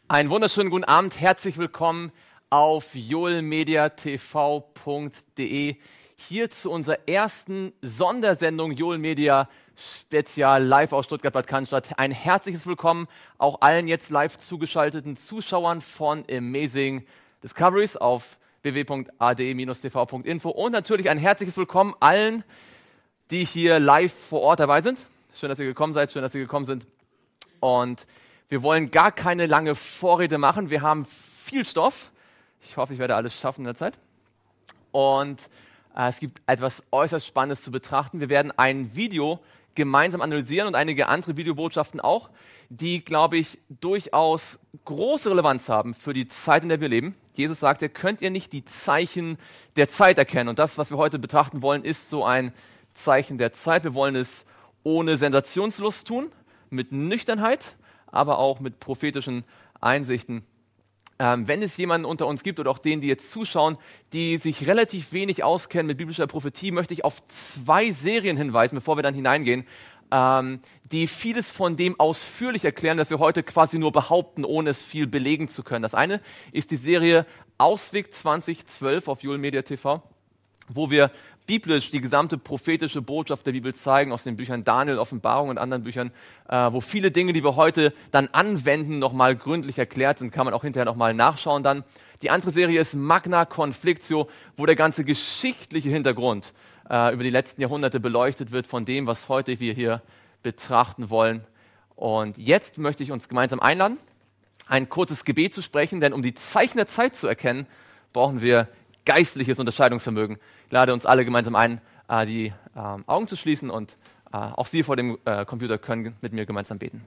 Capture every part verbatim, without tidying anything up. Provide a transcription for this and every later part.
Einen wunderschönen guten Abend, herzlich willkommen auf joelmediatv punkt de. Hier zu unserer ersten Sondersendung Joel Media Spezial live aus Stuttgart-Bad Cannstatt. Ein herzliches Willkommen auch allen jetzt live zugeschalteten Zuschauern von Amazing Discoveries auf w w w punkt a d e t v punkt info und natürlich ein herzliches Willkommen allen, die hier live vor Ort dabei sind. Schön, dass ihr gekommen seid, schön, dass ihr gekommen sind. Und wir wollen gar keine lange Vorrede machen. Wir haben viel Stoff. Ich hoffe, ich werde alles schaffen in der Zeit. Und äh, es gibt etwas äußerst Spannendes zu betrachten. Wir werden ein Video gemeinsam analysieren und einige andere Videobotschaften auch, die, glaube ich, durchaus große Relevanz haben für die Zeit, in der wir leben. Jesus sagte, könnt ihr nicht die Zeichen der Zeit erkennen? Und das, was wir heute betrachten wollen, ist so ein Zeichen der Zeit. Wir wollen es ohne Sensationslust tun, mit Nüchternheit, aber auch mit prophetischen Einsichten. Ähm, wenn es jemanden unter uns gibt oder auch denen, die jetzt zuschauen, die sich relativ wenig auskennen mit biblischer Prophetie, möchte ich auf zwei Serien hinweisen, bevor wir dann hineingehen, ähm, die vieles von dem ausführlich erklären, das wir heute quasi nur behaupten, ohne es viel belegen zu können. Das eine ist die Serie Ausweg zwanzig zwölf auf Joel Media T V, wo wir biblisch die gesamte prophetische Botschaft der Bibel zeigen, aus den Büchern Daniel, Offenbarung und anderen Büchern, äh, wo viele Dinge, die wir heute dann anwenden, nochmal gründlich erklärt sind, kann man auch hinterher nochmal nachschauen dann. Die andere Serie ist Magna Conflictio, wo der ganze geschichtliche Hintergrund äh, über die letzten Jahrhunderte beleuchtet wird von dem, was heute wir hier betrachten wollen. Und jetzt möchte ich uns gemeinsam einladen, ein kurzes Gebet zu sprechen, denn um die Zeichen der Zeit zu erkennen, brauchen wir geistliches Unterscheidungsvermögen. Ich lade uns alle gemeinsam ein, äh, die äh, Augen zu schließen und äh, auch Sie vor dem äh, Computer können mit mir gemeinsam beten.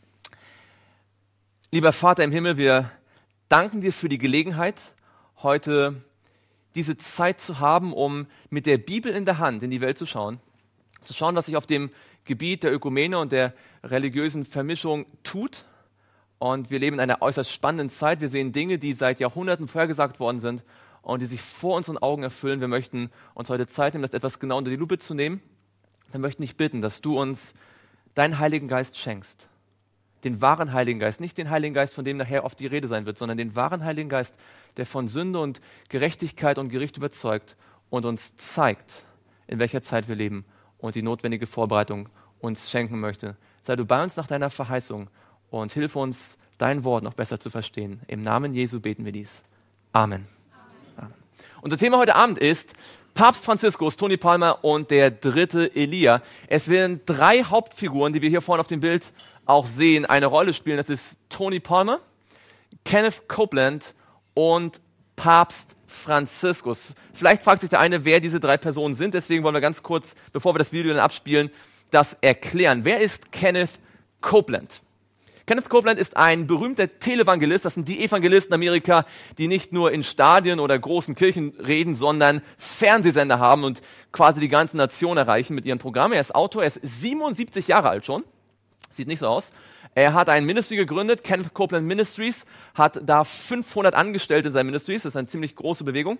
Lieber Vater im Himmel, wir danken dir für die Gelegenheit, heute diese Zeit zu haben, um mit der Bibel in der Hand in die Welt zu schauen, zu schauen, was sich auf dem Gebiet der Ökumene und der religiösen Vermischung tut. Und wir leben in einer äußerst spannenden Zeit. Wir sehen Dinge, die seit Jahrhunderten vorhergesagt worden sind und die sich vor unseren Augen erfüllen. Wir möchten uns heute Zeit nehmen, das etwas genau unter die Lupe zu nehmen. Wir möchten dich bitten, dass du uns deinen Heiligen Geist schenkst. Den wahren Heiligen Geist, nicht den Heiligen Geist, von dem nachher oft die Rede sein wird, sondern den wahren Heiligen Geist, der von Sünde und Gerechtigkeit und Gericht überzeugt und uns zeigt, in welcher Zeit wir leben und die notwendige Vorbereitung uns schenken möchte. Sei du bei uns nach deiner Verheißung und hilf uns, dein Wort noch besser zu verstehen. Im Namen Jesu beten wir dies. Amen. Unser Thema heute Abend ist Papst Franziskus, Tony Palmer und der dritte Elia. Es werden drei Hauptfiguren, die wir hier vorne auf dem Bild auch sehen, eine Rolle spielen. Das ist Tony Palmer, Kenneth Copeland und Papst Franziskus. Vielleicht fragt sich der eine, wer diese drei Personen sind. Deswegen wollen wir ganz kurz, bevor wir das Video dann abspielen, das erklären. Wer ist Kenneth Copeland? Kenneth Copeland ist ein berühmter Televangelist. Das sind die Evangelisten in Amerika, die nicht nur in Stadien oder großen Kirchen reden, sondern Fernsehsender haben und quasi die ganze Nation erreichen mit ihren Programmen. Er ist Autor, er ist siebenundsiebzig Jahre alt schon. Sieht nicht so aus. Er hat ein Ministry gegründet, Kenneth Copeland Ministries, hat da fünfhundert Angestellte in seinen Ministries. Das ist eine ziemlich große Bewegung.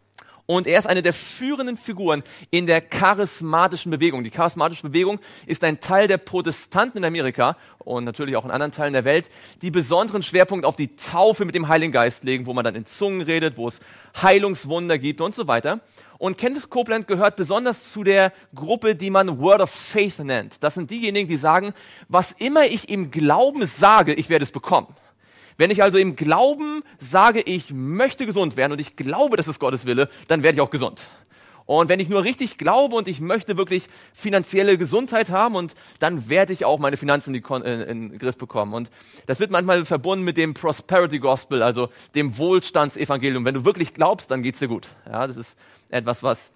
Und er ist eine der führenden Figuren in der charismatischen Bewegung. Die charismatische Bewegung ist ein Teil der Protestanten in Amerika und natürlich auch in anderen Teilen der Welt, die besonderen Schwerpunkt auf die Taufe mit dem Heiligen Geist legen, wo man dann in Zungen redet, wo es Heilungswunder gibt und so weiter. Und Kenneth Copeland gehört besonders zu der Gruppe, die man Word of Faith nennt. Das sind diejenigen, die sagen, was immer ich im Glauben sage, ich werde es bekommen. Wenn ich also im Glauben sage, ich möchte gesund werden und ich glaube, das ist Gottes Wille, dann werde ich auch gesund. Und wenn ich nur richtig glaube und ich möchte wirklich finanzielle Gesundheit haben, und dann werde ich auch meine Finanzen in, die Kon- in, in den Griff bekommen. Und das wird manchmal verbunden mit dem Prosperity Gospel, also dem Wohlstandsevangelium. Wenn du wirklich glaubst, dann geht's dir gut. Ja, das ist etwas, was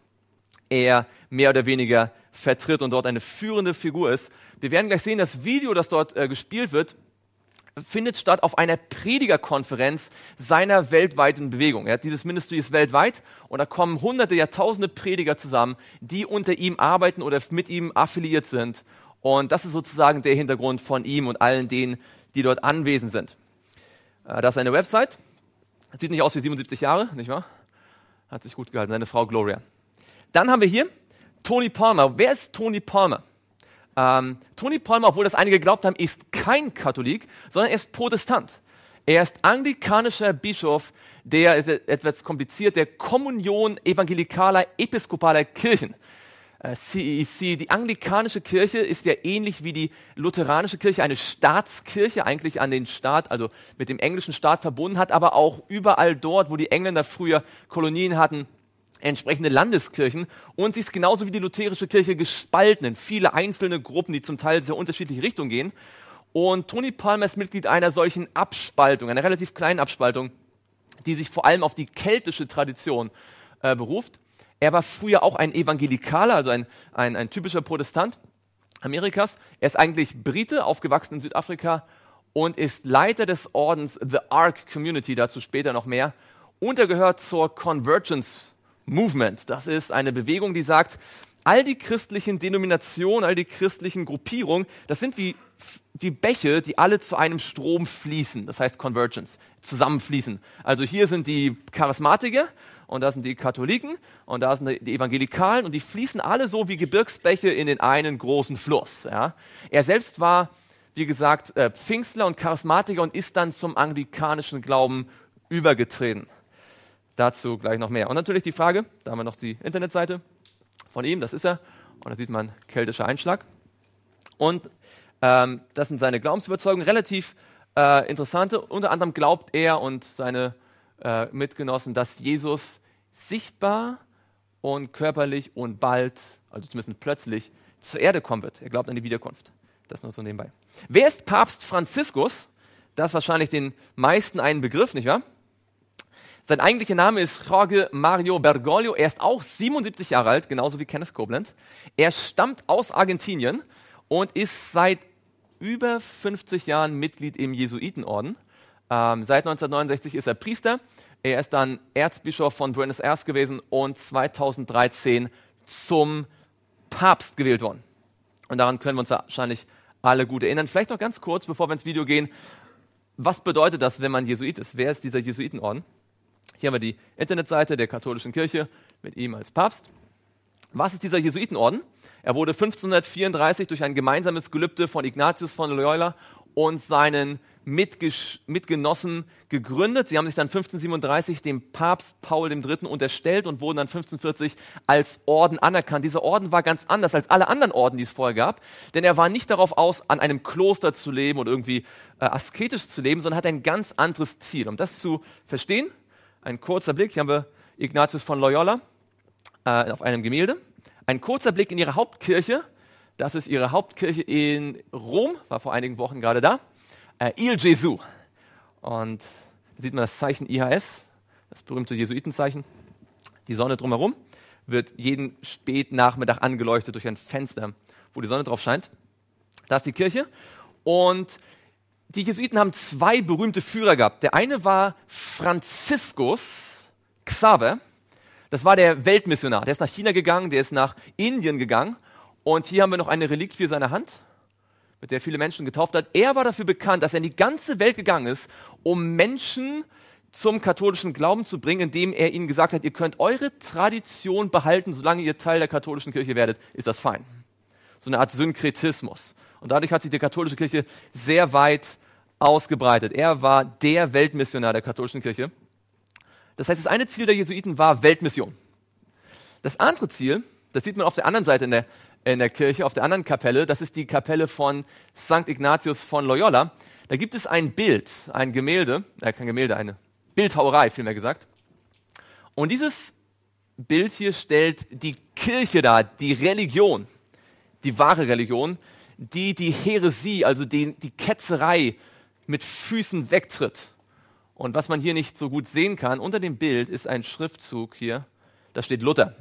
er mehr oder weniger vertritt und dort eine führende Figur ist. Wir werden gleich sehen, das Video, das dort äh, gespielt wird, findet statt auf einer Predigerkonferenz seiner weltweiten Bewegung. Er hat dieses Ministry ist weltweit und da kommen hunderte, Jahrtausende Prediger zusammen, die unter ihm arbeiten oder mit ihm affiliiert sind. Und das ist sozusagen der Hintergrund von ihm und allen denen, die dort anwesend sind. Das ist eine Website. Sieht nicht aus wie siebenundsiebzig Jahre, nicht wahr? Hat sich gut gehalten, seine Frau Gloria. Dann haben wir hier Tony Palmer. Wer ist Tony Palmer? Ähm, Tony Palmer, obwohl das einige geglaubt haben, ist kein Katholik, sondern er ist Protestant. Er ist anglikanischer Bischof der, ist etwas kompliziert, der Kommunion evangelikaler episkopaler Kirchen. C E E C, die anglikanische Kirche ist ja ähnlich wie die lutheranische Kirche eine Staatskirche, eigentlich an den Staat, also mit dem englischen Staat verbunden, hat aber auch überall dort, wo die Engländer früher Kolonien hatten, entsprechende Landeskirchen, und sie ist genauso wie die lutherische Kirche gespalten in viele einzelne Gruppen, die zum Teil sehr unterschiedliche Richtungen gehen. Und Tony Palmer ist Mitglied einer solchen Abspaltung, einer relativ kleinen Abspaltung, die sich vor allem auf die keltische Tradition äh, beruft. Er war früher auch ein Evangelikaler, also ein, ein, ein typischer Protestant Amerikas. Er ist eigentlich Brite, aufgewachsen in Südafrika, und ist Leiter des Ordens The Ark Community, dazu später noch mehr. Und er gehört zur Convergence Movement. Das ist eine Bewegung, die sagt, all die christlichen Denominationen, all die christlichen Gruppierungen, das sind wie, wie Bäche, die alle zu einem Strom fließen. Das heißt Convergence, zusammenfließen. Also hier sind die Charismatiker und da sind die Katholiken und da sind die Evangelikalen, und die fließen alle so wie Gebirgsbäche in den einen großen Fluss. Ja. Er selbst war, wie gesagt, äh, Pfingstler und Charismatiker und ist dann zum anglikanischen Glauben übergetreten. Dazu gleich noch mehr. Und natürlich die Frage, da haben wir noch die Internetseite von ihm, das ist er, und da sieht man keltischer Einschlag. Und ähm, das sind seine Glaubensüberzeugungen, relativ äh, interessante. Unter anderem glaubt er und seine äh, Mitgenossen, dass Jesus sichtbar und körperlich und bald, also zumindest plötzlich, zur Erde kommen wird. Er glaubt an die Wiederkunft. Das nur so nebenbei. Wer ist Papst Franziskus? Das ist wahrscheinlich den meisten ein Begriff, nicht wahr? Sein eigentlicher Name ist Jorge Mario Bergoglio. Er ist auch siebenundsiebzig Jahre alt, genauso wie Kenneth Copeland. Er stammt aus Argentinien und ist seit über fünfzig Jahren Mitglied im Jesuitenorden. Ähm, seit neunzehnhundertneunundsechzig ist er Priester. Er ist dann Erzbischof von Buenos Aires gewesen und zweitausenddreizehn zum Papst gewählt worden. Und daran können wir uns wahrscheinlich alle gut erinnern. Vielleicht noch ganz kurz, bevor wir ins Video gehen. Was bedeutet das, wenn man Jesuit ist? Wer ist dieser Jesuitenorden? Hier haben wir die Internetseite der katholischen Kirche mit ihm als Papst. Was ist dieser Jesuitenorden? Er wurde fünfzehnhundertvierunddreißig durch ein gemeinsames Gelübde von Ignatius von Loyola und seinen Mitgesch- Mitgenossen gegründet. Sie haben sich dann fünfzehnhundertsiebenunddreißig dem Papst Paul der Dritte unterstellt und wurden dann fünfzehnhundertvierzig als Orden anerkannt. Dieser Orden war ganz anders als alle anderen Orden, die es vorher gab, denn er war nicht darauf aus, an einem Kloster zu leben oder irgendwie äh, asketisch zu leben, sondern hat ein ganz anderes Ziel. Um das zu verstehen, ein kurzer Blick, hier haben wir Ignatius von Loyola äh, auf einem Gemälde. Ein kurzer Blick in ihre Hauptkirche. Das ist ihre Hauptkirche in Rom, war vor einigen Wochen gerade da. Äh, Il Gesù. Und da sieht man das Zeichen I H S, das berühmte Jesuitenzeichen. Die Sonne drumherum wird jeden Spätnachmittag angeleuchtet durch ein Fenster, wo die Sonne drauf scheint. Da ist die Kirche. Und die Jesuiten haben zwei berühmte Führer gehabt. Der eine war Franziskus Xaver. Das war der Weltmissionar. Der ist nach China gegangen, der ist nach Indien gegangen. Und hier haben wir noch eine Reliquie seiner Hand, mit der viele Menschen getauft hat. Er war dafür bekannt, dass er in die ganze Welt gegangen ist, um Menschen zum katholischen Glauben zu bringen, indem er ihnen gesagt hat, ihr könnt eure Tradition behalten, solange ihr Teil der katholischen Kirche werdet, ist das fein. So eine Art Synkretismus. Und dadurch hat sich die katholische Kirche sehr weit ausgebreitet. Er war der Weltmissionar der katholischen Kirche. Das heißt, das eine Ziel der Jesuiten war Weltmission. Das andere Ziel, das sieht man auf der anderen Seite in der, in der Kirche, auf der anderen Kapelle, das ist die Kapelle von Sankt Ignatius von Loyola. Da gibt es ein Bild, ein Gemälde, äh, kein Gemälde, eine Bildhauerei, vielmehr gesagt. Und dieses Bild hier stellt die Kirche dar, die Religion, die wahre Religion, die die Häresie, also die, die Ketzerei mit Füßen wegtritt. Und was man hier nicht so gut sehen kann, unter dem Bild ist ein Schriftzug hier, da steht Luther.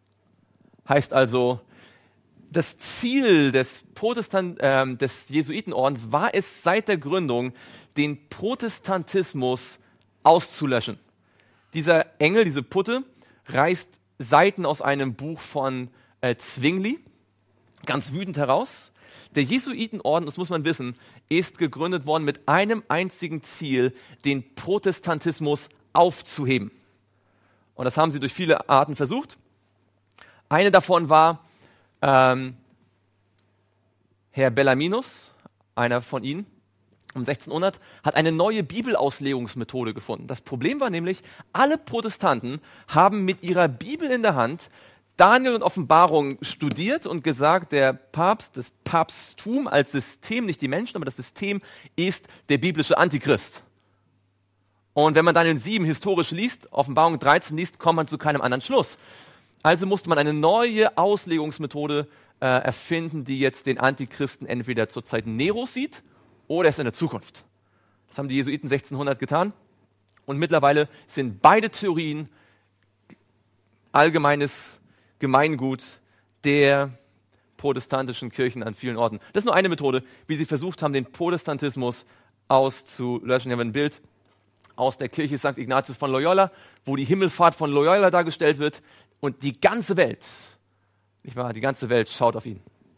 Heißt also, das Ziel des, Protestant, äh, des Jesuitenordens war es seit der Gründung, den Protestantismus auszulöschen. Dieser Engel, diese Putte, reißt Seiten aus einem Buch von äh, Zwingli ganz wütend heraus. Der Jesuitenorden, das muss man wissen, ist gegründet worden mit einem einzigen Ziel, den Protestantismus aufzuheben. Und das haben sie durch viele Arten versucht. Eine davon war ähm, Herr Bellaminus, einer von ihnen, um sechzehnhundert, hat eine neue Bibelauslegungsmethode gefunden. Das Problem war nämlich, alle Protestanten haben mit ihrer Bibel in der Hand Daniel und Offenbarung studiert und gesagt, der Papst, das Papsttum als System, nicht die Menschen, aber das System ist der biblische Antichrist. Und wenn man Daniel sieben historisch liest, Offenbarung dreizehn liest, kommt man zu keinem anderen Schluss. Also musste man eine neue Auslegungsmethode äh, erfinden, die jetzt den Antichristen entweder zur Zeit Neros sieht oder erst in der Zukunft. Das haben die Jesuiten sechzehnhundert getan. Und mittlerweile sind beide Theorien allgemeines Gemeingut der protestantischen Kirchen an vielen Orten. Das ist nur eine Methode, wie sie versucht haben, den Protestantismus auszulöschen. Hier haben wir ein Bild aus der Kirche Sankt Ignatius von Loyola, wo die Himmelfahrt von Loyola dargestellt wird. Und die ganze Welt, nicht wahr, die ganze Welt schaut auf ihn.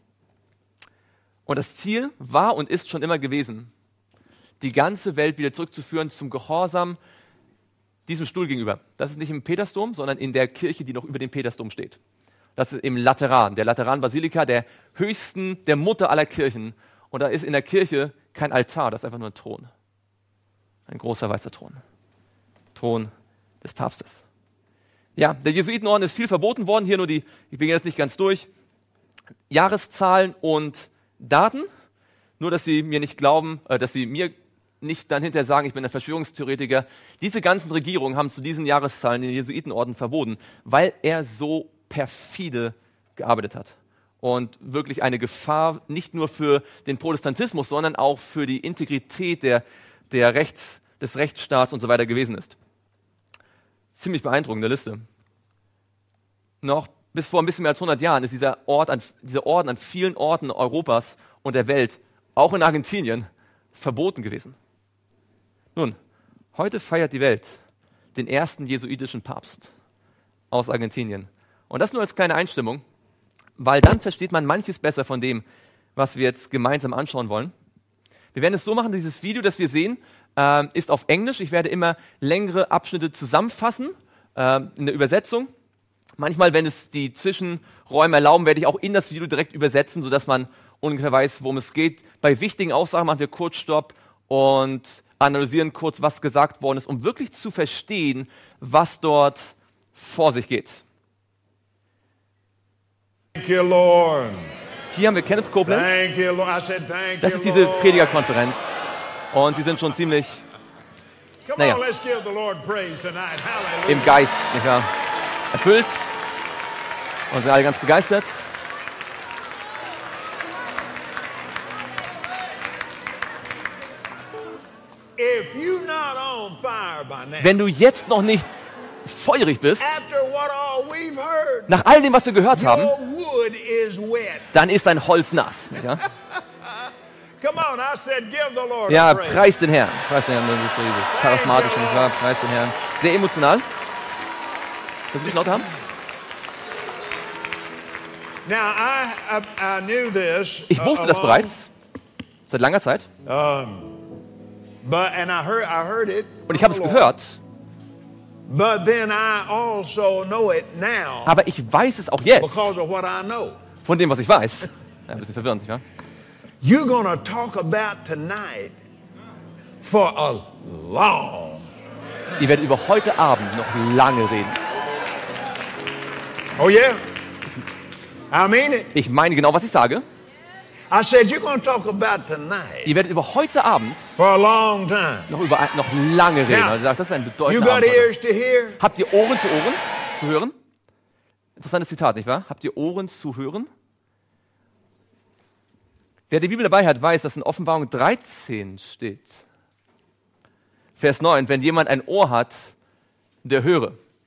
Und das Ziel war und ist schon immer gewesen, die ganze Welt wieder zurückzuführen zum Gehorsam diesem Stuhl gegenüber. Das ist nicht im Petersdom, sondern in der Kirche, die noch über dem Petersdom steht. Das ist im Lateran, der Lateran-Basilika, der höchsten, der Mutter aller Kirchen. Und da ist in der Kirche kein Altar, das ist einfach nur ein Thron. Ein großer weißer Thron. Thron des Papstes. Ja, der Jesuitenorden ist viel verboten worden. Hier nur die, ich bin jetzt nicht ganz durch, Jahreszahlen und Daten. Nur, dass Sie mir nicht glauben, äh, dass Sie mir nicht dann hinterher sagen, ich bin ein Verschwörungstheoretiker. Diese ganzen Regierungen haben zu diesen Jahreszahlen den Jesuitenorden verboten, weil er so perfide gearbeitet hat. Und wirklich eine Gefahr nicht nur für den Protestantismus, sondern auch für die Integrität der, der Rechts, des Rechtsstaats und so weiter gewesen ist. Ziemlich beeindruckende Liste. Noch bis vor ein bisschen mehr als hundert Jahren ist dieser, Ort an, dieser Orden an vielen Orten Europas und der Welt, auch in Argentinien, verboten gewesen. Nun, heute feiert die Welt den ersten jesuitischen Papst aus Argentinien. Und das nur als kleine Einstimmung, weil dann versteht man manches besser von dem, was wir jetzt gemeinsam anschauen wollen. Wir werden es so machen, dieses Video, das wir sehen, äh, ist auf Englisch. Ich werde immer längere Abschnitte zusammenfassen äh, in der Übersetzung. Manchmal, wenn es die Zwischenräume erlauben, werde ich auch in das Video direkt übersetzen, sodass man ungefähr weiß, worum es geht. Bei wichtigen Aussagen machen wir kurz Stopp und analysieren kurz, was gesagt worden ist, um wirklich zu verstehen, was dort vor sich geht. Thank you, Lord. Hier haben wir Kenneth Copeland. Thank you, Lord. I said, thank Das you, ist diese Lord. Predigerkonferenz. Und sie sind schon ziemlich Come naja. on, let's give the Lord praise tonight. Hallelujah. im Geist, nicht wahr? Erfüllt. Und sind alle ganz begeistert. If you're not on fire by now, Wenn du jetzt noch nicht feurig bist, after what all we've heard, nach all dem, was wir gehört haben, your wood is wet. dann ist dein Holz nass. Nicht wahr? Come on, I said, give the Lord Ja, a praise. preis den Herrn. Preis den Herrn, das ist so dieses charismatische, nicht wahr? Preis den Herrn. Sehr emotional. Kannst du ein bisschen lauter haben? Now, I, I, I knew this. Ich wusste das uh, bereits, seit langer Zeit. But, and I heard, I heard it. Und ich habe es from the Lord. gehört, But then I also know it now aber ich weiß es auch jetzt, because of what I know. von dem, was ich weiß. Ja, ein bisschen verwirrend, nicht wahr? You're going to talk about tonight for a long. Ihr werdet über heute Abend noch lange reden. Oh yeah? I mean it. Ich meine genau, was ich sage. I said you're going to talk about tonight Ihr werdet über heute Abend for a long time. noch, über, noch lange reden. Now, Also das ist ein You bedeutender got Abend heute. ears to hear? Habt ihr Ohren zu Ohren zu hören? Interessantes Zitat, nicht wahr? Habt ihr Ohren zu hören? Wer die Bibel dabei hat, weiß, dass in Offenbarung dreizehn steht. Vers neun, wenn jemand ein Ohr hat, der höre.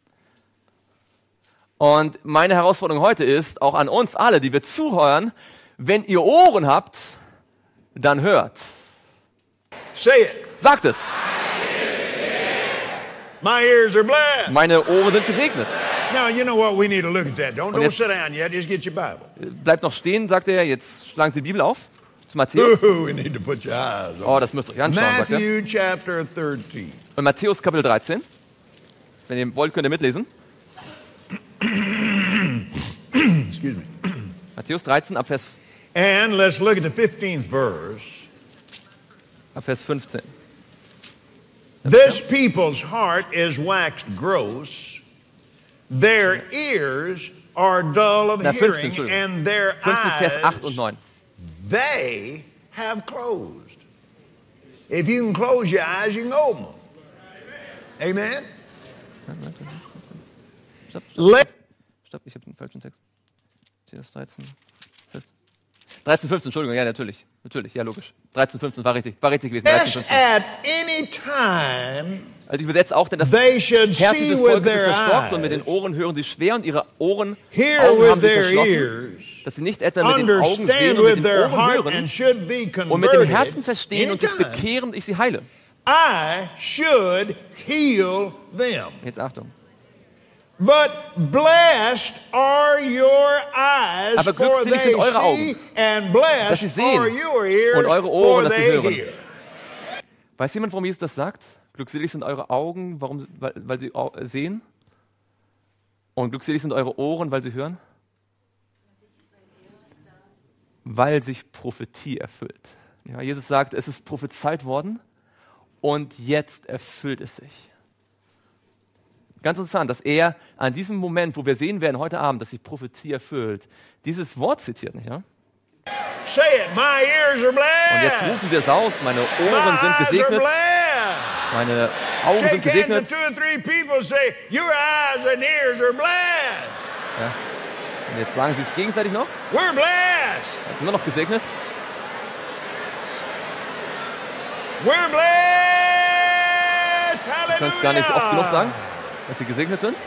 Und meine Herausforderung heute ist, auch an uns alle, die wir zuhören, wenn ihr Ohren habt, dann hört. Say it. Sagt es. My ears are blessed. Meine Ohren sind gesegnet. Now, you know what? We need to look at that. Don't, don't jetzt- sit down yet. Just get your Bible. Bleibt noch stehen, sagt er. Jetzt schlagen Sie die Bibel auf. Zu Matthäus. Ooh, we need to put your eyes on. Oh, das müsst ihr euch anschauen, sagt er. Matthew chapter thirteen. Und Matthäus Kapitel dreizehn. Wenn ihr wollt, könnt ihr mitlesen. Excuse me. Matthäus dreizehn, ab Vers And let's look at the fifteenth verse. Ab Vers fünfzehn. This people's heart is waxed gross, their ears are dull of Na, fünfzehn, hearing, Entschuldigung. and their fünfzehn, Vers acht und eyes neun. they have closed. If you can close your eyes, you can open them. Amen? Stopp, stopp, Let stopp, ich habe den falschen Text. Matthäus dreizehn, fünfzehn. dreizehn, fünfzehn, Entschuldigung, ja, natürlich. Natürlich, ja, logisch. dreizehn, fünfzehn war richtig, war richtig gewesen. dreizehn, lest fünfzehn. at any time Also ich übersetze auch, denn das they should Herz see dieses with Volkes ist their verstockt und mit den eyes, Ohren hören sie schwer und ihre Ohren, hear Augen with haben sie their verschlossen, ears, dass sie nicht etwa mit den Augen sehen understand und with mit den their Ohren heart, hören and should be und mit dem converted Herzen verstehen und sich anytime. bekehren und ich sie heile. I should heal them. Jetzt Achtung. But blessed are your eyes, Aber for glückselig they sind eure see, Augen, and dass sie blessed sehen, are your ears, und eure Ohren, for dass sie they hören. hear. Weiß jemand, warum Jesus das sagt? Glückselig sind eure Augen, warum, weil, weil sie au- sehen. Und glückselig sind eure Ohren, weil sie hören. Weil sich Prophetie erfüllt. Ja, Jesus sagt, es ist prophezeit worden und jetzt erfüllt es sich. Ganz interessant, dass er an diesem Moment, wo wir sehen werden heute Abend, dass sich Prophetie erfüllt, dieses Wort zitiert, nicht wahr? Say it, my ears are blessed. Und jetzt rufen wir es aus, meine Ohren my sind eyes are gesegnet, blessed. meine Augen sind Shake hands gesegnet. and two or three people say, your eyes and ears are blessed. Ja. Und jetzt sagen sie es gegenseitig noch. We're blessed. Das sind wir noch gesegnet. We're blessed. Hallelujah. Wir können es gar nicht oft genug sagen, dass sie gesegnet sind.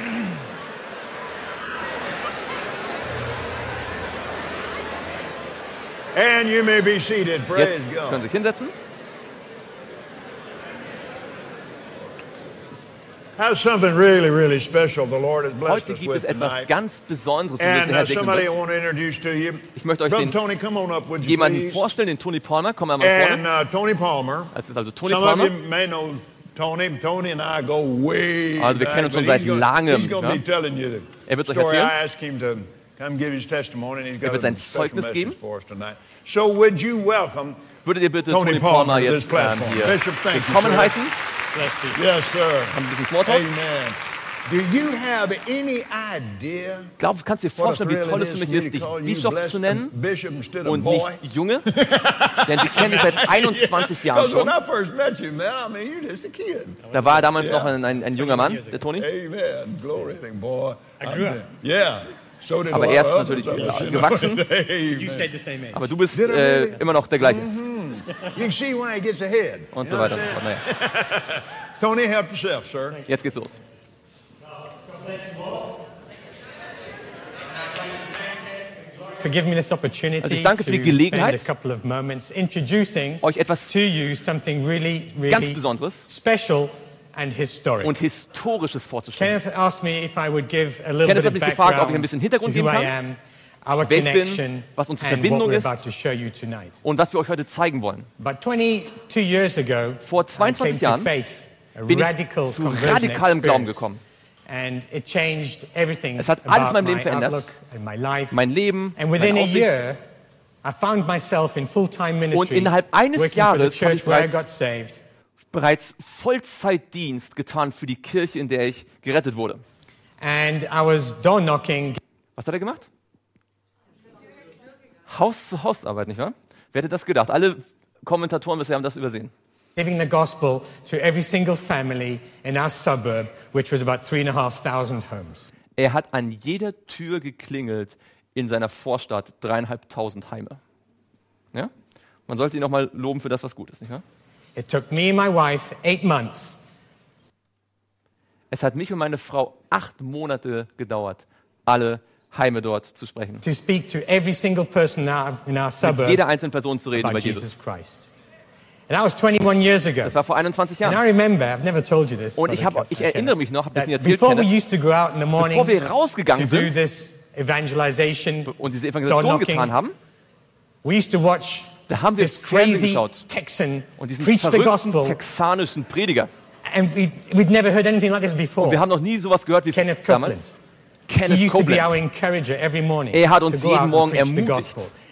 And you may be seated. Praise Jetzt können God. Sie sich hinsetzen. That's something really, really special the Lord has blessed Heute us gibt es with etwas tonight. ganz Besonderes, womit And der uh, Herr segnen somebody I wird. want to introduce to you. Ich möchte euch Brother den Tony, come on up, would you jemanden please? vorstellen, den Tony Palmer. Komm mal mal And vorne. uh, Tony Palmer. Das ist also Tony Some of Palmer. you may know Tony. Tony and I go way Also wir back, kennen uns schon but seit he's gonna- langem, He's going to ja. be telling you the Er wird euch story. I erzählen. asked him to come give his testimony, and he's got Er wird a sein special Zeugnis message geben. for us tonight. So would you welcome Würdet ihr bitte Tony Tony Palmer Palmer to this jetzt ähm, platform. hier Bishop, thank you, willkommen sir. heißen? Yes, sir. Haben ein bisschen Smalltalk. Amen. Do you have any idea Glaub, kannst du dir what a vorstellen, wie thrill toll it es is für for mich me ist, to dich call you Bischof blessed zu nennen bishop instead of und boy? nicht Junge? Denn sie kennen dich seit einundzwanzig Jahren Because when schon. I first met you, man, I mean, you're just a kid. Da war er damals Yeah. noch ein, ein, ein junger Mann, der Tony. Amen. Glory to boy. I grew up. Yeah. So did Aber a lot er ist of natürlich others, you know. gewachsen. You Amen. stayed the same age. Aber du bist Did I äh, really? immer noch der gleiche. You can see why he gets ahead. Und You so know weiter. what I'm Naja, saying? Tony, help yourself, sir. jetzt geht's los. Forgive me this opportunity Also ich danke to für die spend Gelegenheit, a couple of moments introducing euch etwas to you something really, ganz really Besonderes special and historic. und Historisches vorzustellen. Kenneth asked me if I would give a little Kenneth hat bit mich of gefragt, ob ich ein background bisschen to Hintergrund who geben I kann, am, our wer ich bin, connection, was unsere and what Verbindung we're ist. about to show you tonight. Und was wir euch heute zeigen wollen. But twenty-two years ago, Vor I zweiundzwanzig came to Jahren faith, a bin radical ich zu conversion radikalem Glauben experience. gekommen. And it changed everything Es hat alles in about meinem Leben my verändert. outlook and my life. Mein Leben, And within meine a Aussicht. year, I found myself in full-time ministry, Und innerhalb eines working for the Jahres habe church ich where I bereits- got saved. bereits Vollzeitdienst getan für die Kirche, in der ich gerettet wurde. And I was door knocking, Was hat er gemacht? Haus zu Haus Arbeit, nicht wahr? Wer hätte das gedacht? Alle Kommentatoren bisher haben das übersehen. giving the gospel to every single family in our suburb, which was about three and a half thousand homes. Er hat an jeder Tür geklingelt in seiner Vorstadt, dreieinhalbtausend Heime. Ja? Man sollte ihn noch mal loben für das, was gut ist, nicht wahr? It took me and my wife eight months Es hat mich und meine Frau acht Monate gedauert, alle Heime dort zu sprechen. to speak to every single person in our, in our Mit suburb jeder einzelnen Person zu reden about über Jesus Jesus. Christ. And that was twenty-one years ago. Das war vor einundzwanzig And I Jahren. remember, I've never told you this, Und ich, Brother hab, ich Kenneth, erinnere mich noch, habe das that nie erzählt, before we Kenneth, used to go out in the morning bevor wir rausgegangen to do sind this evangelization, und diese door Evangelisation knocking, getan haben, we used to watch da haben wir this Fernsehen crazy geschaut Texan und diesen preach the verrückten gospel, texanischen Prediger. and we'd, we'd never heard anything like this before. Wir haben noch nie sowas gehört wie Kenneth damals. Copeland. He Kenneth used to be our Copeland. encourager every morning Er hat uns to go jeden out and Morgen preach the ermutigt. gospel.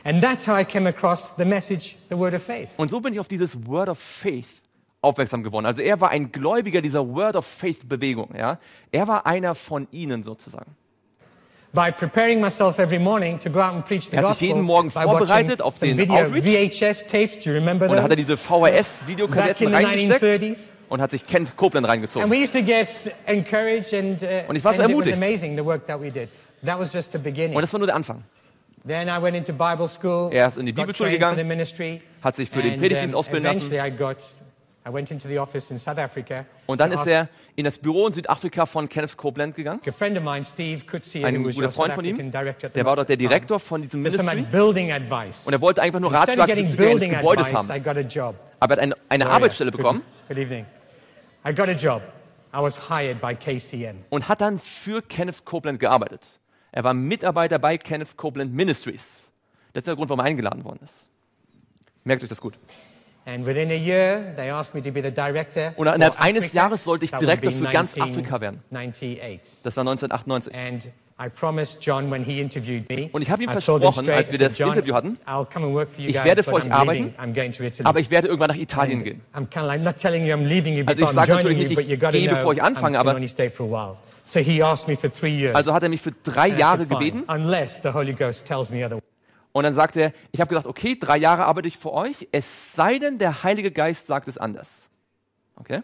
And that's how I came across the message, the word of faith. Und so bin ich auf dieses Word of Faith aufmerksam geworden. Also er war ein Gläubiger dieser Word of Faith Bewegung. Ja? Er war einer von ihnen sozusagen. By preparing myself every morning to go out and preach the Er hat sich gospel, jeden Morgen by vorbereitet watching auf some den video Outreach. V H S tapes, do you remember Und dann hat er those? diese V H Back S-Videokassetten in the nineteen reingesteckt thirties. und hat sich Kent Copeland And reingezogen. we used to get encouraged and, uh, Und ich war so and it was ermutigt. amazing, the work that we did. That was just the beginning. Und das war nur der Anfang. Then I went into Bible school, Er ist in die got Bibelschule trained for gegangen, the ministry, hat sich für den and, Predigtdienst um, ausbilden lassen. eventually I got, I went into the office in South Africa. Und dann to ist ask er in das Büro in Südafrika von Kenneth Copeland gegangen. a friend of mine, Steve Kutsia, Ein who was guter your South Freund von African ihm, director at the der war dort der time, Direktor von diesem for some Ministry. building advice. Und er wollte einfach nur Instead of Ratschlag getting bezüglich eines building Gebäudes advice, I haben. got a job. Aber er hat eine, eine Oh, yeah. Arbeitsstelle Good- bekommen Good evening. I got a job. I was hired by K C M. und hat dann für Kenneth Copeland gearbeitet. Er war Mitarbeiter bei Kenneth Copeland Ministries. Das ist der Grund, warum er eingeladen worden ist. Merkt euch das gut. And within a year, they asked me to be the director. Und innerhalb for eines Africa. Jahres sollte ich That would Direktor be für ganz Afrika werden. nineteen ninety-eight. Das war neunzehnhundertachtundneunzig. And I promised John when he interviewed me. Und ich habe ihm I told him versprochen, straight, als wir I said, das John, Interview hatten, I'll come and work for you ich guys, werde but für euch I'm arbeiten, leaving. I'm going to Italy. aber ich werde irgendwann nach Italien And gehen. I'm kind of like not telling you I'm leaving you Also before ich I'm sage joining natürlich you, nicht, but you ich got to gehe, know bevor ich I'm anfange, can aber- only stay for a while. So he asked me for three years. Also hat er mich für drei And I Jahre said, fine, gebeten. unless the Holy Ghost tells me otherwise. Und dann sagt er, ich habe gesagt, okay, drei Jahre arbeite ich für euch, es sei denn, der Heilige Geist sagt es anders. Okay?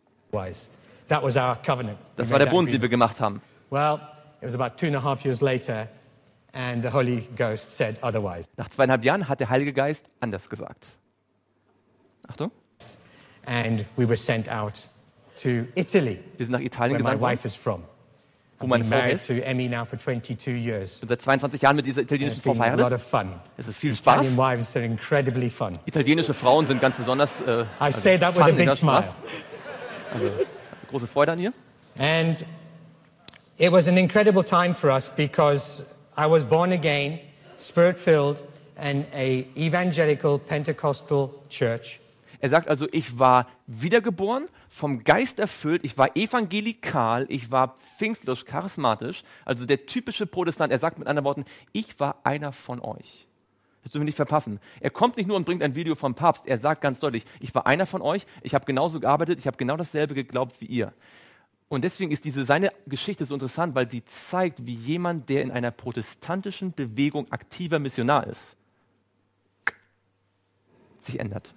That was our covenant. Das We war made der that Bund, den wir agreement. gemacht haben. Well, it was about two and a half years later, and the Holy Ghost said otherwise. Nach zweieinhalb Jahren hat der Heilige Geist anders gesagt. Achtung, And we were sent out to Italy, wir sind nach Italien where my gesandt worden, wife is from. wo I've meine been Frau married ist. to Emmy now for twenty-two years. Ich bin seit zweiundzwanzig Jahren mit dieser And italienischen it's Frau been a lot verheiratet. of fun. Es ist viel Italian Spaß. wives are incredibly fun. Italienische Frauen sind ganz besonders äh, I also say that with a fun, big ganz smile. Spaß. Also, also große Freude an ihr. And it was an incredible time for us because I was born again, spirit-filled, and a evangelical Pentecostal church. Er sagt also, ich war wiedergeboren, vom Geist erfüllt, ich war evangelikal, ich war pfingstlich, charismatisch, also der typische Protestant. Er sagt mit anderen Worten, ich war einer von euch. Das dürfen wir nicht verpassen. Er kommt nicht nur und bringt ein Video vom Papst, er sagt ganz deutlich, ich war einer von euch, ich habe genauso gearbeitet, ich habe genau dasselbe geglaubt wie ihr. Und deswegen ist diese seine Geschichte so interessant, weil sie zeigt, wie jemand, der in einer protestantischen Bewegung aktiver Missionar ist, sich ändert.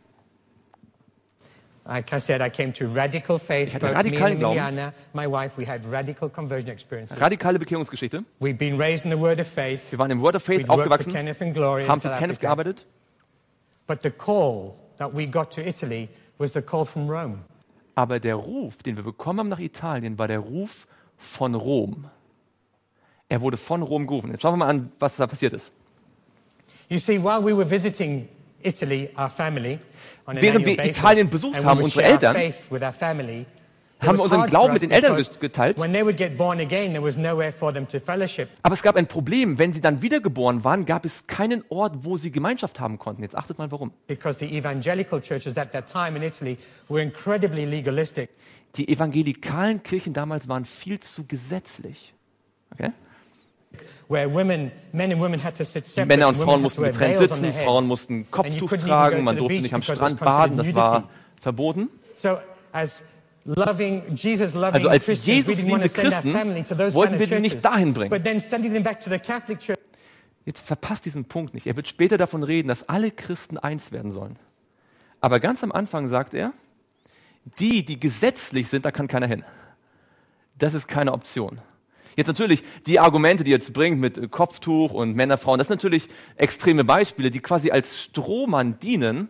Like I said, I came to radical faith. Ich hatte Both me radikalen and Glauben. Emiliana, my wife, we had radical conversion experiences. Radikale Bekehrungsgeschichte. We've been raised in the Word of faith. Wir waren im Word of Faith We'd worked for aufgewachsen, Kenneth and Gloria in haben für South Kenneth Africa. gearbeitet. But the call that we got to Italy was the call from Rome. Aber der Ruf, den wir bekommen haben nach Italien, war der Ruf von Rom. Er wurde von Rom gerufen. Jetzt schauen wir mal an, was da passiert ist. You see, while we were visiting Italy, our family, on an Während annual wir basis, Italien besucht and we haben, would unsere share our Eltern, faith with our family, it haben wir was unseren hard Glauben for mit us den Eltern because geteilt. when they would get born again, there was nowhere for them to fellowship. Aber es gab ein Problem. Wenn sie dann wiedergeboren waren, gab es keinen Ort, wo sie Gemeinschaft haben konnten. Jetzt achtet mal, warum. Because the evangelical churches at that time in Italy were incredibly legalistic. Die evangelikalen Kirchen damals waren viel zu gesetzlich. Okay? Where women, men and women had to sit Die separate. Männer und and women Frauen had mussten to wear getrennt veils on sitzen, their Frauen heads. mussten And you Kopftuch couldn't even tragen, go man to the durfte beach nicht am because it was Strand baden, das considered war nudity. verboten. So as loving Jesus, loving Also als Christians, Jesus we didn't want to liebende send our Christen family to those wollten kind wir of sie nicht churches. dahin bringen. But then sending them back to the Catholic Church. Jetzt verpasst diesen Punkt nicht. Er wird später davon reden, dass alle Christen eins werden sollen. Aber ganz am Anfang sagt er, die, die gesetzlich sind, da kann keiner hin. Das ist keine Option. Jetzt natürlich, die Argumente, die er jetzt bringt mit Kopftuch und Männer, Frauen, das sind natürlich extreme Beispiele, die quasi als Strohmann dienen.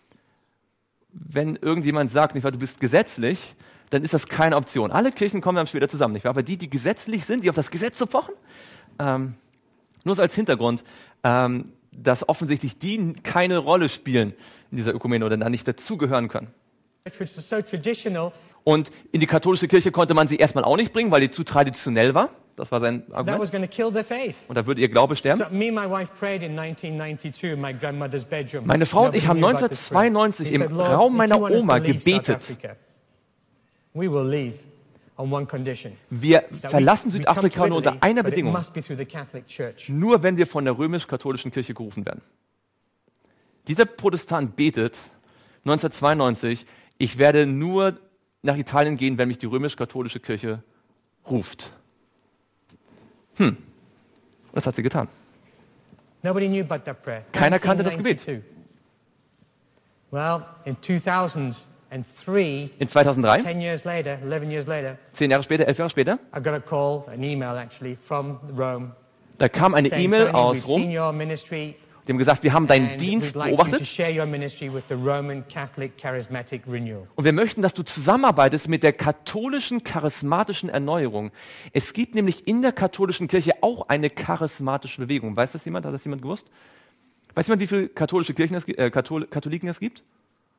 Wenn irgendjemand sagt, nicht wahr, du bist gesetzlich, dann ist das keine Option. Alle Kirchen kommen dann später zusammen, nicht wahr? Aber die, die gesetzlich sind, die auf das Gesetz so pochen, ähm, nur so als Hintergrund, ähm, dass offensichtlich die keine Rolle spielen in dieser Ökumene oder da nicht dazugehören können. which is so traditional. Und in die katholische Kirche konnte man sie erstmal auch nicht bringen, weil die zu traditionell war. Das war sein That Argument. was going to kill their faith. Und da würde ihr Glaube sterben. So me and my wife prayed in nineteen ninety-two in my grandmother's bedroom. Meine Frau und ich Nobody haben knew about this prayer. neunzehnhundertzweiundneunzig He im said, Lord, Raum if meiner you want us to Oma leave South gebetet. Africa, we will leave. on one condition. Wir That we- verlassen we come to Südafrika nur unter Italy, einer but it Bedingung. must be through the Catholic Church. Nur wenn wir von der römisch-katholischen Kirche gerufen werden. Dieser Protestant betet neunzehnhundertzweiundneunzig, ich werde nur nach Italien gehen, wenn mich die römisch-katholische Kirche ruft. Hm, und das hat sie getan. Nobody knew about that prayer. Keiner kannte das Gebet. nineteen ninety-two. Well, in two thousand three, In zweitausenddrei, ten years later, eleven years later, zehn Jahre später, elf Jahre später, I got a call, an email actually, from Rome. da kam eine saying, E-Mail Tony, aus we've seen Rom, your ministry die haben gesagt, wir haben deinen and Dienst we'd like you to beobachtet share your ministry with the Roman Catholic Charismatic Renewal. und wir möchten, dass du zusammenarbeitest mit der katholischen charismatischen Erneuerung. Es gibt nämlich in der katholischen Kirche auch eine charismatische Bewegung. Weiß das jemand? Hat das jemand gewusst? Weiß jemand, wie viele katholische Kirchen es, gi- äh, Kathol Katholiken es gibt?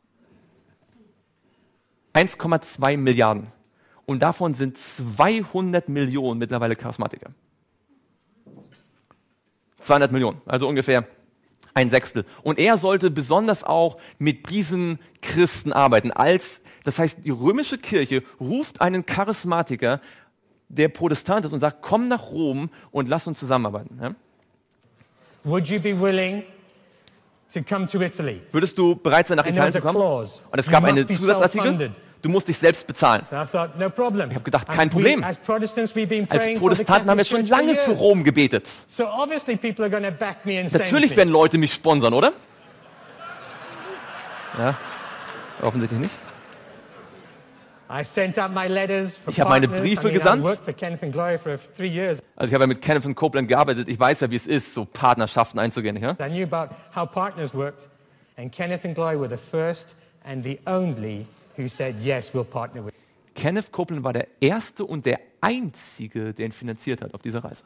eins Komma zwei Milliarden. Und davon sind zweihundert Millionen mittlerweile Charismatiker. zweihundert Millionen, also ungefähr ein Sechstel. Und er sollte besonders auch mit diesen Christen arbeiten. Als, das heißt, die römische Kirche ruft einen Charismatiker, der Protestant ist, und sagt, komm nach Rom und lass uns zusammenarbeiten. Ja? Would you be willing to come to Italy? Würdest du bereit sein, nach And Italien there's zu a kommen? clause. Und es You gab must einen be Zusatzartikel, self-funded. du musst dich selbst bezahlen. So I thought, no problem. Ich habe gedacht, And kein Problem. We, as Protestants, we've been Als praying for the Protestanten haben wir Catholic schon Church for lange für years. Rom gebetet. So obviously people are going to back me and send Natürlich me. werden Leute mich sponsern, oder? Ja, offensichtlich nicht. I sent out my letters for Ich habe meine partners. Briefe I mean, gesandt. I worked for Kenneth and Gloria for three years. Also ich habe ja mit Kenneth und Copeland gearbeitet. Ich weiß ja, wie es ist, so Partnerschaften einzugehen. Nicht, ja? I knew about how partners worked, and Kenneth and Gloria were the first and the only who said, yes, we'll partner with you. Kenneth Copeland war der Erste und der Einzige, der ihn finanziert hat auf dieser Reise.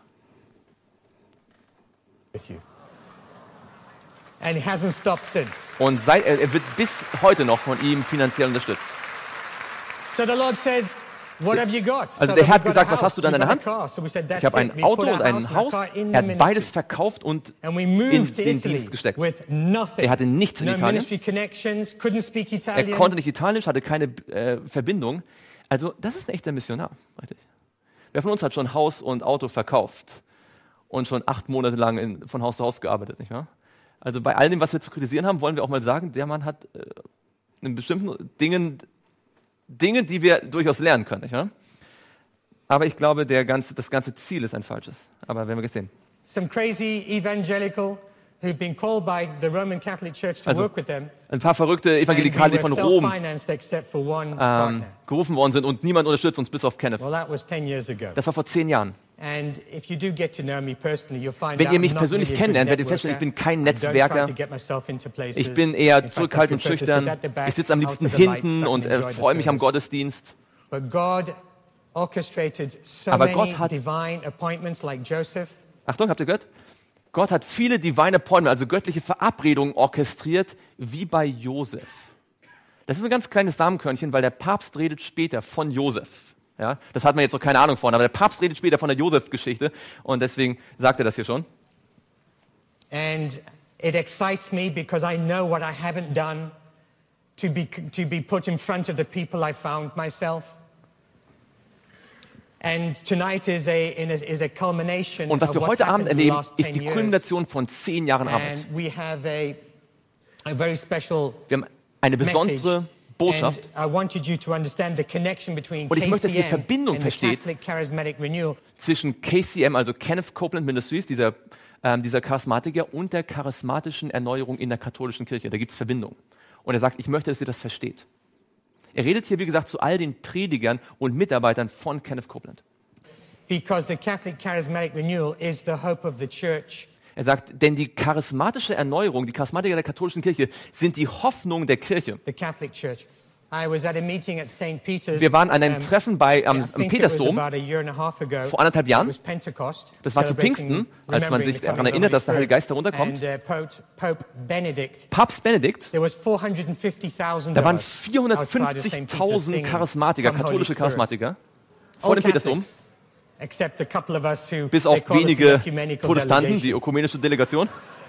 with you. And it hasn't stopped since. Und seit, er er wird bis heute noch von ihm finanziell unterstützt. So the Lord said, what have you got? Also So der that Herr hat we've got a gesagt, was house, hast du da in we've deiner got a Hand? car. So we said, that's Ich habe it. ein We Auto put a und house ein and a Haus. car in Er the hat beides ministry. verkauft und And we in moved to den Italy Dienst gesteckt. with nothing. Er hatte nichts in no Italien. ministry connections, couldn't speak Er Italian. konnte nicht Italienisch, hatte keine äh, Verbindung. Also das ist ein echter Missionar. Richtig. Wer von uns hat schon Haus und Auto verkauft und schon acht Monate lang in, von Haus zu Haus gearbeitet, nicht wahr? Also bei all dem, was wir zu kritisieren haben, wollen wir auch mal sagen, der Mann hat äh, in bestimmten Dingen Dinge, die wir durchaus lernen können, nicht wahr? Aber ich glaube, der ganze, das ganze Ziel ist ein falsches. Aber werden wir gesehen. Some crazy evangelical who've been called by the Roman Catholic Church to Also, work with them. Ein paar verrückte Evangelikale, die And we von were Rom self-financed except for one ähm, partner. gerufen worden sind und niemand unterstützt uns bis auf Kenneth. Well, that was ten years ago. Das war vor zehn Jahren. And if you do get to know me personally, you'll find Wenn out ihr mich I'm not persönlich really a good kennenlernt, werdet ihr feststellen, ich bin networker. kein I don't Netzwerker. try to get myself into places. Ich bin eher In fact, I zurückhaltend und prefer to schüchtern. sit at the back, Ich sitze am out liebsten to the lights, hinten so I und can äh, enjoy the freue mich am service. Gottesdienst. But God orchestrated so Aber many Gott hat- divine appointments like Joseph. Achtung, habt ihr gehört? Gott hat viele divine appointments, also göttliche Verabredungen orchestriert, wie bei Josef. Das ist ein ganz kleines Samenkörnchen, weil der Papst redet später von Josef. Ja, das hat man jetzt noch keine Ahnung von, aber der Papst redet später von der Josef-Geschichte und deswegen sagt er das hier schon. And it excites me because I know what I haven't done to be, to be put in front of the people I found myself. And tonight is a, is a culmination Und was of wir what's heute Abend happened in the erleben, last ist ten die years. Kulmination von zehn Jahren Arbeit. And we have a, a very special Wir haben eine besondere message. Botschaft. And I wanted you to understand the connection between Und ich möchte, dass ihr die K C M Verbindung and the versteht. Catholic Charismatic Renewal. Zwischen K C M, also Kenneth Copeland Ministries, dieser, ähm, dieser Charismatiker, und der charismatischen Erneuerung in der katholischen Kirche. Da gibt es Verbindung. Und er sagt, ich möchte, dass ihr das versteht. Er redet hier, wie gesagt, zu all den Predigern und Mitarbeitern von Kenneth Copeland. Because the Catholic Charismatic Renewal is the hope of the church. Er sagt, denn die charismatische Erneuerung, die Charismatiker der katholischen Kirche sind die Hoffnung der Kirche. The Catholic Church. I was at a meeting at Saint Peter's. Wir waren an einem um, Treffen bei, am, I am think it was Petersdom about a year and a half ago. vor anderthalb Jahren. It was Pentecost, Das war zu celebrating, Pfingsten, als man remembering sich the daran coming of the erinnert, dass der Holy Heilige Geist Spirit. herunterkommt. And uh, Pope, Pope Benedict, Papst Benedikt, there was four hundred fifty thousand da waren of us outside of Saint Peter's vierhundertfünfzigtausend singing, Charismatiker, "Come, Holy katholische Spirit." Charismatiker, vor All dem Petersdom, Catholics, except a couple of us who bis they auf call us the wenige ecumenical Protestanten, die delegation. ökumenische Delegation.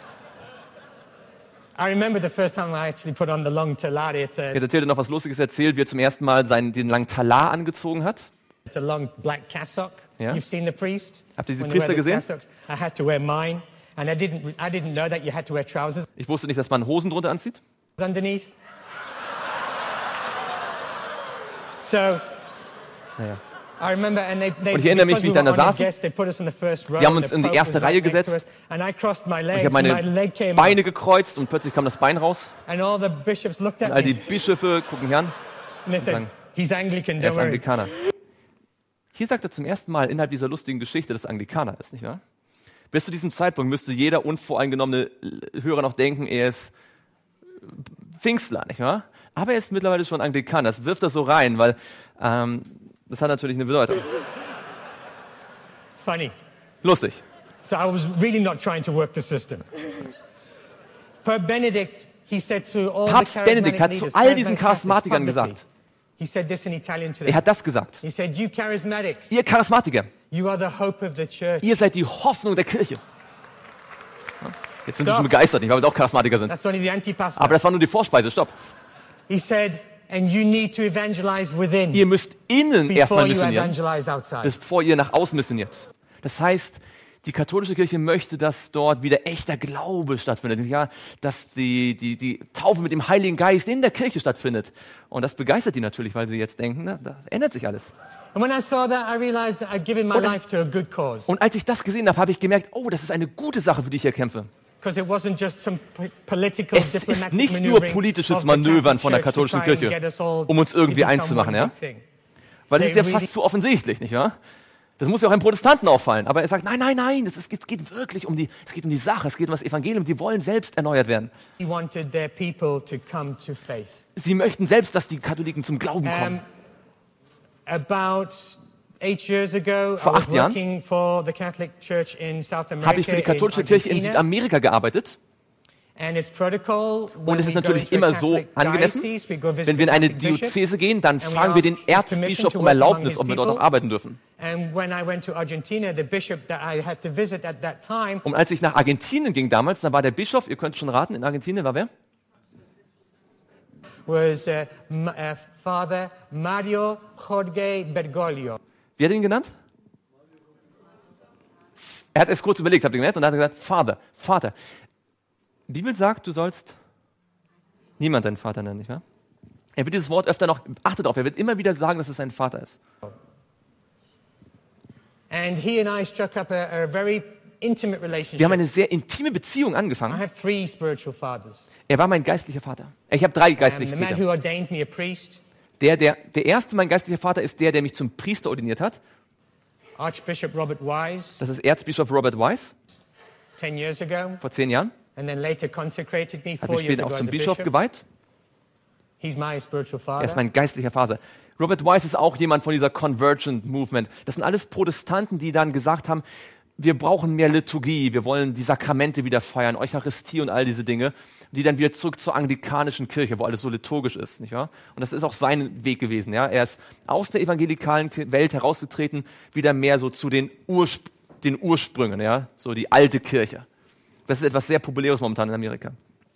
I remember the first time I actually put on the long talare. It's a, Jetzt erzählte noch was Lustiges erzählt, wie er zum ersten Mal seinen, den langen Talar angezogen hat. It's a long black cassock. Ja. You've seen the priest? Habt ihr diese When they wear Priester the gesehen? cassocks. I had to wear mine, and I didn't, I didn't know that you had to wear trousers Ich wusste nicht, dass man Hosen drunter anzieht. underneath. So, Naja. I remember, and they, they, Und ich erinnere mich, because wie ich we da were saß. honored guests, they put us in the first row, Sie haben and uns the in die Pope erste was Reihe right next to gesetzt. us, and I crossed my Ich legs, habe and my meine leg came Beine out, gekreuzt und plötzlich kam das Bein raus. and all the bishops looked Und at all die me, Bischöfe gucken hier an. and they said, sagen, he's Anglican, Er don't ist worry. Anglikaner. Hier sagt er zum ersten Mal innerhalb dieser lustigen Geschichte, dass er Anglikaner ist, nicht wahr? Bis zu diesem Zeitpunkt müsste jeder unvoreingenommene Hörer noch denken, er ist Pfingstler, nicht wahr? Aber er ist mittlerweile schon Anglikaner. Das wirft das so rein, weil ähm, das hat natürlich eine Bedeutung. Funny. Lustig. So I was really not trying to work the system. Pope Benedict, he said to all Papst the Benedikt charismatic hat zu leaders, all diesen charismatic Charismatikern Catholics gesagt, publicly, he said this in Italian to er them. hat das gesagt. He said, you charismatics, Ihr Charismatiker, you are the hope of the church. ihr seid die Hoffnung der Kirche. Jetzt sind sie Stop. schon begeistert, nicht, weil wir auch Charismatiker sind. That's only the antipasta. Aber das war nur die Vorspeise, stopp. He said, and you need to evangelize within Ihr müsst innen before erstmal you missionieren, evangelize outside. bevor ihr nach außen missioniert. Das heißt, die katholische Kirche möchte, dass dort wieder echter Glaube stattfindet. Ja, dass die, die, die Taufe mit dem Heiligen Geist in der Kirche stattfindet. Und das begeistert die natürlich, weil sie jetzt denken, na, da ändert sich alles. And when I saw that, I realized that I'd given my Und es- life to a good cause. Und als ich das gesehen habe, habe ich gemerkt, oh, das ist eine gute Sache, für die ich hier kämpfe. Because it wasn't just some po- political, Es ist diplomatic nicht nur maneuvering politisches of the Manövern Catholic von der Church to katholischen try and Kirche, get us all um uns to irgendwie become eins zu machen, one ja? big thing. Weil das ist ja They fast zu offensichtlich, nicht wahr? Das muss ja auch einem Protestanten auffallen. Aber er sagt, nein, nein, nein, es, ist, es geht wirklich um die, es geht um die Sache, es geht um das Evangelium. Die wollen selbst erneuert werden. He wanted their people to come to faith. Sie möchten selbst, dass die Katholiken zum Glauben kommen. Um, about eight years ago, Vor I was acht Jahren working for the Catholic Church in South America, Habe ich für die katholische in Kirche in Argentina. Südamerika gearbeitet. And it's protocol, when Und es we ist go natürlich into a immer so Catholic angemessen, diocese, we go visit wenn wir in the eine Catholic bishop. Diözese gehen, dann and we fragen wir den ask his permission Erzbischof to um work among Erlaubnis, his ob wir dort people. auch arbeiten dürfen. And when I went to Argentina, the bishop that I had to visit at that time Und als ich nach Argentinien ging damals, dann war der Bischof, ihr könnt schon raten, in Argentinien war wer? was uh, M- uh, Father Mario Jorge Bergoglio. Wie hat er ihn genannt? Er hat es kurz überlegt, habt ihr gemerkt? Und dann hat er gesagt, Vater, Vater. Die Bibel sagt, du sollst niemand deinen Vater nennen, nicht wahr? Er wird dieses Wort öfter noch, achtet darauf, er wird immer wieder sagen, dass es sein Vater ist. And he and I struck up a, a very intimate Wir relationship. haben eine sehr intime Beziehung I angefangen. have three spiritual fathers. Er war mein geistlicher Vater. Ich habe drei Um, geistliche the man Väter. who ordained me a priest, Der, der, der erste, mein geistlicher Vater, ist der, der mich zum Priester ordiniert hat. Archbishop Robert Wise, Das ist Erzbischof Robert Wise ten years ago, vor zehn Jahren. and then later consecrated me Hat four mich years später ago auch as zum a Bischof bishop. geweiht. He's my spiritual Er ist father. mein geistlicher Vater. Robert Wise ist auch jemand von dieser Convergent Movement. Das sind alles Protestanten, die dann gesagt haben, wir brauchen mehr Liturgie, wir wollen die Sakramente wieder feiern, Eucharistie und all diese Dinge, die dann wieder zurück zur anglikanischen Kirche, wo alles so liturgisch ist, nicht wahr? Und das ist auch sein Weg gewesen, ja. Er ist aus der evangelikalen Welt herausgetreten, wieder mehr so zu den, Ursp den Ursprüngen, ja, so die alte Kirche. Das ist etwas sehr Populäres momentan in Amerika.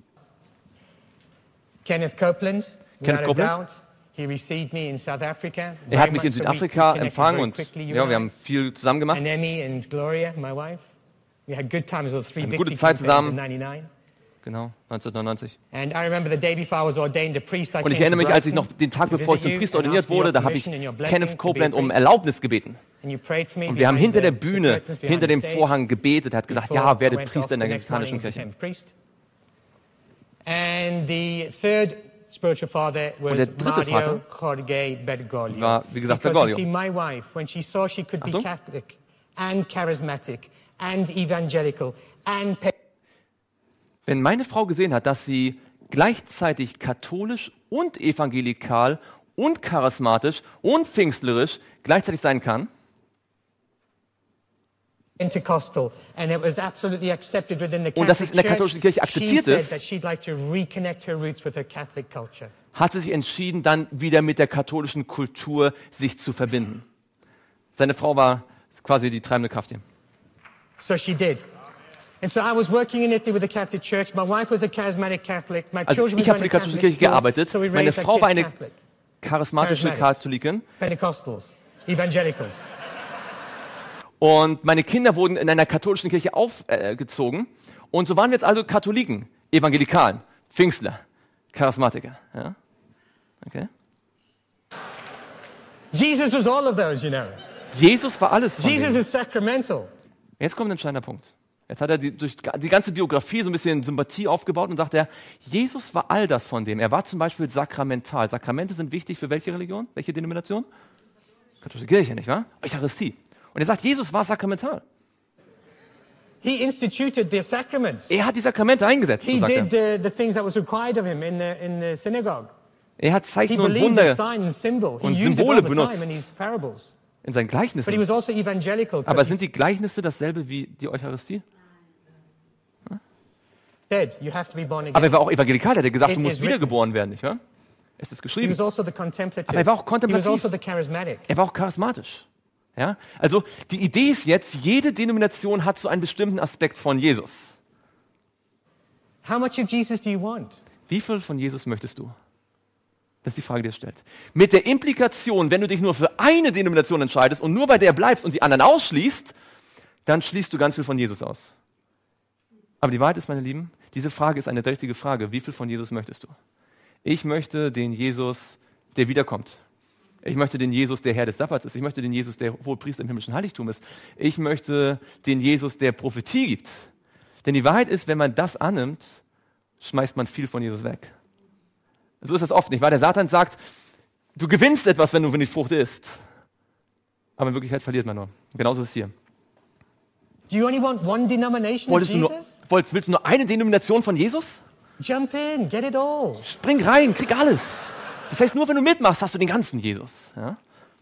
Kenneth Copeland, Kenneth without a Copeland? doubt, he received me in South Africa. Er hat Very mich in much so. We- Südafrika we connected empfangen very und quickly, you ja, and wir I. haben viel zusammen gemacht. And Emmy and Gloria, my wife. We had good times with three Eine victory gute Zeit campaigns in zusammen. ninety-nine. Genau, neunzehnhundertneunundneunzig. And I remember the day before I was ordained a priest, I Und ich came erinnere to mich, als ich Brighton noch den Tag to bevor ich visit zum you Priester and ordiniert ask for your wurde, da habe ich permission and your blessing Kenneth to be a Copeland um priest. Erlaubnis gebeten. And you prayed for me Und wir haben behind hinter the- der the Bühne, curtains behind hinter the dem stage Vorhang gebetet. Er hat gesagt, before ja, I werde went Priester off in der the next morning anglikanischen and Kirche. became priest. And the third spiritual father was der dritte Mario Jorge Bergoglio. war, wie gesagt, Because Bergoglio. you see, my wife, when she saw she could be Achtung. Catholic and charismatic and evangelical and pa- Wenn meine Frau gesehen hat, dass sie gleichzeitig katholisch und evangelikal und charismatisch und pfingstlerisch gleichzeitig sein kann, Pentecostal, and it was absolutely accepted within the Und dass Catholic es in der Church, katholischen Kirche she akzeptiert said ist, that she'd like to reconnect her roots with her Catholic culture. hat sie sich entschieden, dann wieder mit der katholischen Kultur sich zu verbinden. Seine Frau war quasi die treibende Kraft hier. So she did. And so I was working in Italy with the Catholic Church. My wife was a charismatic Catholic. My Also children ich were habe für going die to katholische Catholic Kirche school, gearbeitet. so we Meine raised our Frau war kids eine Catholic. charismatische Charismatics. Katholikin. Pentecostals. Evangelicals. Und meine Kinder wurden in einer katholischen Kirche aufgezogen. Äh, und so waren wir jetzt also Katholiken, Evangelikalen, Pfingstler, Charismatiker. Ja? Okay. Jesus was all of those, you know. Jesus war alles von Jesus denen. is sacramental. Jetzt kommt ein entscheidender Punkt. Jetzt hat er die, durch die ganze Biografie so ein bisschen Sympathie aufgebaut und sagt er, Jesus war all das von dem. Er war zum Beispiel sakramental. Sakramente sind wichtig für welche Religion? Welche Denomination? Katholische Kirche, nicht wahr? Eucharistie. Und er sagt, Jesus war sakramental. He instituted the sacraments. Er hat die Sakramente eingesetzt. He So sagt did er. the, the things that was required of him in the, in the synagogue. er hat He Zeichen und believed in Wunder sign and symbol. He und used it Symbole all the benutzt. time in his parables. in seinen But he Gleichnissen. was also evangelical. 'cause Aber he sind die Gleichnisse dasselbe wie die Eucharistie? said, you have to be born again. Aber er war auch evangelikal, er hat gesagt, It du is musst written. wiedergeboren werden, nicht wahr? Es ist He geschrieben. was also the contemplative. Aber er war auch He kontemplativ. was also the charismatic. Er war auch charismatisch. Ja? Also die Idee ist jetzt, jede Denomination hat so einen bestimmten Aspekt von Jesus. How much of Jesus do you want? Wie viel von Jesus möchtest du? Das ist die Frage, die er stellt. Mit der Implikation, wenn du dich nur für eine Denomination entscheidest und nur bei der bleibst und die anderen ausschließt, dann schließt du ganz viel von Jesus aus. Aber die Wahrheit ist, meine Lieben, diese Frage ist eine richtige Frage. Wie viel von Jesus möchtest du? Ich möchte den Jesus, der wiederkommt. Ich möchte den Jesus, der Herr des Sabbats ist. Ich möchte den Jesus, der Hohepriester im himmlischen Heiligtum ist. Ich möchte den Jesus, der Prophetie gibt. Denn die Wahrheit ist, wenn man das annimmt, schmeißt man viel von Jesus weg. So ist das oft nicht, weil der Satan sagt, du gewinnst etwas, wenn du von die Frucht isst. Aber in Wirklichkeit verliert man nur. Und genauso ist es hier. Do you only want one denomination of Wolltest du nur, Jesus? wolltest, willst du nur eine Denomination von Jesus? Jump in, get it all. Spring rein, krieg alles. Das heißt, nur wenn du mitmachst, hast du den ganzen Jesus. Ja?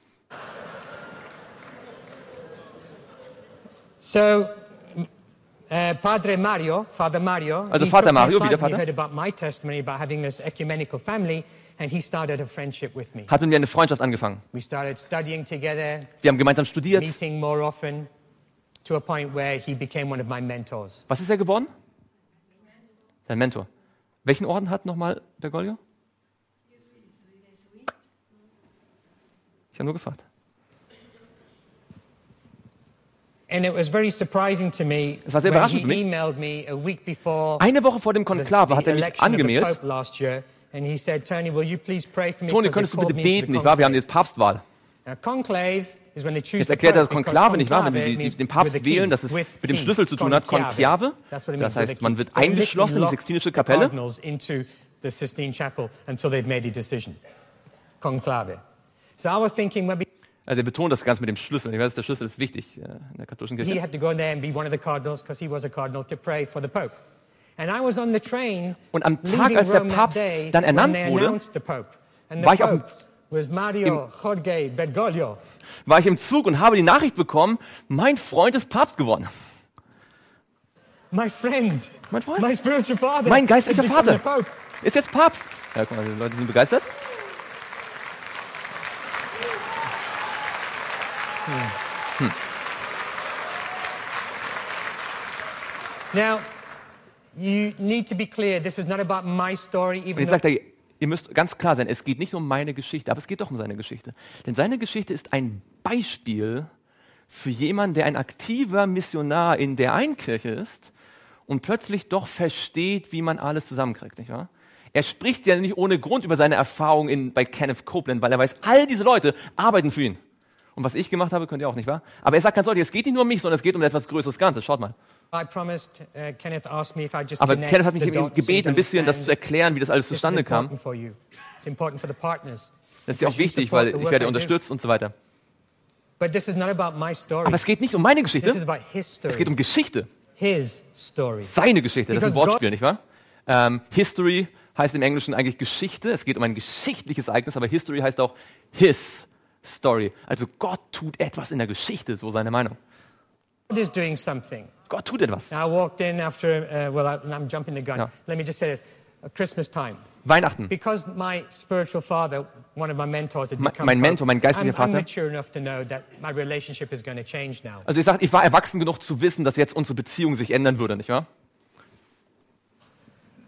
So, uh, Padre Mario, Father Mario, Also he Vater took me Mario, aside wieder when he Vater. heard about my testimony about having this ecumenical family, and he started a friendship with me. Hat mit mir eine Freundschaft angefangen. We started studying together, Wir haben gemeinsam studiert. meeting more often, to a point where he became one of my mentors. Was ist er geworden? Sein Mentor. Welchen Orden hat nochmal Bergoglio? Ich habe nur gefragt. And it was very surprising to me Es war sehr when überraschend he für mich. emailed me a week before Eine Woche vor dem the, Konklave hat the er mich election of the angemeldet. Pope last year, and he said, Tony, will you please pray for me? Toni, 'cause they könntest du called bitte me into beten, the nicht wahr? Wir haben conclave." jetzt Papstwahl. Now, conclave is when they choose Jetzt the erklärt er das Pope, because Konklave, nicht wahr? Wenn conclave die, die, means den Papst with the key, wählen, das ist with mit dem key, Schlüssel zu tun hat, Konklave. That's what it means Das with the heißt, man key. wird They literally eingeschlossen in die lock Sixtinische the Kapelle. cardinals into the Sistine Chapel until they've made a decision. Conclave. So I was thinking maybe Also er betont das Ganze mit dem Schlüssel. Ich weiß, der Schlüssel ist wichtig äh, in der katholischen he Kirche. had to go in there and be one of the cardinals because he was a cardinal to pray for the Pope. And I was on the train Und am Tag, leaving als der Rome that Papst day dann when ernannt they wurde, announced the Pope. And the war ich auf dem- Pope was Mario Jorge Bergoglio. War ich im Zug und habe die Nachricht bekommen, mein Freund ist Papst geworden. My friend, Mein Freund. my spiritual father, Mein geistlicher had become Vater. the Pope. Ist jetzt Papst. Ja, guck mal, die Leute sind begeistert. Now, you need to be clear. This is not about my story, Und even jetzt though sagt er, ihr müsst ganz klar sein, es geht nicht um meine Geschichte, aber es geht doch um seine Geschichte. Denn seine Geschichte ist ein Beispiel für jemanden, der ein aktiver Missionar in der einen Kirche ist und plötzlich doch versteht, wie man alles zusammenkriegt, nicht wahr? Er spricht ja nicht ohne Grund über seine Erfahrung in, bei Kenneth Copeland, weil er weiß, all diese Leute arbeiten für ihn. Und was ich gemacht habe, könnt ihr auch, nicht wahr? Aber er sagt ganz deutlich, es geht nicht nur um mich, sondern es geht um ein etwas größeres Ganzes. Schaut mal. I promised, uh, Kenneth asked me if I just Aber connect Kenneth hat mich the eben dots gebeten, and ein bisschen das zu understand erklären, wie das alles this is zustande kam. important for you. It's important for the partners. Das ist ja auch Because you wichtig, support weil the ich work werde I do. unterstützt und so weiter. But this is not about my story. Aber es geht nicht um meine This Geschichte, is about his story. es geht um Geschichte. His story. Seine Geschichte, das ist ein Because Wortspiel, nicht wahr? Ähm, History heißt im Englischen eigentlich Geschichte. Es geht um ein geschichtliches Ereignis, aber History heißt auch His Story. Also Gott tut etwas in der Geschichte, so seine Meinung. God is doing something. Gott tut etwas. I walked in after, uh, well, I, I'm jumping the gun. Yeah. Let me just say this. At Christmas time. Weihnachten. Because my spiritual father, one of my mentors, had Mein- become mein Pope, Mentor, mein geistlicher I'm, I'm Vater. mature enough to know that my relationship is going to change now. Also ich sage, ich war erwachsen genug zu wissen, dass jetzt unsere Beziehung sich ändern würde, nicht wahr?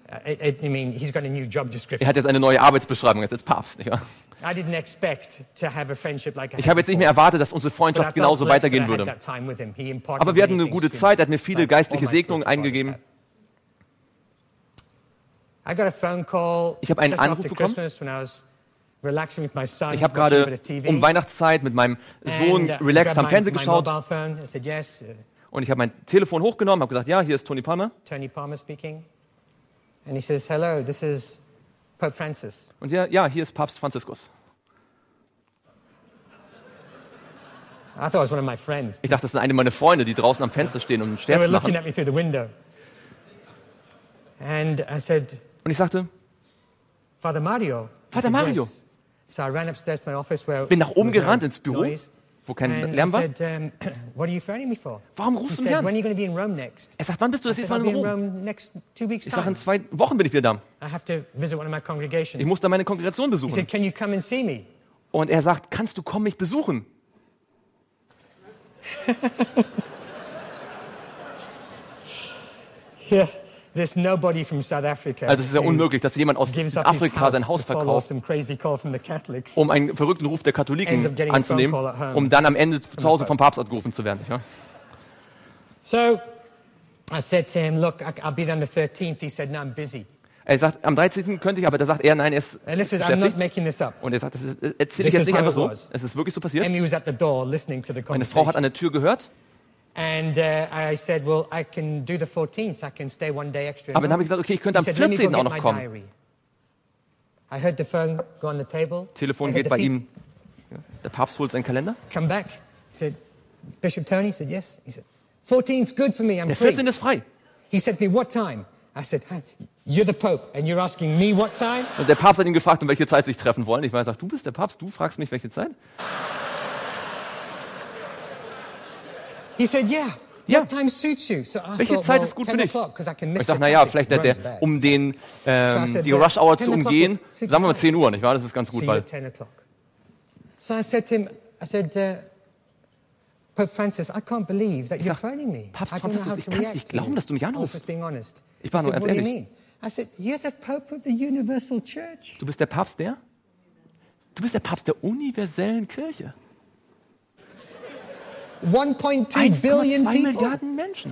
I, I, I mean, he's got a new job Er description. hat jetzt eine neue Arbeitsbeschreibung, er ist jetzt Papst. Nicht wahr? I didn't expect to have a friendship like I Ich had habe jetzt nicht mehr before. erwartet, dass unsere But I Freundschaft felt genauso blessed that weitergehen I had würde. that time with him. He imparted Aber wir hatten many eine gute things to Zeit, me, er hat mir viele like all geistliche my Segnungen spiritual eingegeben. fathers have. I got a phone call Ich habe einen just Anruf after bekommen. Christmas when I was relaxing with my son, Ich habe watching a gerade bit of T V. um Weihnachtszeit mit meinem Sohn And, uh, relaxed grabbed am my- Fernsehen my geschaut mobile phone. I said, yes, uh, und ich habe mein Telefon hochgenommen, habe gesagt, ja, hier ist Tony Palmer. Tony Palmer speaking. And he says, hello, this is Pope Francis. Und ja, ja, hier ist Papst Franziskus. I thought it was one of my friends. Ich dachte, das sind eine meiner Freunde, die draußen am Fenster stehen und einen They were Scherz looking machen. at me through the window. And I said, Und ich sagte, Father Mario. He Vater said, Mario. yes. So I ran upstairs to my office where bin nach oben there was gerannt no ins Büro, noise. wo kein And Lärm I war. said, um, what are you phoning me for? Warum He rufst du mich said, an? when are you going to be in Rome next? Er sagt, wann bist du I das said, nächste I'll Mal be in in Rom? Rome next two weeks Ich sage, in time. zwei Wochen bin ich wieder da. I have to visit one of my congregations. Ich muss da meine Kongregation He besuchen. said, can you come and see me? Und er sagt, kannst du kommen, mich besuchen? Yeah. There's nobody from South Africa Also es ist ja who unmöglich, dass jemand aus gives up his Afrika sein Haus house to follow verkauft, some crazy call from the Catholics. um einen verrückten Ruf der Katholiken Ends up getting a phone anzunehmen, call at home. um dann am Ende zu Hause vom Papst angerufen zu werden. Nicht wahr? So I said to him, look, I- I'll be there on the thirteenth. He said, no, I'm busy. Er sagt, am dreizehnten könnte ich, aber da sagt er, nein, er ist And this is, I'm not beschäftigt. making this up. Und er sagt, das ist- das erzähle ich This jetzt is nicht how einfach it so. was. Es ist wirklich so passiert. Amy was at the door listening to the Meine Frau hat conversation. an der Tür gehört, And uh, I said, well, I can do the fourteenth. I can stay one day extra. in aber dann habe Rome. ich gesagt, okay, ich könnte He am said, let me go vierzehnten auch get noch my kommen. diary. I heard the phone go on the table. Telefon I heard geht the bei feed- ihm. Ja, der Papst holt seinen Kalender. Come back. He said, Bishop Tony? He said, yes. He said, fourteenth's good for me. I'm Der free. vierzehnte ist frei. He said to me, what time? I said, "Huh, you're the Pope and you're asking me what time? Und der Papst hat ihn gefragt, um welche Zeit sie sich treffen wollen. Ich war gesagt, du bist der Papst, du fragst mich, welche Zeit? He said, yeah. Ja. What time suits you? So I Welche thought, Zeit well, ist gut für ten dich? o'clock, 'cause I can miss Ich the dachte, naja, traffic. vielleicht der, Rome's der, bad. um den, So I ähm, said, die uh, Rush Hour ten zu o'clock umgehen. would suit Sagen wir mal fine. zehn Uhr, nicht wahr? Das ist ganz See gut, you weil at ten o'clock. So I said to him, I said, uh, Pope Francis, I can't believe that you're sag, phoning me. Papst I don't know Franziskus, how ich to kann's react nicht to glauben, you. dass du mich I was anrufst. just being honest. Ich war He nur said, ganz what do you ehrlich. mean? I said, you're the Pope of the Universal Church. Du bist der Papst der? Du bist der Papst der universellen Kirche. one point two eins Komma billion zwei people. Milliarden Menschen.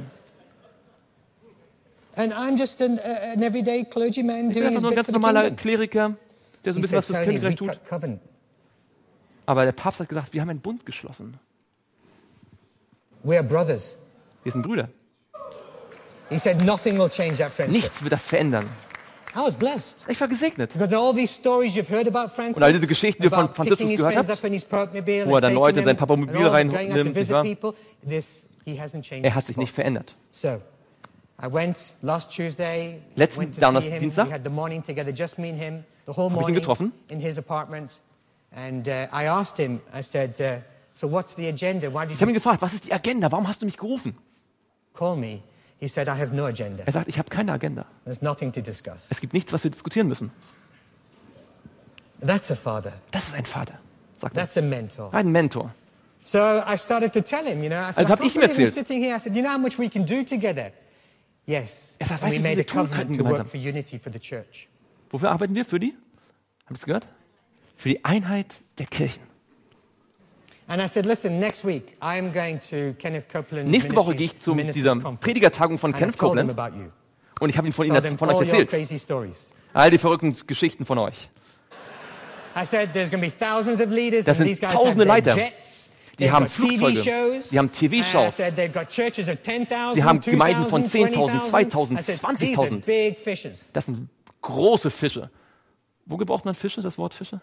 And I'm just an, uh, an everyday clergyman Ich bin doing einfach his nur ein bit ganz for the normaler kingdom. Kleriker, der so ein He bisschen was said, fürs Tony, we Königreich tut. cut covenant. Aber der Papst hat gesagt, wir haben einen Bund geschlossen. We are brothers. Wir sind Brüder. He said, nothing will change that friendship. Nichts wird das verändern. I was blessed. Ich war gesegnet. Because all these stories you've heard about Francis, Und all diese Geschichten, die ihr von about Franziskus picking his gehört friends habt, up in his Popemobile wo er and dann taking Leute in sein them Papamobil and all rein- going out to nimmt, visit nicht wahr? people, this, he hasn't changed Er hat his sich nicht spot. verändert. So, I went last Tuesday, Letzten went to Donnerstag- see him. Dienstag We had the morning together, just me and him, the whole ich ihn morning getroffen. in his apartment. And uh, I asked him, I said, uh, so what's the agenda? Why did Ich habe ihn you gefragt, was ist die Agenda? Warum hast du mich gerufen? call me? He said, I have no agenda. Er sagt, ich habe keine Agenda. There's nothing to discuss. Es gibt nichts, was wir diskutieren müssen. That's a father. Das ist ein Vater, sagt er. That's a mentor. Ein Mentor. So I started to tell him, you know, I said, Also I hab ich can't ihm believe I'm erzählt. sitting here. I said, you know how much we can do together? Yes. Er sagt, And weißt we du, wie made a wir tun covenant könnten to work gemeinsam? for unity for the church. Wofür arbeiten wir? Für die? Habt ihr es gehört? Für die Einheit der Kirchen. And I said, listen, next week I am going to Kenneth Copeland Nächste Woche Ministries- gehe ich zu Ministers dieser Conference. Predigertagung von And Kenneth I've told them Copeland about you. und ich habe ihm von Ihnen Told them von euch all your erzählt. crazy stories. All die verrückten Geschichten von euch. I said, there's going to be thousands of leaders Das and sind these guys tausende have their Leiter. jets. Die They've haben got T V Flugzeuge. shows. Die haben T V And I Shows. said, they've got churches of ten thousand, Die haben Gemeinden von two thousand, zehntausend, zweitausend, I said, zwanzigtausend. These are big fishes. Das sind große Fische. Wo gebraucht man Fische, das Wort Fische?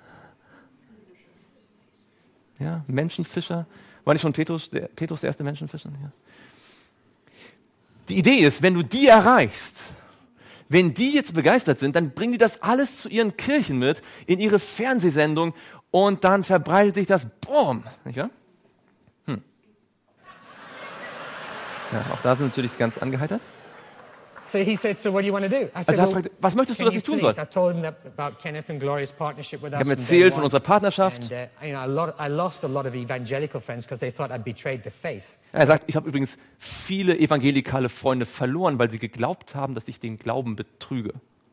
Ja, Menschenfischer. War nicht schon Petrus der, Petrus der erste Menschenfischer? Ja. Die Idee ist, wenn du die erreichst, wenn die jetzt begeistert sind, dann bringen die das alles zu ihren Kirchen mit, in ihre Fernsehsendung und dann verbreitet sich das, boom, nicht wahr? Hm. Ja, auch da sind natürlich ganz angeheitert. So he said, so what do you want to do? I said, Also er well, fragte, was möchtest du, can dass you ich tun please? soll? I told him that about Kenneth and Gloria's partnership with Ich us habe ihm from day erzählt von one. unserer Partnerschaft. And uh, you know, a lot, I lost a lot of evangelical friends because they thought I'd betrayed the faith. Er sagt, ich habe übrigens viele evangelikale Freunde verloren, weil sie geglaubt haben, dass ich den Glauben betrüge.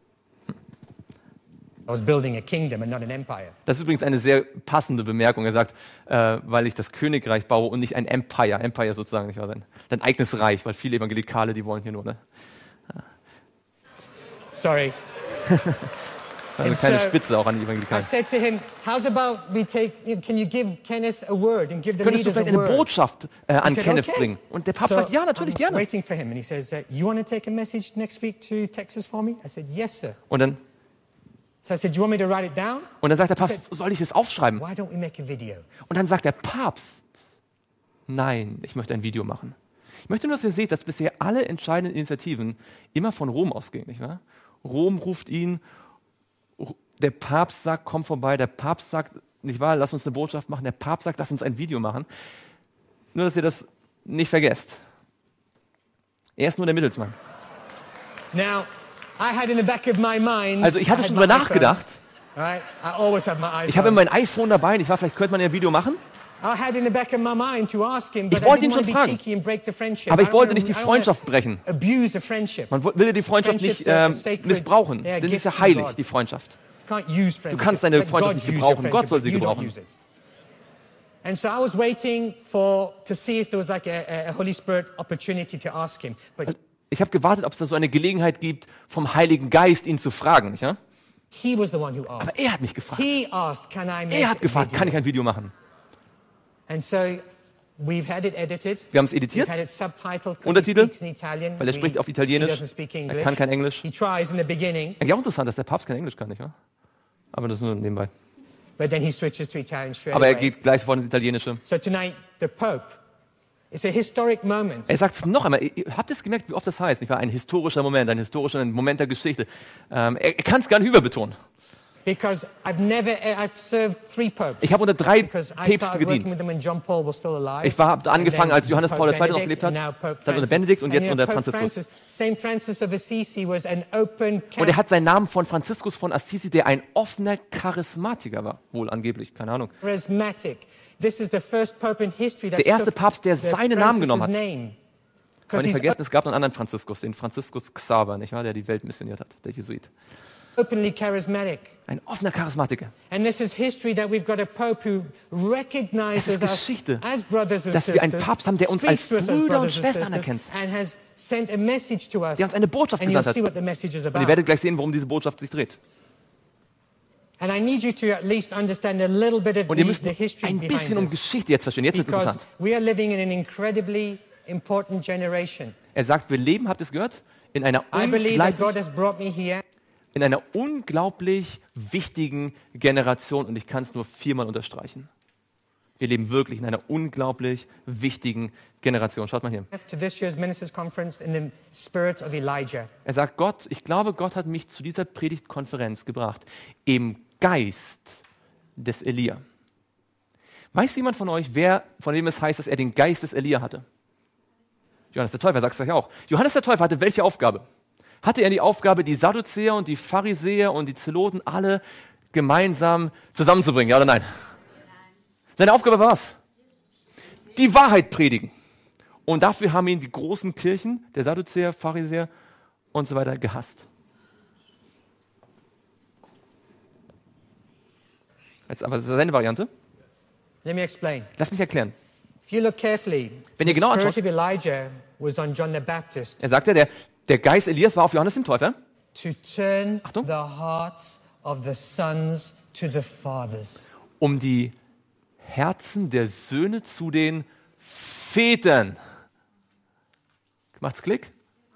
was building a kingdom and not an empire. Das ist übrigens eine sehr passende Bemerkung. Er sagt, äh, weil ich das Königreich baue und nicht ein Empire. Empire sozusagen, nicht wahr? Dein, dein eigenes Reich, weil viele Evangelikale, die wollen hier nur, ne? Sorry. Also And keine so, Spitze auch an die I Evangelikalen. said to him, how's about we take, can you give Kenneth a word and give the Könntest du leaders a vielleicht eine word? Botschaft äh, an I said, Kenneth okay. bringen? Und der Papst So sagt, ja, natürlich, I'm gerne. waiting for him and he says, uh, you want to take a message next week to Texas for me? I said, yes, sir. Und dann, So I said, do you want me to write it down? und dann sagt der He Papst, soll ich es aufschreiben? Why don't we make a video? Und dann sagt der Papst, nein, ich möchte ein Video machen. Ich möchte nur, dass ihr seht, dass bisher alle entscheidenden Initiativen immer von Rom ausgehen, nicht wahr? Rom ruft ihn, der Papst sagt, komm vorbei, der Papst sagt, nicht wahr, lass uns eine Botschaft machen, der Papst sagt, lass uns ein Video machen. Nur, dass ihr das nicht vergesst. Er ist nur der Mittelsmann. Now, I had in the back of my mind. Also ich hatte I had schon my drüber iPhone, nachgedacht. Right? I always have my iPhone. Ich habe immer mein iPhone dabei, nicht wahr, vielleicht könnte man ja ein Video machen. I had in the back of my mind to ask him, but Ich I wollte didn't ihn want schon to be fragen. cheeky and break the friendship. Aber I ich don't wollte wanna- nicht die I don't Freundschaft wanna brechen. Abuse a friendship. Man will die Freundschaft nicht Friendships are ähm, sacred, missbrauchen, they are denn sie ist ja gifts from heilig, God. die Freundschaft. Can't use friendship. kannst deine Let Freundschaft God nicht use your gebrauchen. Gott soll friendship, sie but you don't gebrauchen. use it. And so I was waiting for to see if there was like a, a Holy Spirit opportunity to ask him, but Ich habe gewartet, ob es da so eine Gelegenheit gibt, vom Heiligen Geist ihn zu fragen. Nicht, ja? he was the one who asked. Aber er hat mich gefragt. He asked, "Can I make Er hat a gefragt, video?" kann ich ein Video machen? And so we've had it edited. Wir haben es We've editiert, had it subtitled 'cause Untertitel, he speaks in Italian. weil er He- spricht auf He Italienisch. doesn't speak Er English. kann kein Englisch. He tries in the beginning, Ja, auch interessant, dass der Papst kein Englisch kann, nicht wahr? Aber das nur nebenbei. but then he switches to Italian straight Aber er away. geht gleich sofort ins Italienische. So tonight, the Pope. It's a historic moment. Er sagt es noch einmal. Ihr habt es gemerkt, wie oft das heißt? Nicht wahr? Ein historischer Moment, ein historischer Moment der Geschichte. Ähm, er er kann es gar nicht überbetonen. Because I've never, I've served three popes. Ich habe unter drei Because I Päpsten started working gedient. with them when John Paul was still alive. Ich war- hab angefangen, And then als Johannes Pope Paul der Zweite noch Benedict, gelebt hat. and now Pope Dann unter Francis. Benedikt und And jetzt you know, unter Pope Franziskus. Francis, Saint Francis of Assisi was an open Und er hat seinen Namen von Franziskus von Assisi, der ein offener Charismatiker war. Wohl angeblich, keine Ahnung. charismatic. This is the first pope in history that Der erste took Papst, der the seinen Namen Francis's genommen hat. name. Aber 'Cause nicht he's vergessen, es gab noch einen anderen Franziskus, den Franziskus Xaver, nicht wahr, der die Welt missioniert hat, der Jesuit. openly charismatic. Ein offener Charismatiker. And this is history that we've got a pope who recognizes Es ist us Geschichte, as brothers and dass wir einen sisters, Papst haben, der uns speaks als to us as Brüder und brothers and Schwestern sisters, erkennt. and has sent a message to us. Der uns eine Botschaft And you'll gesandt hat. see what the message is Und ihr about. werdet gleich sehen, worum diese Botschaft sich dreht. And I need you to at least understand a little bit of Und ihr the, müsst the history ein bisschen um behind this. Geschichte jetzt verstehen. Jetzt wird es Because interessant. we are living in an incredibly important generation. Er sagt, wir leben, habt ihr es gehört, in einer, I believe that unglaublich, God has brought me here in einer unglaublich wichtigen Generation. Und ich kann es nur viermal unterstreichen. Wir leben wirklich in einer unglaublich wichtigen Generation. Schaut mal hier. to this year's Ministers' Conference in the spirit of Elijah. Er sagt, Gott, ich glaube, Gott hat mich zu dieser Predigtkonferenz gebracht, im Geist des Elia. Weiß jemand von euch, wer, von dem es heißt, dass er den Geist des Elia hatte? Johannes der Täufer sagt es gleich auch. Johannes der Täufer hatte welche Aufgabe? Hatte er die Aufgabe, die Sadduzäer und die Pharisäer und die Zeloten alle gemeinsam zusammenzubringen? Ja oder nein? Seine Aufgabe war was? Die Wahrheit predigen. Und dafür haben ihn die großen Kirchen, der Sadduzäer, Pharisäer und so weiter, gehasst. Jetzt aber seine Variante. Let me explain. Lass mich erklären. If you look carefully, Wenn ihr the genau spirit anschaut- of Elijah was on John the Baptist Er sagte, der, der Geist Elias war auf Johannes dem Täufer, to turn Achtung. the hearts of the sons to the fathers. um die Herzen der Söhne zu den Vätern. Macht's Klick?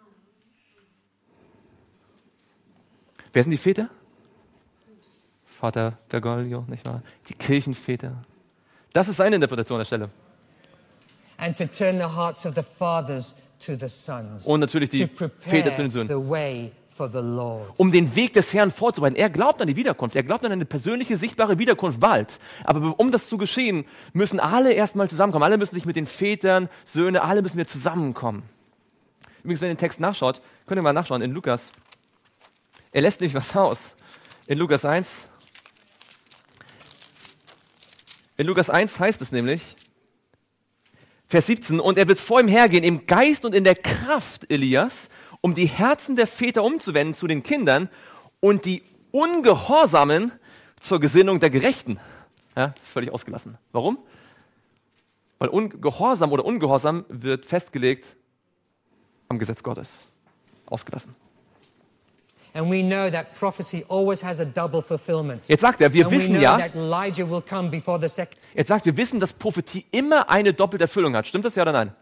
Wer sind die Väter? Vater Bergoglio, nicht wahr? Die Kirchenväter. Das ist seine Interpretation der Stelle. And to turn the hearts of the fathers to the sons. Und natürlich die to Väter zu prepare den Söhnen. the way for the Lord. Um den Weg des Herrn vorzubereiten. Er glaubt an die Wiederkunft. Er glaubt an eine persönliche, sichtbare Wiederkunft bald. Aber um das zu geschehen, müssen alle erstmal zusammenkommen. Alle müssen sich mit den Vätern, Söhne, alle müssen wir zusammenkommen. Übrigens, wenn ihr den Text nachschaut, könnt ihr mal nachschauen in Lukas. Er lässt nicht was aus. In Lukas eins. In Lukas eins heißt es nämlich, Vers siebzehn, und er wird vor ihm hergehen im Geist und in der Kraft Elias, um die Herzen der Väter umzuwenden zu den Kindern und die Ungehorsamen zur Gesinnung der Gerechten. Ja, das ist völlig ausgelassen. Warum? Weil Ungehorsam oder Ungehorsam wird festgelegt am Gesetz Gottes. Ausgelassen. And we know that prophecy always has a double fulfillment. Jetzt sagt er, wir And we wissen know ja, that Elijah will come before the second. jetzt sagt, wir wissen, dass Prophetie immer eine doppelte Erfüllung hat. Stimmt das ja oder nein?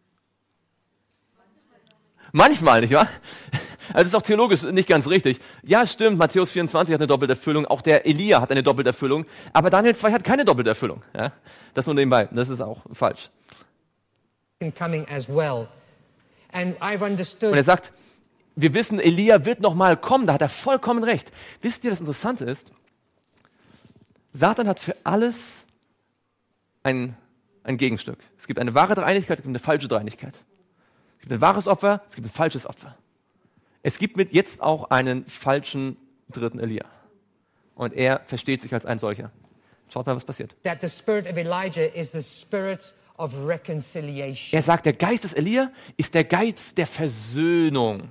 Manchmal, nicht wahr? Also das ist auch theologisch nicht ganz richtig. Ja, stimmt, Matthäus vierundzwanzig hat eine doppelte Erfüllung, auch der Elia hat eine doppelte Erfüllung, aber Daniel zwei hat keine doppelte Erfüllung. Ja? Das nur nebenbei, das ist auch falsch. Coming as well. And I've Und understood. er sagt, wir wissen, Elia wird nochmal kommen, da hat er vollkommen recht. Wisst ihr, das Interessante ist, Satan hat für alles ein, ein Gegenstück. Es gibt eine wahre Dreieinigkeit, es gibt eine falsche Dreieinigkeit. Es gibt ein wahres Opfer, es gibt ein falsches Opfer. Es gibt mit jetzt auch einen falschen dritten Elia. Und er versteht sich als ein solcher. Schaut mal, was passiert. That the spirit of Elijah is the spirit of reconciliation. Er sagt, der Geist des Elia ist der Geist der Versöhnung,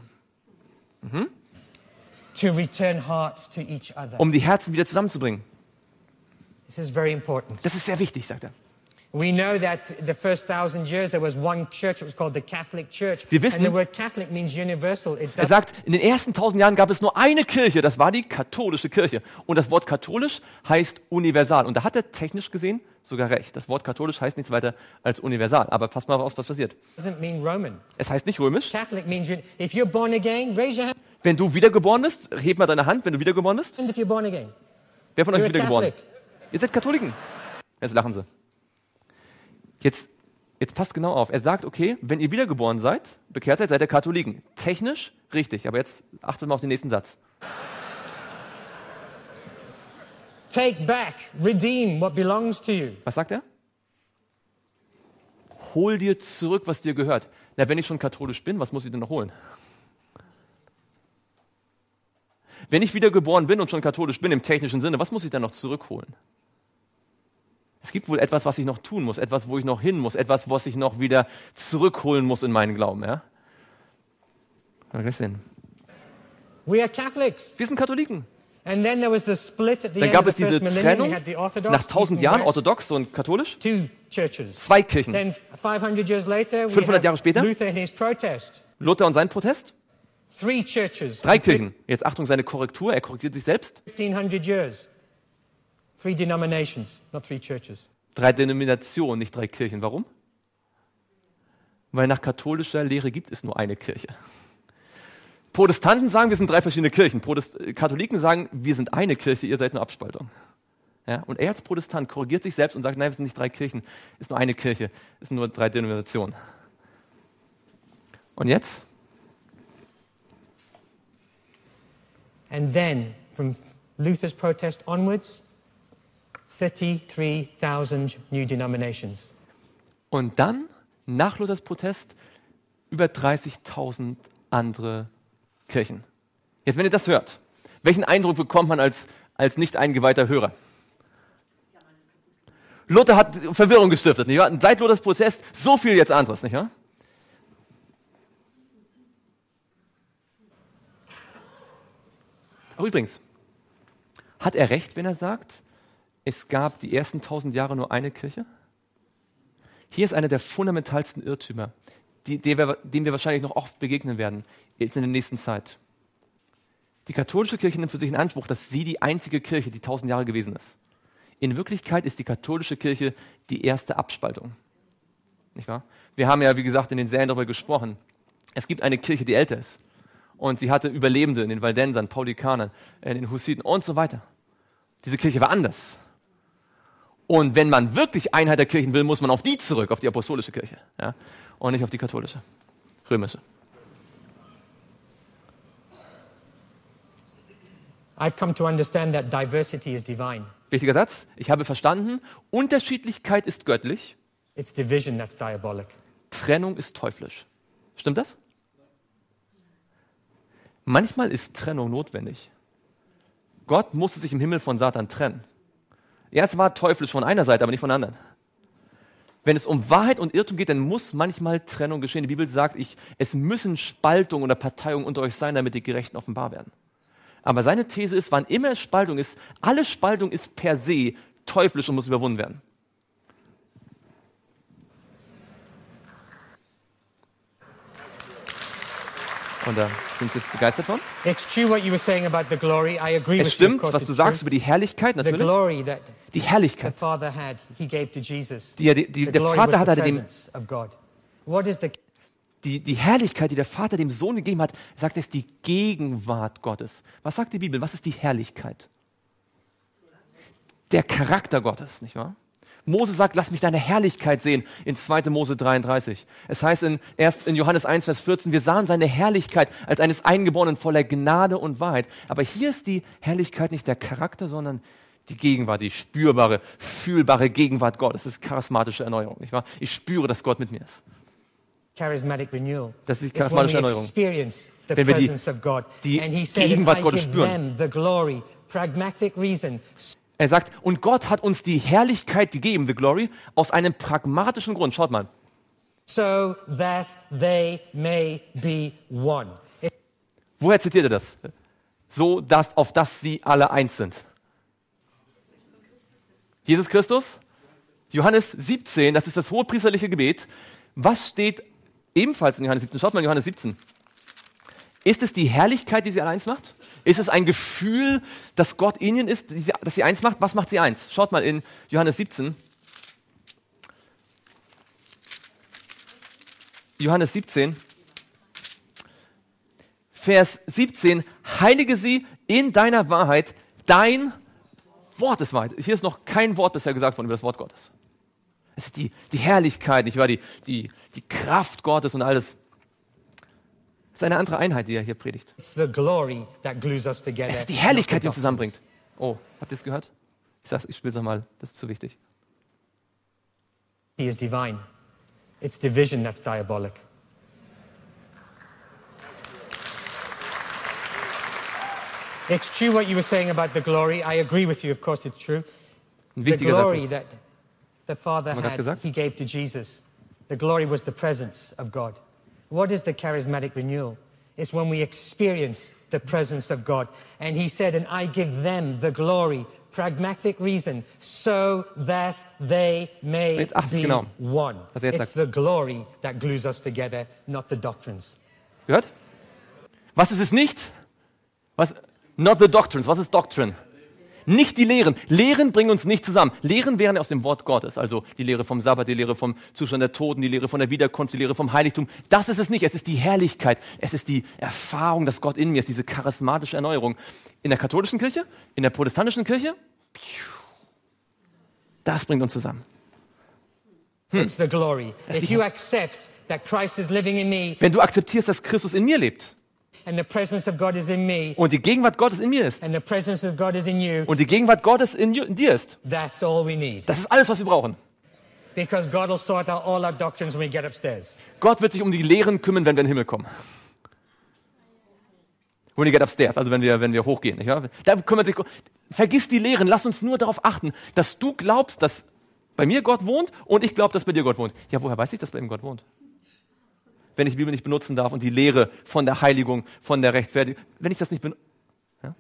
To return hearts to each other. um die Herzen wieder zusammenzubringen. This is very important. Das ist sehr wichtig, sagt er. We know that the first thousand years there was one church, it was called the Catholic Church. Wir wissen- and the word Catholic means universal. It Er does, sagt, in den ersten tausend Jahren gab es nur eine Kirche, das war die katholische Kirche. Und das Wort katholisch heißt universal. Und da hat er technisch gesehen sogar recht. Das Wort katholisch heißt nichts weiter als universal. Aber passt mal auf, was passiert. doesn't mean Roman. Es heißt nicht römisch. Catholic means you, if you're born again, raise your hand Wenn du wiedergeboren bist, heb mal deine Hand, wenn du wiedergeboren bist. if you're born again. Wer von euch You're ist a wiedergeboren? Catholic. Ihr seid Katholiken. Jetzt lachen sie. Jetzt, jetzt passt genau auf. Er sagt, okay, wenn ihr wiedergeboren seid, bekehrt seid, seid ihr Katholiken. Technisch richtig, aber jetzt achtet mal auf den nächsten Satz. Take back, redeem what belongs to you. Was sagt er? Hol dir zurück, was dir gehört. Na, wenn ich schon katholisch bin, was muss ich denn noch holen? Wenn ich wiedergeboren bin und schon katholisch bin im technischen Sinne, was muss ich dann noch zurückholen? Es gibt wohl etwas, was ich noch tun muss, etwas, wo ich noch hin muss, etwas, was ich noch wieder zurückholen muss in meinen Glauben. Ja? Kann man gleich sehen. We are Catholics. Wir sind Katholiken. And then there was the split at the Dann end gab of es the diese first millennium. Trennung We had the Orthodox, nach tausend East and Jahren, West, orthodox und katholisch. two churches. Zwei Kirchen. Then five hundred years later, we fünfhundert have Jahre später? Luther and his protest. Luther und sein Protest. Three churches. Drei Kirchen. Jetzt Achtung, seine Korrektur, er korrigiert sich selbst. fifteen hundred years. Three denominations, not three churches. Drei Denominationen, nicht drei Kirchen. Warum? Weil nach katholischer Lehre gibt es nur eine Kirche. Protestanten sagen, wir sind drei verschiedene Kirchen. Protest Katholiken sagen, wir sind eine Kirche, ihr seid nur Abspaltung. Ja? Und er als Protestant korrigiert sich selbst und sagt, nein, wir sind nicht drei Kirchen, es ist nur eine Kirche, es sind nur drei Denominationen. Und jetzt? And then, from Luther's protest onwards, thirty-three thousand new denominations. Und dann, nach Luthers Protest, über dreißigtausend andere Kirchen. Jetzt, wenn ihr das hört, welchen Eindruck bekommt man als, als nicht eingeweihter Hörer? Luther hat Verwirrung gestiftet, nicht wahr? Und seit Luthers Protest so viel jetzt anderes, nicht wahr? Aber übrigens, hat er recht, wenn er sagt, es gab die ersten tausend Jahre nur eine Kirche? Hier ist einer der fundamentalsten Irrtümer, die, dem, wir, dem wir wahrscheinlich noch oft begegnen werden, jetzt in der nächsten Zeit. Die katholische Kirche nimmt für sich in Anspruch, dass sie die einzige Kirche, die tausend Jahre gewesen ist. In Wirklichkeit ist die katholische Kirche die erste Abspaltung. Nicht wahr? Wir haben ja, wie gesagt, in den Serien darüber gesprochen. Es gibt eine Kirche, die älter ist. Und sie hatte Überlebende in den Valdensern, Paulikanern, in den Hussiten und so weiter. Diese Kirche war anders. Und wenn man wirklich Einheit der Kirchen will, muss man auf die zurück, auf die apostolische Kirche. Ja? Und nicht auf die katholische, römische. I've come to understand that diversity is divine. Wichtiger Satz. Ich habe verstanden, Unterschiedlichkeit ist göttlich, It's division that's diabolic. Trennung ist teuflisch. Stimmt das? Manchmal ist Trennung notwendig. Gott musste sich im Himmel von Satan trennen. Ja, es war teuflisch von einer Seite, aber nicht von der anderen. Wenn es um Wahrheit und Irrtum geht, dann muss manchmal Trennung geschehen. Die Bibel sagt, ich, es müssen Spaltungen oder Parteiungen unter euch sein, damit die Gerechten offenbar werden. Aber seine These ist, wann immer Spaltung ist, alle Spaltung ist per se teuflisch und muss überwunden werden. Und da sind Sie jetzt begeistert von? It's true what you were saying about the glory. I agree Es with you. Of stimmt, course, was it's du sagst true. über die Herrlichkeit, The natürlich. glory that Die the Herrlichkeit, Father had, he gave to Jesus. die, er- die, die The der glory Vater was hat the er dem, presence of God. What is the die, die Herrlichkeit, die der Vater dem Sohn gegeben hat, sagt er, ist die Gegenwart Gottes. Was sagt die Bibel? Was ist die Herrlichkeit? Der Charakter Gottes, nicht wahr? Mose sagt, lass mich deine Herrlichkeit sehen, in zweiter Mose dreiunddreißig. Es heißt in, erst in Johannes eins, Vers vierzehn, wir sahen seine Herrlichkeit als eines Eingeborenen voller Gnade und Wahrheit. Aber hier ist die Herrlichkeit nicht der Charakter, sondern die Gegenwart, die spürbare, fühlbare Gegenwart Gottes. Das ist charismatische Erneuerung, nicht wahr? Ich spüre, dass Gott mit mir ist. charismatic renewal? Das ist die It's when charismatische we Erneuerung. experience the Wenn wir die- presence of God. die And he said, Gegenwart and I Gottes give spüren. them the glory. Pragmatic reason. Er sagt, und Gott hat uns die Herrlichkeit gegeben, the glory, aus einem pragmatischen Grund. Schaut mal. So that they may be one. It- Woher zitiert er das? So, dass, auf dass sie alle eins sind. Jesus Christus? Johannes siebzehn, das ist das hohepriesterliche Gebet. Was steht ebenfalls in Johannes siebzehn? Schaut mal in Johannes siebzehn. Ist es die Herrlichkeit, die sie alle eins macht? Ist es ein Gefühl, dass Gott in ihnen ist, die sie, dass sie eins macht? Was macht sie eins? Schaut mal in Johannes siebzehn. Johannes siebzehn, Vers siebzehn. Heilige sie in deiner Wahrheit, dein Wort ist Wahrheit. Hier ist noch kein Wort bisher gesagt worden über das Wort Gottes. Es ist die, die Herrlichkeit, nicht wahr? Die, die, die Kraft Gottes und alles. Es ist eine andere Einheit, die er hier predigt. It's the glory that glues us together. Es ist die not Herrlichkeit, the die uns zusammenbringt. Oh, habt ihr es gehört? Ich sag's, ich spiele es nochmal, das ist zu wichtig. He is divine. It's division that's diabolic. It's true what you were saying about the glory. I agree with you. Of course, it's true. Ein The wichtiger Satz glory ist. that the Father Haben wir gerade had, gesagt? he gave to Jesus. The glory was the presence of God. What is the charismatic renewal? It's when we experience the presence of God. And he said, and I give them the glory, pragmatic reason, so that they may Jetzt acht, be genau. one. Was er jetzt It's sagt. the glory that glues us together, not the doctrines. Gehört? Was ist es nicht? Was? Not the doctrines. Was ist Doctrine? Nicht die Lehren. Lehren bringen uns nicht zusammen. Lehren wären aus dem Wort Gottes. Also die Lehre vom Sabbat, die Lehre vom Zustand der Toten, die Lehre von der Wiederkunft, die Lehre vom Heiligtum. Das ist es nicht. Es ist die Herrlichkeit. Es ist die Erfahrung, dass Gott in mir ist. Diese charismatische Erneuerung. In der katholischen Kirche, in der protestantischen Kirche, das bringt uns zusammen. It's the glory. That's If the- you accept that Christ is living in me Wenn du akzeptierst, dass Christus in mir lebt and the presence of God is in me und die Gegenwart Gottes in mir ist and the presence of God is in you, und die Gegenwart Gottes in, in dir ist, that's all we need. das ist alles, was wir brauchen. Because God will sort out all our doctrines when we get upstairs. Gott wird sich um die Lehren kümmern, wenn wir in den Himmel kommen. When you get upstairs, also wenn wir, wenn wir hochgehen. Nicht wahr? Da kümmert sich Gott. Vergiss die Lehren, lass uns nur darauf achten, dass du glaubst, dass bei mir Gott wohnt und ich glaube, dass bei dir Gott wohnt. Ja, woher weiß ich, dass bei ihm Gott wohnt? Wenn ich die Bibel nicht benutzen darf und die Lehre von der Heiligung, von der Rechtfertigung, wenn ich das nicht benutze. Ja?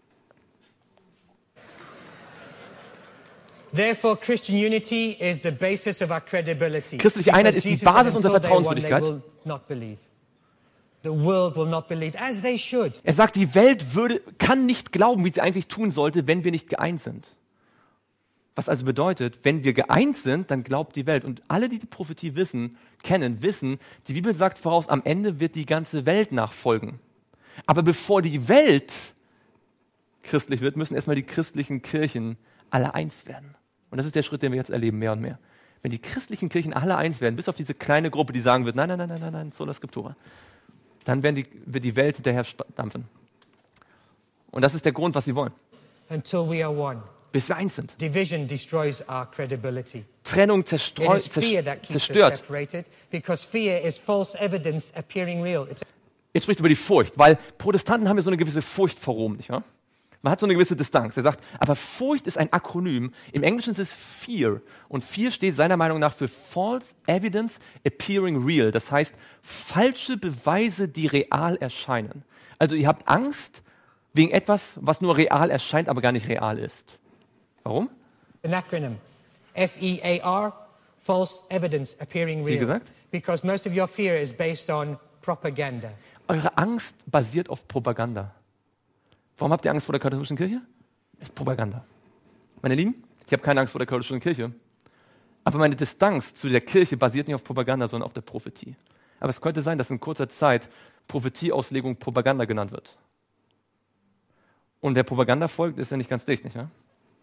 Therefore, Christian unity is the basis of our credibility. Christliche Einheit ist die Jesus Basis said, unserer until they won, they Vertrauenswürdigkeit. will not believe. The world will not believe, as they should. Er sagt, die Welt würde, kann nicht glauben, wie sie eigentlich tun sollte, wenn wir nicht geeint sind. Was also bedeutet, wenn wir geeint sind, dann glaubt die Welt. Und alle, die die Prophetie wissen, kennen, wissen, die Bibel sagt voraus, am Ende wird die ganze Welt nachfolgen. Aber bevor die Welt christlich wird, müssen erstmal die christlichen Kirchen alle eins werden. Und das ist der Schritt, den wir jetzt erleben, mehr und mehr. Wenn die christlichen Kirchen alle eins werden, bis auf diese kleine Gruppe, die sagen wird, nein, nein, nein, nein, nein, nein, sola scriptura, dann werden die, wird die Welt hinterher dampfen. Und das ist der Grund, was sie wollen. Until we are one. Bis wir eins sind. Division destroys our credibility. Trennung It zerstreu- is fear that keeps us zerstört. separated, because fear is false evidence appearing real. It's Jetzt spricht über die Furcht, weil Protestanten haben ja so eine gewisse Furcht vor Rom, nicht wahr? Man hat so eine gewisse Distanz. Er sagt, aber Furcht ist ein Akronym. Im Englischen ist es Fear. Und Fear steht seiner Meinung nach für False Evidence Appearing Real. Das heißt, falsche Beweise, die real erscheinen. Also ihr habt Angst, wegen etwas, was nur real erscheint, aber gar nicht real ist. Warum? An acronym. F E A R, false evidence appearing Wie real. gesagt? Because most of your fear is based on propaganda. Eure Angst basiert auf Propaganda. Warum habt ihr Angst vor der katholischen Kirche? Es ist Propaganda. Meine Lieben, ich habe keine Angst vor der katholischen Kirche. Aber meine Distanz zu der Kirche basiert nicht auf Propaganda, sondern auf der Prophetie. Aber es könnte sein, dass in kurzer Zeit Prophetieauslegung Propaganda genannt wird. Und wer Propaganda folgt, ist ja nicht ganz dicht, nicht wahr?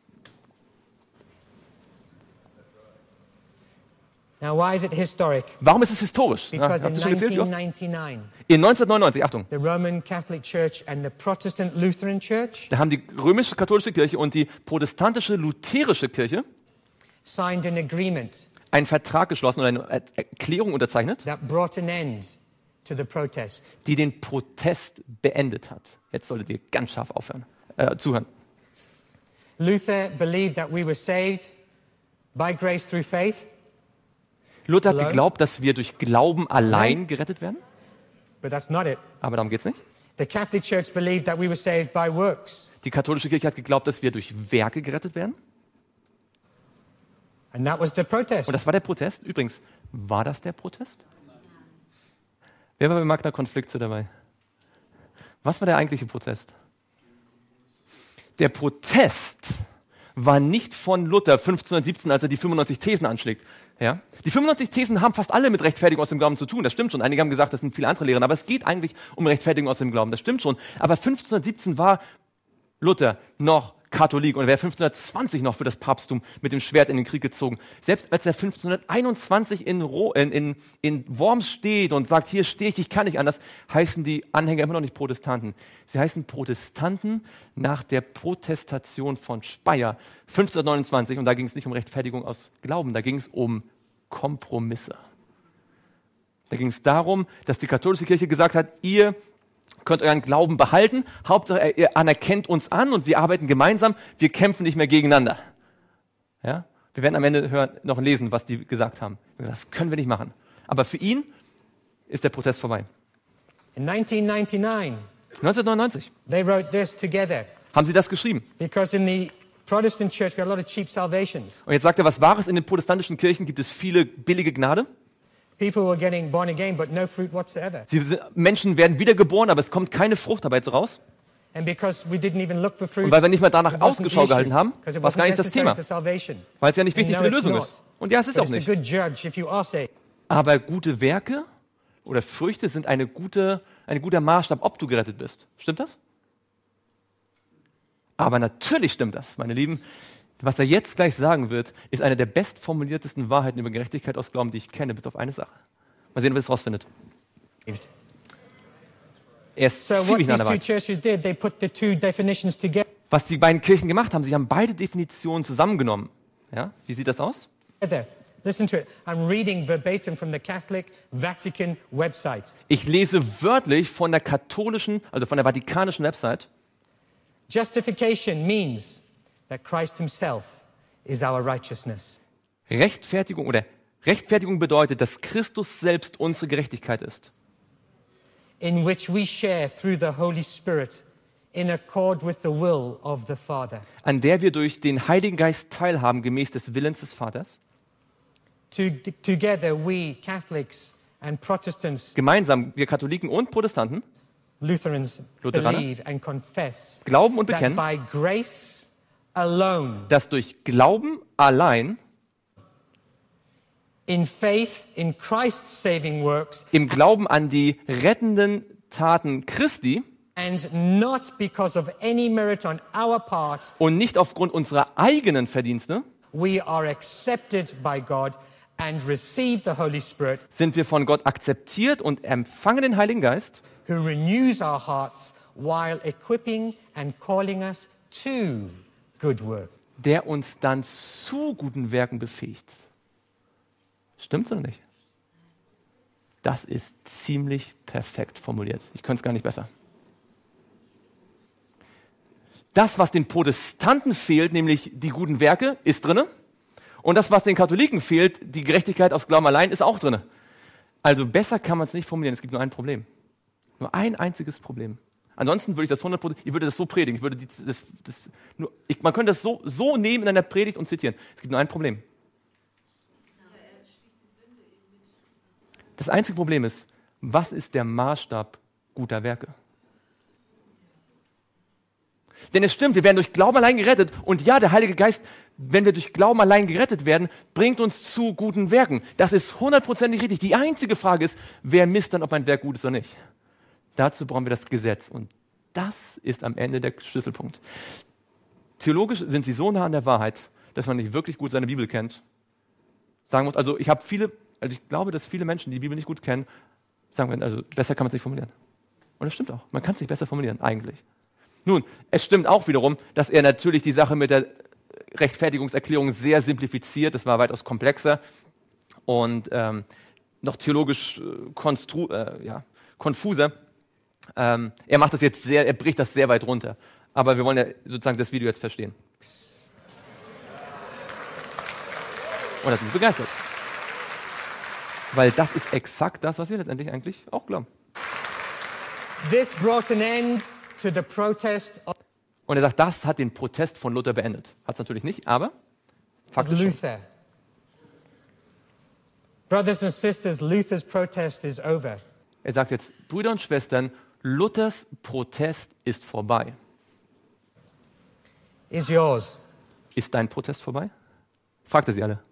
Now, why is it historic? Warum ist es historisch? Ja, Because habt in ihr schon gezählt, wie oft? nineteen ninety-nine, In neunzehnhundertneunundneunzig, Achtung, the Roman Catholic Church and the Protestant Lutheran Church da haben die römisch-katholische Kirche und die protestantische lutherische Kirche signed an agreement einen Vertrag geschlossen oder eine Er- Erklärung unterzeichnet, that brought an end to the protest. die den Protest beendet hat. Jetzt solltet ihr ganz scharf aufhören, äh, zuhören. Luther believed that we were saved by grace through faith, Luther hat Hello? geglaubt, dass wir durch Glauben allein gerettet werden, but that's not it. aber darum geht es nicht. The Catholic Church believed that we were saved by works, Die katholische Kirche hat geglaubt, dass wir durch Werke gerettet werden. and that was the protest. Und das war der Protest. Übrigens, war das der Protest? Wer war bei Magna Konflikte dabei? Was war der eigentliche Protest? Der Protest war nicht von Luther fünfzehnhundertsiebzehn, als er die fünfundneunzig Thesen anschlägt. Ja? Die fünfundneunzig Thesen haben fast alle mit Rechtfertigung aus dem Glauben zu tun. Das stimmt schon. Einige haben gesagt, das sind viele andere Lehren. Aber es geht eigentlich um Rechtfertigung aus dem Glauben. Das stimmt schon. Aber fünfzehnhundertsiebzehn war Luther noch Katholik und er wäre fünfzehnhundertzwanzig noch für das Papsttum mit dem Schwert in den Krieg gezogen. Selbst als er fünfzehnhunderteinundzwanzig in, Ro- in, in, in Worms steht und sagt, hier stehe ich, ich kann nicht anders, heißen die Anhänger immer noch nicht Protestanten. Sie heißen Protestanten nach der Protestation von Speyer fünfzehnhundertneunundzwanzig und da ging es nicht um Rechtfertigung aus Glauben, da ging es um Kompromisse. Da ging es darum, dass die katholische Kirche gesagt hat, ihr könnt euren Glauben behalten, Hauptsache ihr anerkennt uns an und wir arbeiten gemeinsam, wir kämpfen nicht mehr gegeneinander. Ja? Wir werden am Ende hören, noch lesen, was die gesagt haben. Das können wir nicht machen. Aber für ihn ist der Protest vorbei. In nineteen ninety-nine, neunzehnhundertneunundneunzig they wrote this together haben sie das geschrieben. because in the Protestant church we had a lot of cheap salvations. Und jetzt sagt er, was Wahres, in den protestantischen Kirchen gibt es viele billige Gnade. People were getting born again, but no fruit whatsoever. Sie, sind- Menschen werden wiedergeboren, aber es kommt keine Frucht dabei so raus. And because we didn't even look for fruit, Und weil wir nicht mehr danach it wasn't the Ausschau gehalten issue, haben, 'cause it war es gar wasn't nicht das necessary Thema. for salvation. Weil es ja nicht wichtig No, für die it's Lösung not. ist. Und ja, es ist But auch it's a nicht. good judge if you are saved. Aber gute Werke oder Früchte sind eine gute, ein guter Maßstab, ob du gerettet bist. Stimmt das? Aber natürlich stimmt das, meine Lieben. Was er jetzt gleich sagen wird, ist eine der bestformuliertesten Wahrheiten über Gerechtigkeit aus Glauben, die ich kenne, bis auf eine Sache. Mal sehen, ob er es rausfindet. Er ist So what ziemlich nah these two dabei. churches did, they put the two definitions together. Was die beiden Kirchen gemacht haben, sie haben beide Definitionen zusammengenommen. Ja? Wie sieht das aus? Listen to it. I'm reading verbatim from the Catholic Vatican website. Ich lese wörtlich von der katholischen, also von der vatikanischen Website. Justification means that Christ himself is our righteousness. Rechtfertigung oder Rechtfertigung bedeutet, dass Christus selbst unsere Gerechtigkeit ist, in which we share through the Holy Spirit in accord with the will of the Father. an der wir durch den Heiligen Geist teilhaben, gemäß des Willens des Vaters. To, together we, Catholics and Protestants, Gemeinsam, wir Katholiken und Protestanten, Lutherans, Lutheraner, believe and confess glauben und that bekennen, by grace alone, dass durch Glauben allein, in faith in Christ's saving works, im Glauben an die rettenden Taten Christi and not because of any merit on our part, und nicht aufgrund unserer eigenen Verdienste, we are accepted by God and receive the Holy Spirit, sind wir von Gott akzeptiert und empfangen den Heiligen Geist, who renews our hearts while equipping and calling us to good work. der uns dann zu guten Werken befähigt. Stimmt's oder nicht? Das ist ziemlich perfekt formuliert. Ich könnte es gar nicht besser. Das, was den Protestanten fehlt, nämlich die guten Werke, ist drinne. Und das, was den Katholiken fehlt, die Gerechtigkeit aus Glauben allein, ist auch drinne. Also besser kann man es nicht formulieren. Es gibt nur ein Problem. Nur ein einziges Problem. Ansonsten würde ich das hundert Prozent, ich würde das so predigen. Ich würde die, das, das, nur, ich, man könnte das so, so nehmen in einer Predigt und zitieren. Es gibt nur ein Problem. Das einzige Problem ist, was ist der Maßstab guter Werke? Denn es stimmt, wir werden durch Glauben allein gerettet. Und ja, der Heilige Geist, wenn wir durch Glauben allein gerettet werden, bringt uns zu guten Werken. Das ist hundertprozentig richtig. Die einzige Frage ist, wer misst dann, ob ein Werk gut ist oder nicht? Dazu brauchen wir das Gesetz. Und das ist am Ende der Schlüsselpunkt. Theologisch sind sie so nah an der Wahrheit, dass man nicht wirklich gut seine Bibel kennt. Sagen muss, also ich habe viele, also ich glaube, dass viele Menschen, die die Bibel nicht gut kennen, sagen können, also besser kann man es nicht formulieren. Und das stimmt auch. Man kann es nicht besser formulieren, eigentlich. Nun, es stimmt auch wiederum, dass er natürlich die Sache mit der Rechtfertigungserklärung sehr simplifiziert. Das war weitaus komplexer und ähm, noch theologisch äh, konstru- äh, ja, konfuser. Ähm, er macht das jetzt sehr, er bricht das sehr weit runter. Aber wir wollen ja sozusagen das Video jetzt verstehen. Und das ist begeistert. Weil das ist exakt das, was wir letztendlich eigentlich auch glauben. This brought an end to the protest of Und er sagt, das hat den Protest von Luther beendet. Hat es natürlich nicht, aber faktisch schon. Luther. Brothers and sisters, Luther's protest is over. Er sagt jetzt, Brüder und Schwestern, Luthers Protest ist vorbei. Is yours. Ist dein Protest vorbei? Fragt er sie alle.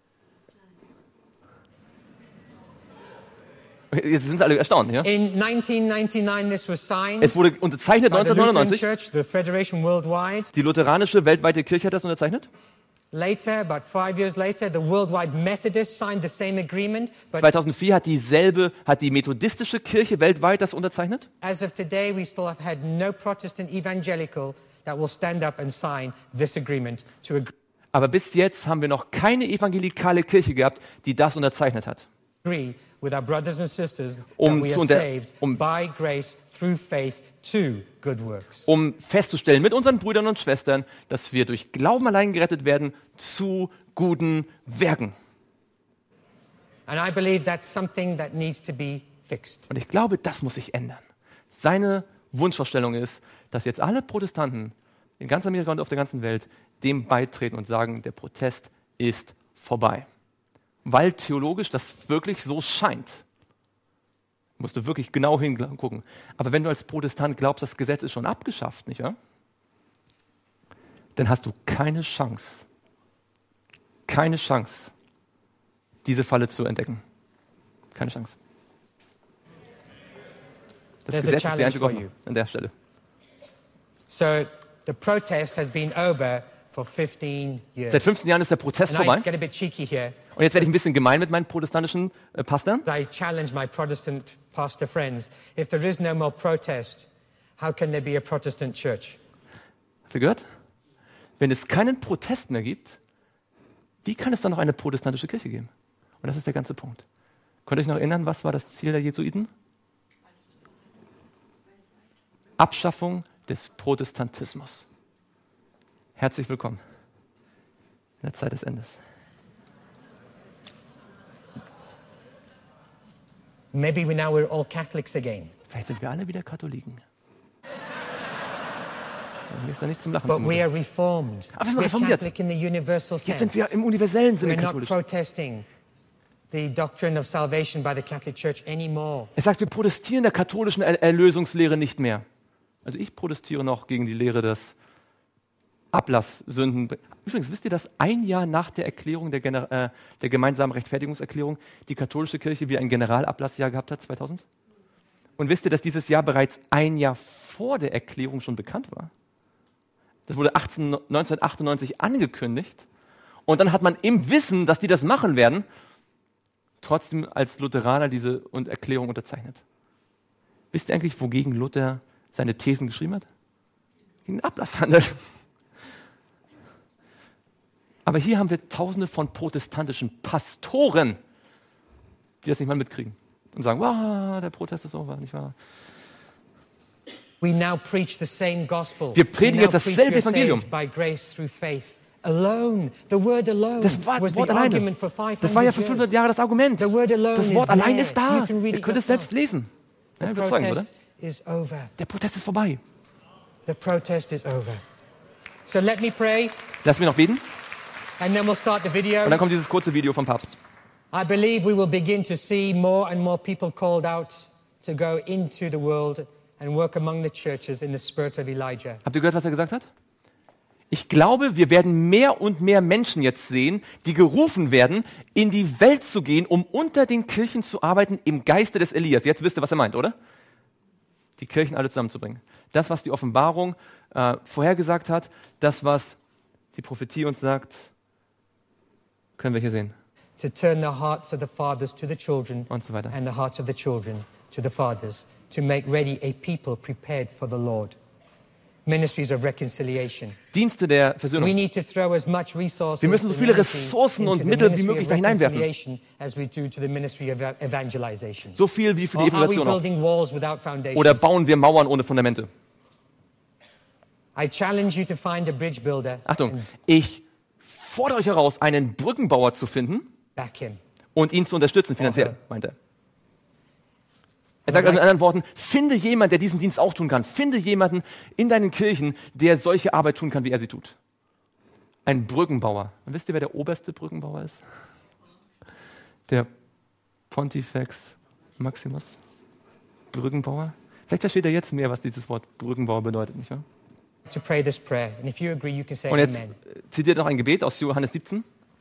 Jetzt sind sie alle erstaunt, ja? In nineteen ninety-nine, this was signed Es wurde unterzeichnet by the Lutheran neunzehnhundertneunundneunzig. Church, the Federation worldwide. Die lutheranische weltweite Kirche hat das unterzeichnet. Later, about five years later, the worldwide Methodists signed the same agreement. But zweitausendvier hat dieselbe, hat die methodistische Kirche weltweit das unterzeichnet. as of today, we still have had no Protestant evangelical that will stand up and sign this agreement to agree. Aber bis jetzt haben wir noch keine evangelikale Kirche gehabt, die das unterzeichnet hat. agree with our brothers and sisters Um that we zu are unter- saved um- by grace through faith to good works. Um festzustellen mit unseren Brüdern und Schwestern, dass wir durch Glauben allein gerettet werden zu guten Werken. And I believe that's something that needs to be fixed. Und ich glaube, das muss sich ändern. Seine Wunschvorstellung ist, dass jetzt alle Protestanten in ganz Amerika und auf der ganzen Welt dem beitreten und sagen, der Protest ist vorbei. Weil theologisch das wirklich so scheint. Musst du wirklich genau hingucken. Aber wenn du als Protestant glaubst, das Gesetz ist schon abgeschafft, nicht wahr? Dann hast du keine Chance, keine Chance, diese Falle zu entdecken. Keine Chance. Das There's a Gesetz ist die challenge einzige for Hoffnung you. an der Stelle. So the protest has been over for fifteen years. Seit fünfzehn Jahren ist der Protest And I vorbei. get a bit cheeky here. Und jetzt werde ich ein bisschen gemein mit meinen protestantischen äh, Pastoren. I challenge my Protestant pastor friends. If there is no more protest, how can there be a Protestant church? Habt ihr gehört? Wenn es keinen Protest mehr gibt, wie kann es dann noch eine protestantische Kirche geben? Und das ist der ganze Punkt. Könnt ihr euch noch erinnern, was war das Ziel der Jesuiten? Abschaffung des Protestantismus. Herzlich willkommen in der Zeit des Endes. Maybe we now we're all Catholics again. Vielleicht sind wir alle wieder Katholiken. Mir ist da nicht zum Lachen But we zumute. are reformed. Aber wir sind We're reformiert. Catholic in the universal Jetzt sense. sind wir im universellen Sinne We're not katholisch. protesting the doctrine of salvation by the Catholic Church anymore. Er sagt, wir protestieren der katholischen Er- Erlösungslehre nicht mehr. Also ich protestiere noch gegen die Lehre des Ablasssünden. Übrigens, wisst ihr, dass ein Jahr nach der Erklärung der, Gener- äh, der gemeinsamen Rechtfertigungserklärung die katholische Kirche wieder ein Generalablassjahr gehabt hat, zweitausend? Und wisst ihr, dass dieses Jahr bereits ein Jahr vor der Erklärung schon bekannt war? Das wurde achtzehn neunzehnhundertachtundneunzig angekündigt. Und dann hat man im Wissen, dass die das machen werden, trotzdem als Lutheraner diese und Erklärung unterzeichnet. Wisst ihr eigentlich, wogegen Luther seine Thesen geschrieben hat? Gegen den Ablasshandel. Aber hier haben wir Tausende von protestantischen Pastoren, die das nicht mal mitkriegen und sagen, wow, der Protest ist over, nicht wahr? We now preach the same gospel. Wir predigen We now jetzt preach dasselbe you're Evangelium. saved by grace through faith. Alone. The word alone Das Wort, was Wort the alleine. argument for five hundred Das war ja für years. fünfhundert Jahre das Argument. The word alone Das Wort is allein there. ist da. You can read Ihr it könnt es yourself. selbst lesen. Ja, The überzeugend, oder? protest is over. Der Protest ist vorbei. The protest is over. So let me pray, Lass mich noch beten and then we'll start the video. und dann kommt dieses kurze Video vom Papst. I believe we will begin to see more and more people called out to go into the world and work among the churches in the spirit of Elijah. Habt ihr gehört, was er gesagt hat? Ich glaube, wir werden mehr und mehr Menschen jetzt sehen, die gerufen werden, in die Welt zu gehen, um unter den Kirchen zu arbeiten im Geiste des Elias. Jetzt wisst ihr, was er meint, oder? Die Kirchen alle zusammenzubringen. Das, was die Offenbarung äh, vorhergesagt hat, das, was die Prophetie uns sagt, können wir hier sehen. To turn the hearts of the fathers to the children Und so weiter. and the hearts of the children to the fathers, to make ready a people prepared for the Lord. Ministries of reconciliation. Dienste der We Versöhnung. need to throw as much resources Wir müssen so viele and energy Ressourcen und into the Mittel wie ministry möglich of da hineinwerfen. reconciliation as we do to the ministry of ev- evangelization. So viel wie für die Or are we Evangelisation auch. building walls without foundations? Oder bauen wir Mauern ohne Fundamente? I challenge you to find a bridge builder Achtung, and ich fordere euch heraus, einen Brückenbauer zu finden back him. und ihn zu unterstützen finanziell, Okay. meint er. Er sagt also in anderen Worten, finde jemanden, der diesen Dienst auch tun kann. Finde jemanden in deinen Kirchen, der solche Arbeit tun kann, wie er sie tut. Ein Brückenbauer. Und wisst ihr, wer der oberste Brückenbauer ist? Der Pontifex Maximus. Brückenbauer. Vielleicht versteht er jetzt mehr, was dieses Wort Brückenbauer bedeutet, nicht wahr? To pray this prayer. And if you agree, you can say Und jetzt amen. äh, zitiert noch ein Gebet aus Johannes siebzehn.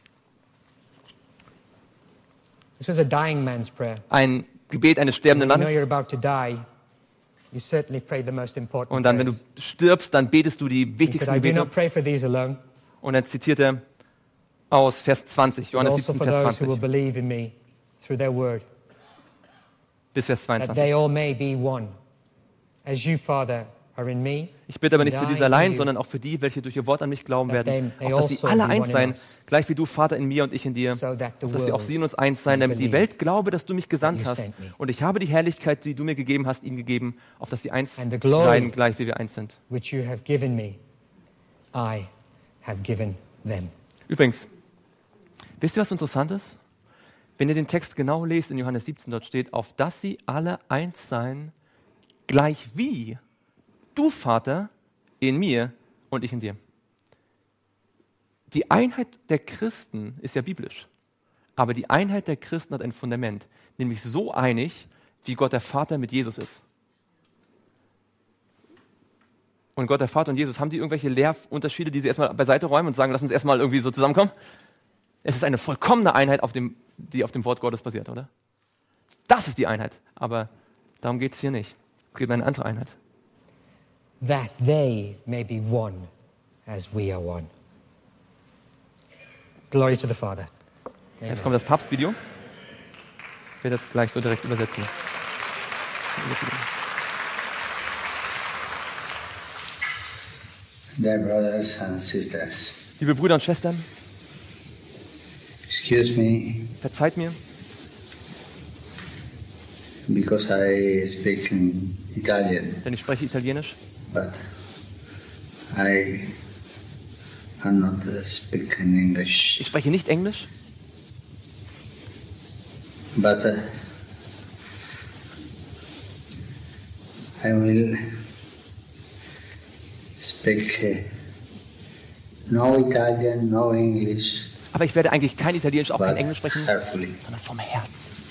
This was a dying man's prayer. Ein Gebet eines sterbenden When you know you're Mannes. about to die, you certainly pray the most important Und dann, wenn du prayers. stirbst, dann betest du die He said, wichtigsten I do Gebete. not pray for these alone, Und dann zitiert er aus Vers zwanzig, but Johannes also siebzehn, for Vers those who will zwanzig believe in me through their word, bis Vers that they zweiundzwanzig. all may be one. As you, Father, are in me, Ich bitte aber nicht für and I diese in allein, you, sondern auch für die, welche durch ihr Wort an mich glauben that werden, they may auf dass sie also alle be eins one in sein, us, gleich wie du, Vater, in mir und ich in dir, so that the auf dass sie auch world sie in uns eins sein, may damit die believe Welt glaube, dass du mich gesandt you hast. sent me. Und ich habe die Herrlichkeit, die du mir gegeben hast, ihnen gegeben, auf dass sie eins And the glory sein, gleich wie wir eins sind. which you have given me, I have given them. Übrigens, wisst ihr, was interessant ist? Wenn ihr den Text genau lest, in Johannes siebzehn, dort steht, auf dass sie alle eins sein, gleich wie du, Vater, in mir und ich in dir. Die Einheit der Christen ist ja biblisch, aber die Einheit der Christen hat ein Fundament, nämlich so einig, wie Gott der Vater mit Jesus ist. Und Gott der Vater und Jesus, haben die irgendwelche Lehrunterschiede, die sie erstmal beiseite räumen und sagen, lass uns erstmal irgendwie so zusammenkommen? Es ist eine vollkommene Einheit, auf dem, die auf dem Wort Gottes basiert, oder? Das ist die Einheit, aber darum geht es hier nicht. Es geht um eine andere Einheit. That they may be one as we are one. Glory to the Father. Jetzt kommt das Papstvideo. Ich werde das gleich so direkt übersetzen. Dear brothers and sisters, Liebe Brüder und Schwestern, excuse me verzeiht mir, because I speak in Italian, denn ich spreche Italienisch, but I cannot speak in English. ich spreche nicht Englisch, But uh, I will speak uh, no Italian, no English, aber ich werde eigentlich kein Italienisch, auch kein but Englisch sprechen, carefully. sondern vom Herz.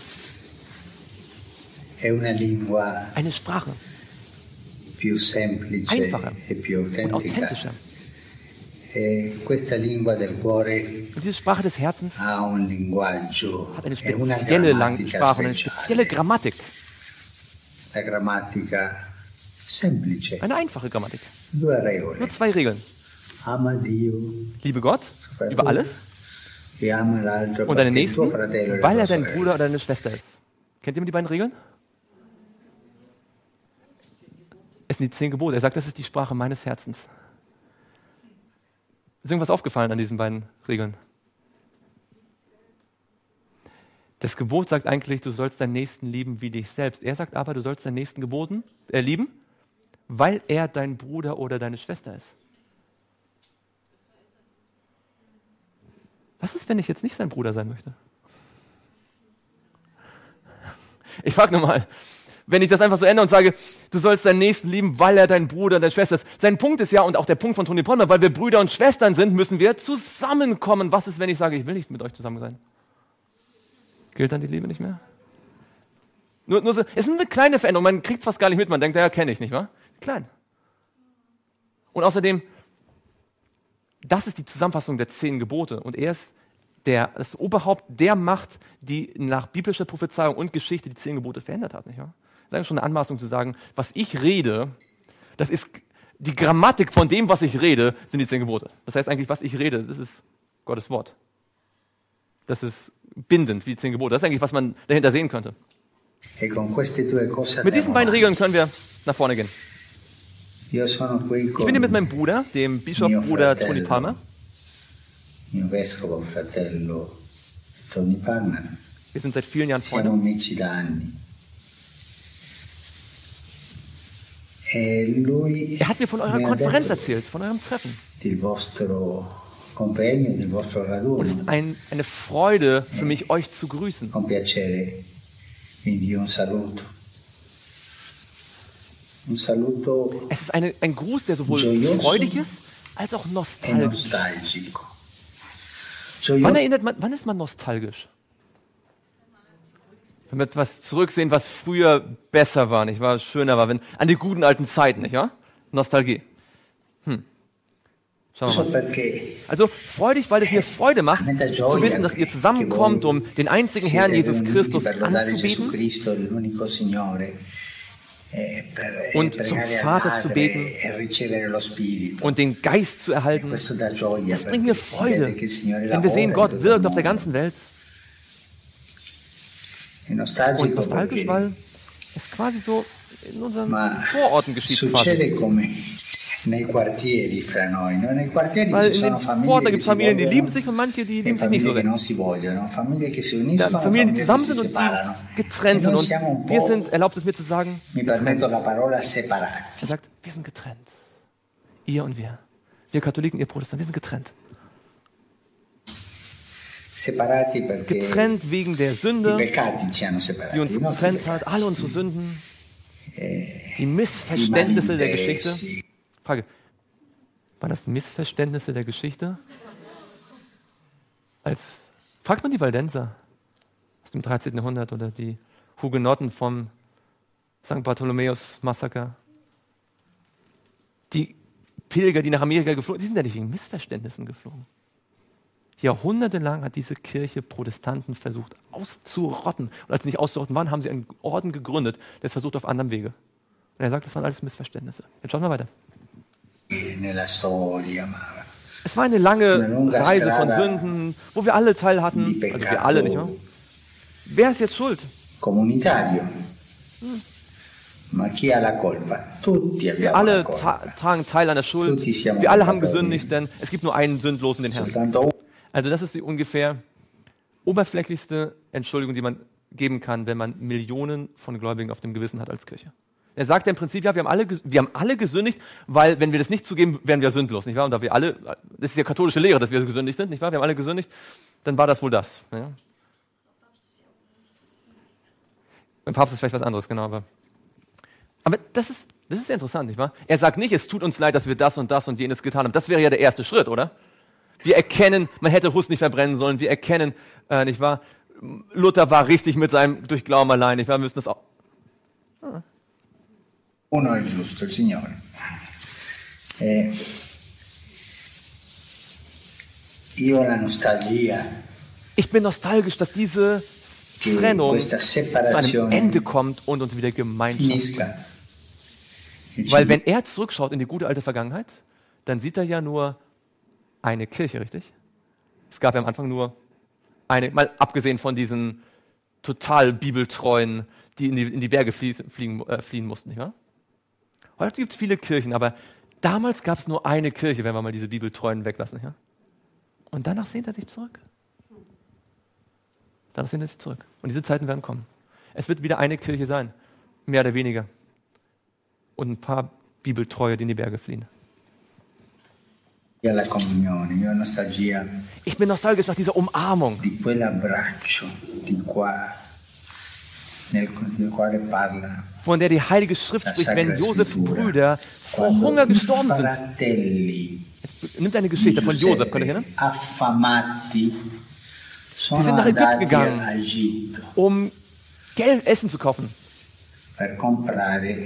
È una lingua Eine Sprache, più semplice einfacher e più und autentica. authentischer. E questa lingua del cuore Und diese Sprache des Herzens ha un linguaggio hat eine e una spezielle Lang grammatica Sprache und eine speciale. spezielle Grammatik, La grammatica semplice, eine einfache Grammatik. due regole. Nur zwei Regeln. Ama Dio Liebe Gott über alles e ama l'altro und deinen perché il tuo Nächsten, fratello e la weil tua er dein sorella. Bruder oder deine Schwester ist. Kennt ihr die beiden Regeln? Es sind die zehn Gebote. Er sagt, das ist die Sprache meines Herzens. Ist irgendwas aufgefallen an diesen beiden Regeln? Das Gebot sagt eigentlich, du sollst deinen Nächsten lieben wie dich selbst. Er sagt aber, du sollst deinen Nächsten geboten, äh, lieben, weil er dein Bruder oder deine Schwester ist. Was ist, wenn ich jetzt nicht sein Bruder sein möchte? Ich frage nochmal, wenn ich das einfach so ändere und sage, du sollst deinen Nächsten lieben, weil er dein Bruder und deine Schwester ist. Sein Punkt ist ja, und auch der Punkt von Toni Pollmer, weil wir Brüder und Schwestern sind, müssen wir zusammenkommen. Was ist, wenn ich sage, ich will nicht mit euch zusammen sein? Gilt dann die Liebe nicht mehr? Nur, nur so, es ist eine kleine Veränderung, man kriegt es fast gar nicht mit, man denkt, ja, kenne ich, nicht wahr? Klein. Und außerdem, das ist die Zusammenfassung der zehn Gebote und er ist der, das Oberhaupt der Macht, die nach biblischer Prophezeiung und Geschichte die zehn Gebote verändert hat, nicht wahr? Das ist schon eine Anmaßung zu sagen, was ich rede, das ist die Grammatik von dem, was ich rede, sind die zehn Gebote. Das heißt eigentlich, was ich rede, das ist Gottes Wort. Das ist bindend wie die zehn Gebote. Das ist eigentlich, was man dahinter sehen könnte. Mit diesen beiden Regeln können wir nach vorne gehen. Ich bin hier mit meinem Bruder, dem Bischofsbruder Toni Palmer. Wir sind seit vielen Jahren Freunde. Er hat mir von eurer Konferenz erzählt, von eurem Treffen. Und es ist ein, eine Freude für mich, euch zu grüßen. Es ist eine, ein Gruß, der sowohl freudig ist, als auch nostalgisch. Wann, erinnert man, wann ist man nostalgisch? Wenn wir etwas zurücksehen, was früher besser war, nicht wahr? Schöner war, wenn, an die guten alten Zeiten, nicht wahr? Nostalgie. Hm. Schauen wir mal. Also freudig, weil es mir Freude macht, zu wissen, dass ihr zusammenkommt, um den einzigen Herrn Jesus Christus anzubeten und zum Vater zu beten und den Geist zu erhalten. Das bringt mir Freude, denn wir sehen, Gott wirkt auf der ganzen Welt. Und nostalgisch, weil es quasi so in unseren Vororten geschieht. Weil in den Vororten gibt es Familien, die lieben sich und manche, die lieben sich nicht so sehr. Ja, Familien, die zusammen sind und die getrennt sind. Und wir sind, erlaubt es mir zu sagen, getrennt. Er sagt, wir sind getrennt. Ihr und wir. Wir Katholiken, ihr Protestanten, wir sind getrennt. Getrennt wegen der Sünde, die uns getrennt hat, alle unsere Sünden, die Missverständnisse der Geschichte. Frage, waren das Missverständnisse der Geschichte? Als, fragt man die Waldenser aus dem dreizehnten Jahrhundert oder die Hugenotten vom Sankt Bartholomäus-Massaker? Die Pilger, die nach Amerika geflogen sind, die sind ja nicht wegen Missverständnissen geflogen. Jahrhundertelang hat diese Kirche Protestanten versucht auszurotten. Und als sie nicht auszurotten waren, haben sie einen Orden gegründet, der es versucht auf anderem Wege. Und er sagt, das waren alles Missverständnisse. Jetzt schauen wir weiter. Es war eine lange Reise von Sünden, wo wir alle teil hatten. Also wir alle, nicht wahr? Wer ist jetzt schuld? Hm. Wir alle ta tragen Teil an der Schuld. Wir alle haben gesündigt, denn es gibt nur einen Sündlosen, den Herrn. Also das ist die ungefähr oberflächlichste Entschuldigung, die man geben kann, wenn man Millionen von Gläubigen auf dem Gewissen hat als Kirche. Er sagt ja im Prinzip, ja, wir haben alle, wir haben alle gesündigt, weil wenn wir das nicht zugeben, wären wir sündlos, nicht wahr? Und da wir alle, das ist ja katholische Lehre, dass wir gesündigt sind, nicht wahr? Wir haben alle gesündigt, dann war das wohl das. Ja? Beim Papst ist vielleicht was anderes, genau. Aber, aber das ist, das ist interessant, nicht wahr? Er sagt nicht, es tut uns leid, dass wir das und das und jenes getan haben. Das wäre ja der erste Schritt, oder? Wir erkennen, man hätte Hus nicht verbrennen sollen. Wir erkennen, äh, nicht wahr? Luther war richtig mit seinem durch Glauben allein, nicht wahr? Wir müssen das auch. Ah. Uno è giusto, il Signore. Eh, io la nostalgia. Ich bin nostalgisch, dass diese Trennung zu einem Ende kommt und uns wieder Gemeinschaft bringt. Weil wenn er zurückschaut in die gute alte Vergangenheit, dann sieht er ja nur eine Kirche, richtig? Es gab ja am Anfang nur eine, mal abgesehen von diesen total bibeltreuen, die in die, in die Berge fliehen, fliegen, äh, fliehen mussten, nicht wahr? Heute gibt es viele Kirchen, aber damals gab es nur eine Kirche, wenn wir mal diese Bibeltreuen weglassen. Ja? Und danach sehnt er sich zurück. Danach sehnt er sich zurück. Und diese Zeiten werden kommen. Es wird wieder eine Kirche sein, mehr oder weniger. Und ein paar Bibeltreue, die in die Berge fliehen. Ich bin nostalgisch nach dieser Umarmung. nel, nel quale parla von der die Heilige Schrift la spricht, Sacra wenn Josefs Scrittura. Brüder vor Quando Hunger i gestorben sind. fratelli Nimmt eine di Geschichte von Josef, könnt ihr Giuseppe, erinnern? affamati, sono sind nach Ägypten andati gegangen. a Egitto Um Geld, Essen zu kaufen. per comprare,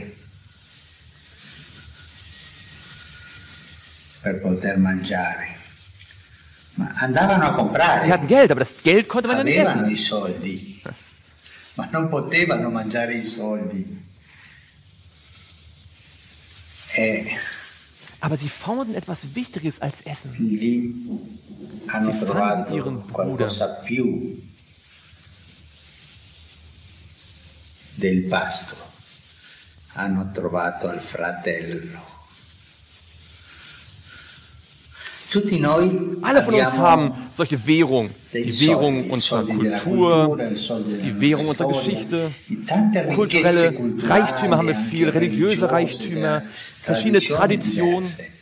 per poter mangiare. Ma andavano a Sie comprare, hatten Geld, aber das Geld konnte man ja nicht avevano essen. i soldi, ma non potevano mangiare i soldi. E Aber sie fanden etwas Wichtigeres als Essen. lì hanno Sie fanden trovato ihren qualcosa più del pasto, hanno trovato il fratello. Tutti noi Alle von uns abbiamo haben solche Währung. dei Die soldi, Währung i unserer soldi della Kultur, cultura, i soldi della die nostra Währung unserer storia, Geschichte, di tante ricchezze kulturelle culturali, Reichtümer haben wir anche viel, religiöse religiose, Reichtümer, tra- verschiedene Traditionen Traditionen. diverse.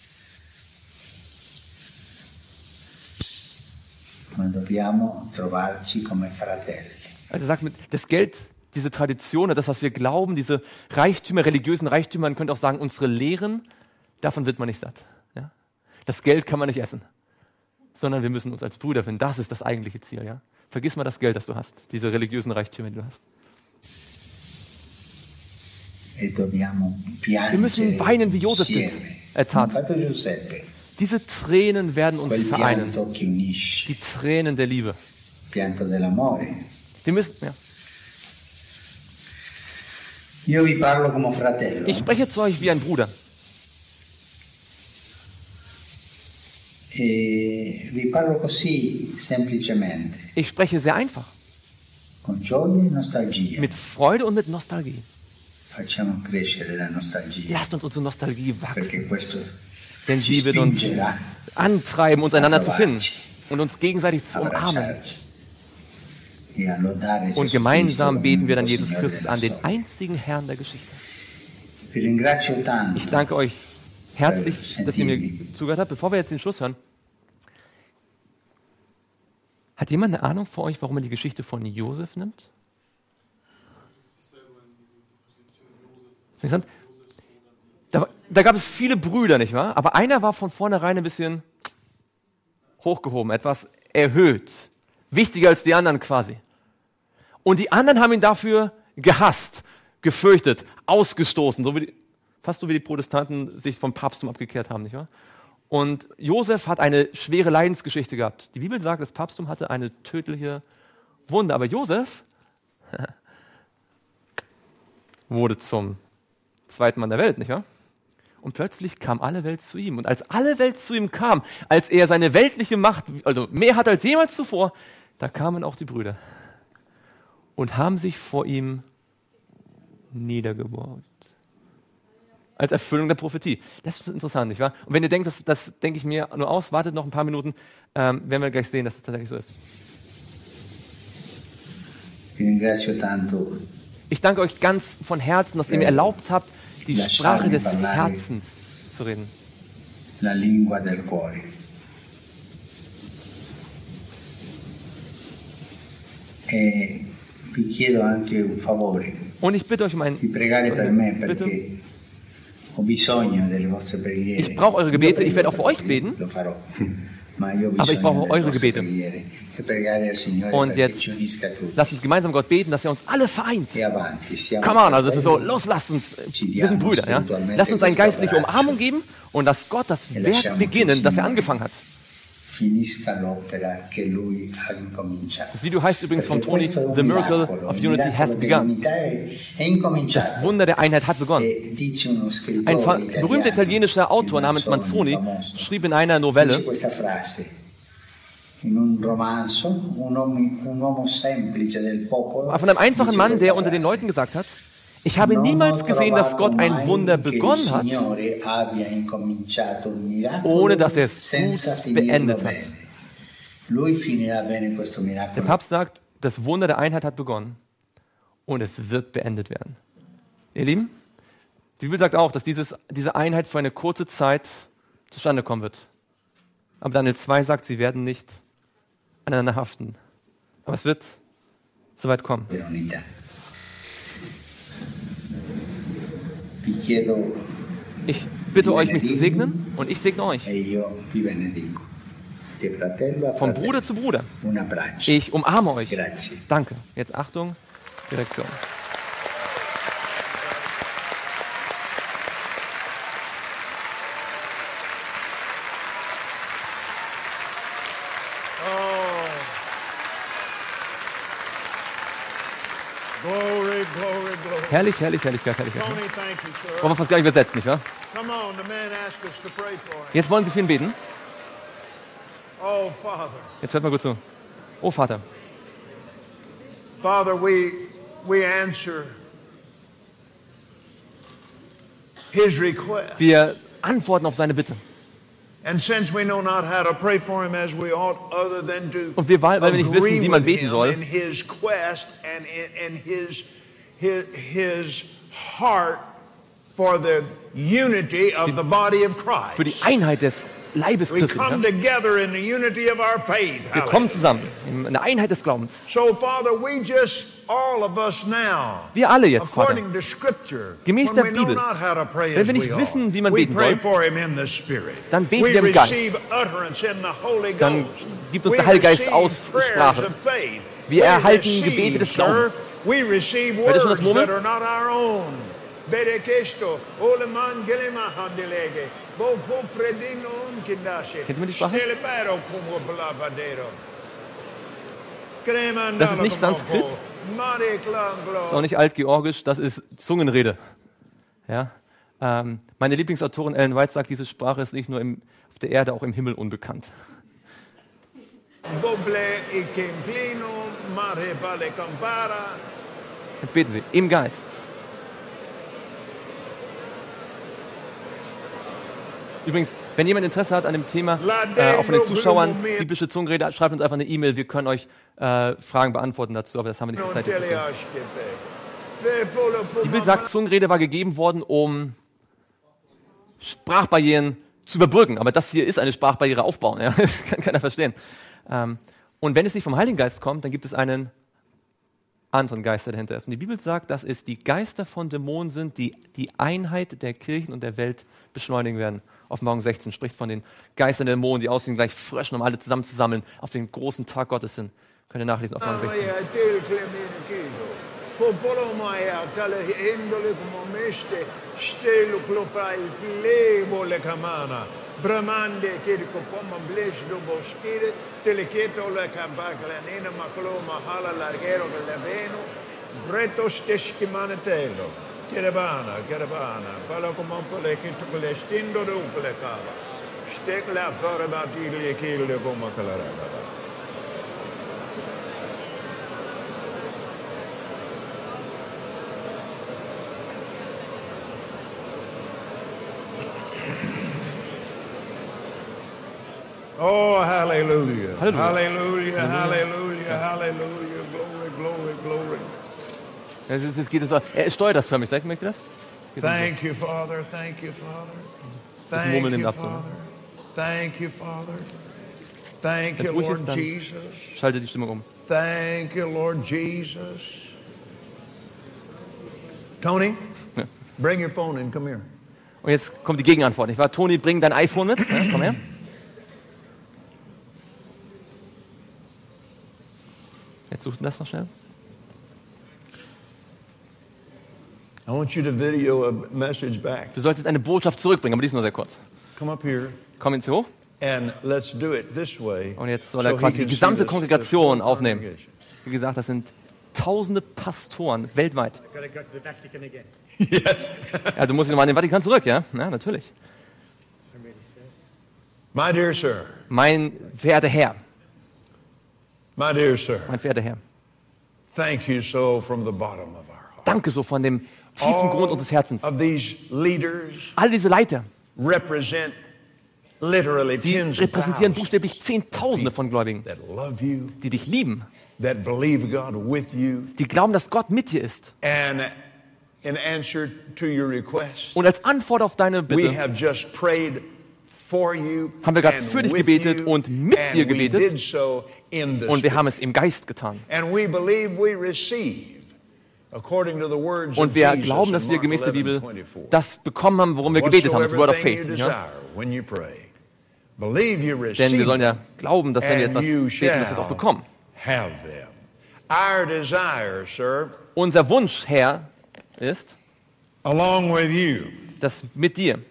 Ma dobbiamo trovarci come fratelli. Also sagt mit, das Geld, diese Tradition, das, was wir glauben, diese Reichtümer, religiösen Reichtümer, man könnte auch sagen, unsere Lehren, davon wird man nicht satt. Ja? Das Geld kann man nicht essen, sondern wir müssen uns als Brüder finden. Das ist das eigentliche Ziel. Ja? Vergiss mal das Geld, das du hast, diese religiösen Reichtümer, die du hast. E dobbiamo piangere Wir müssen weinen, wie Josef insieme. er tat. Come ha fatto Giuseppe, Diese Tränen werden uns quel vereinen. pianto che unisce, Die Tränen der Liebe. pianto dell'amore. Wir müssen, ja. Io vi parlo come fratello. Ich spreche zu euch wie ein Bruder. E vi parlo così semplicemente, Ich spreche sehr einfach. con gioia e nostalgia. Mit Freude und mit Nostalgie. Facciamo crescere la nostalgia, Lasst uns unsere Nostalgie wachsen. perché questo Denn ci sie wird uns spingerà antreiben, uns einander zu finden trovarci, und uns gegenseitig zu a umarmen. abbracciarci e a lodare Und Gesù gemeinsam Cristo beten wir come dann Jesus Signore Christus della an, den storia. einzigen Herrn der Geschichte. Vi ringrazio tanto. Ich danke euch herzlich, dass ihr mir zugehört habt. Bevor wir jetzt den Schluss hören, hat jemand eine Ahnung vor euch, warum man die Geschichte von Josef nimmt? Interessant. Da, da gab es viele Brüder, nicht wahr? Aber einer war von vornherein ein bisschen hochgehoben, etwas erhöht. Wichtiger als die anderen quasi. Und die anderen haben ihn dafür gehasst, gefürchtet, ausgestoßen, so wie die, fast so wie die Protestanten sich vom Papsttum abgekehrt haben, nicht wahr? Und Josef hat eine schwere Leidensgeschichte gehabt. Die Bibel sagt, das Papsttum hatte eine tödliche Wunde, aber Josef wurde zum zweiten Mann der Welt, nicht wahr? Und plötzlich kam alle Welt zu ihm. Und als alle Welt zu ihm kam, als er seine weltliche Macht, also mehr hat als jemals zuvor, da kamen auch die Brüder und haben sich vor ihm niedergebeugt. Als Erfüllung der Prophetie. Das ist interessant, nicht wahr? Und wenn ihr denkt, das, das denke ich mir nur aus, wartet noch ein paar Minuten, ähm, werden wir gleich sehen, dass es tatsächlich so ist. Vi ringrazio tanto. Ich danke euch ganz von Herzen, dass ihr mir erlaubt habt, die Sprache des Herzens zu reden. La lingua del cuore. E vi chiedo anche un favore, Und ich bitte euch um ein di pregare per me Bitte. perché ho bisogno delle vostre preghiere. Ich brauche eure Gebete, ich werde auch für euch Io beten. Lo farò. Ma io ho Aber ich bisogno brauche delle eure vostre Gebete. preghiere e pregare al Signore Und perché jetzt ci unisca tutti. lasst uns gemeinsam Gott beten, dass er uns alle vereint. E avanti, siamo Come on, also es ist so, fratelli. los, lasst uns, wir sind Brüder, ja? Lasst uns eine geistliche Umarmung geben und dass Gott das Werk beginnen, das er angefangen hat. Finisca l'opera che lui ha incominciato. Das Video heißt übrigens von Perché Toni, questo è un The Miracle miracolo, of il Unity miracolo has begun. dell'unità è, è incominciato. Das Wunder der Einheit hat begonnen. E dice uno scrittore Ein fa- italiano, berühmter italienischer Autor il namens Manzoni, Manzoni famoso, schrieb in einer dice Novelle, questa frase. In un romanzo, un uomo, un uomo semplice del popolo von einem einfachen dice Mann, questa der unter den frase. Leuten gesagt hat, ich habe Non niemals ho gesehen, dass trovato Gott ein mai Wunder che il begonnen hat, Signore abbia incominciato un miracolo ohne dass er es senza gut finirlo beendet hat. bene. Lui finirà bene questo Der miracolo. Papst sagt, das Wunder der Einheit hat begonnen und es wird beendet werden. Ihr Lieben, die Bibel sagt auch, dass dieses, diese Einheit für eine kurze Zeit zustande kommen wird. Aber Daniel zwei sagt, sie werden nicht aneinander haften. Aber es wird soweit kommen. Dell'unità. Vi chiedo Ich bitte euch, mich zu segnen und ich segne euch. e io vi benedico. Di fratello a Von fratello. Bruder zu Bruder. Un abbraccio. Ich umarme euch. Grazie. Danke. Jetzt Achtung, Direktion. Glory, glory, glory. Herrlich, herrlich, Herrlichkeit, Herrlichkeit. Tony, thank you, sir. Wollen wir fast gar nicht übersetzen, nicht wahr? Come on, the man asked us to pray for him. Jetzt wollen wir für ihn beten. Oh, Father. Jetzt hört mal gut zu. Oh Vater, Father, we, we answer his request. wir antworten auf seine Bitte. And since we know not how to pray for him as we ought, other than to Und wir, weil weil wir nicht wissen, agree wie man with beten him soll, in his quest and in, in his, his, his heart for the unity of the body of Christ. für die Einheit des Leibes We Christi. come Ja? together in the unity of our faith. Wir kommen zusammen in der Einheit des Glaubens. So, Father, we just, all of us now, Wir alle jetzt, Vater, according to Scripture, Gemäß when der we know Bibel, not how to pray wenn as wir nicht we ought, wissen, wie man we beten pray soll, for him in the Spirit. dann beten we wir im Geist. receive utterance in the Holy Dann Ghost. gibt uns We der Heilige Geist receive Aussprache. prayers of faith. Wir We erhalten receive, Gebete des sir, Glaubens. We receive Hört ihr schon das words Murmeln? that are not our own. Berekesto, oleman gelema handelege, bo po fredino unkindashe, Kennt ihr die Sprache? stelebero como blavadero. Crema Das ist nala nicht como Sanskrit. po, mare klanglo. Das ist auch nicht altgeorgisch, das ist Zungenrede. Ja? Ähm, meine Lieblingsautorin Ellen White sagt, diese Sprache ist nicht nur im, auf der Erde, auch im Himmel unbekannt. Boble e kemplino, mare vale campara. Jetzt beten Sie im Geist. Übrigens, wenn jemand Interesse hat an dem Thema, äh, auch von den Zuschauern, biblische Zungenrede, schreibt uns einfach eine E-Mail. Wir können euch äh, Fragen beantworten dazu, aber das haben wir nicht Non die Zeit. te le Dazu. ascete. Ve volo Die Bibel sagt, Zungenrede war gegeben worden, um Sprachbarrieren zu überbrücken. Aber das hier ist eine Sprachbarriere aufbauen. Ja? Das kann keiner verstehen. Ähm, und wenn es nicht vom Heiligen Geist kommt, dann gibt es einen anderen Geist, der dahinter ist. Und die Bibel sagt, dass es die Geister von Dämonen sind, die die Einheit der Kirchen und der Welt beschleunigen werden. Offenbarung sechzehn spricht von den Geistern der Dämonen, die aussehen gleich Fröschen, um alle zusammenzusammeln, auf den großen Tag Gottes hin. Könnt ihr nachlesen, Offenbarung sechzehn. Maya tel clemine kido. Popolo maya tale endole como meste stelo clopa il levo le camana. Bramande kirko poma blesh do boskire teleketo le cambaglanena maclo mahala largero del veno. Bretos teschimanetelo. Caravana, caravana, palo come un po' le che tu le stindo dopo le cava. Stek la fora batili e kille come calarava. Oh, hallelujah. Hallelujah. Hallelujah, hallelujah, hallelujah. Glory, glory, glory. Es, ist, es geht so, er steuert das förmlich. Sagt, mögt ihr das? Geht so. Thank you, Father. Thank you, Father. Das Thank Murmeln you, nimmt ab, so, ne? Father. Thank you, Father. Thank Wenn's you, ruhig Lord ist, dann Jesus. schalte die Stimmung um. Thank you, Lord Jesus. Tony, Ja. bring your phone in. Come here. Und jetzt kommt die Gegenantwort, nicht wahr? Toni, bring dein iPhone mit. Ja, komm her. Jetzt sucht das noch schnell. I want you to video a message back. Du sollst jetzt eine Botschaft zurückbringen, aber die ist nur sehr kurz. Come up here Komm jetzt hier hoch. and let's do it this way. Und jetzt soll er so he quasi die can see gesamte this- Kongregation this whole aufnehmen. congregation. Wie gesagt, das sind tausende Pastoren weltweit. Gotta go to the Vatican again. Ja, du musst nochmal in den Vatikan zurück, ja? Ja, natürlich. I'm ready, sir. My dear sir, Mein verehrter Herr, my dear sir, mein verehrter Herr, thank you so from the bottom of our heart. danke so von dem tiefen Grund unseres Herzens. of these leaders All diese Leiter, represent literally die tens of repräsentieren thousands buchstäblich Zehntausende von Gläubigen, that love you, die dich lieben, that believe God with you, die glauben, dass Gott mit dir ist. and in answer to your request, Und als Antwort auf deine we Bitte have just prayed for you haben wir gerade and für dich with gebetet you, und mit and dir we gebetet. did so in the und wir Spirit. haben es im Geist getan. And we believe we receive according to the words Und of wir Jesus glauben, in dass wir Mark gemäß der eleven Bibel twenty-four. das bekommen haben, worum wir gebetet haben, das Word of Whatsoever Faith. thing you Ja? desire when you pray, believe you Denn wir receive sollen ja them, glauben, dass wenn wir and etwas you beten, dass wir es auch shall bekommen. have them. Our desire, sir, Unser Wunsch, Herr, ist, along with you, dass mit dir,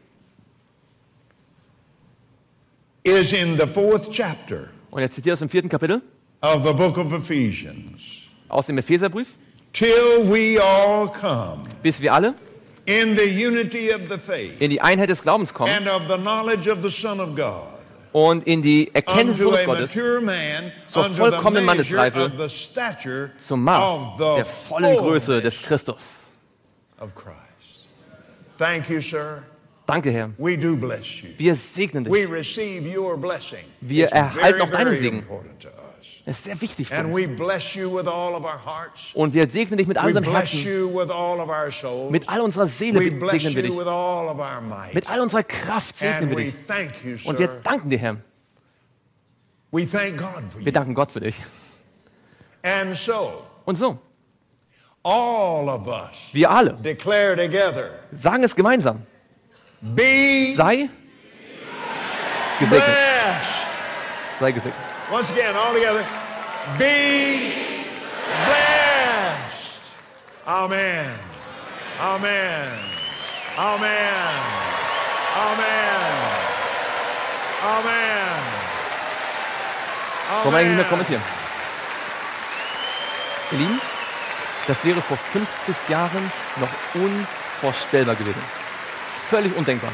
is in the fourth chapter und jetzt zitiere ich aus dem vierten Kapitel, of the book of Ephesians. aus dem Epheserbrief, Till we all come bis wir alle in the unity of the faith in die Einheit des Glaubens kommen and of the knowledge of the Son of God, und in die Erkenntnis des unto Sohnes a Gottes, mature man, zur unto the vollkommenen measure Mannesreife, of the stature zum Maß of the der vollen Größe fullness des Christus. of Christ. Thank you, sir. Danke, Herr. We do bless you. Wir segnen dich. We receive your blessing. Wir It's erhalten very, auch deinen very Segen. important to us. Das ist sehr wichtig für And we uns. bless you with all of our hearts. Und wir segnen dich mit all We unserem bless Herzen, you with all of our souls. mit all unserer Seele We bless segnen wir you dich. with all of our might. Mit all unserer Kraft segnen And wir we dich. thank you, Und wir sir. danken dir, Herr. We thank God for Wir you. danken Gott für dich. And so, Und so, all of us wir alle declare together, sagen es gemeinsam. be Sei gesegnet. blessed. Sei gesegnet. Once again, all together, be blessed. Amen. Amen. Amen. Amen. Amen. Wollen wir eigentlich nicht mehr Amen. kommentieren? Ihr Lieben, das wäre vor fünfzig Jahren noch unvorstellbar gewesen. Völlig undenkbar.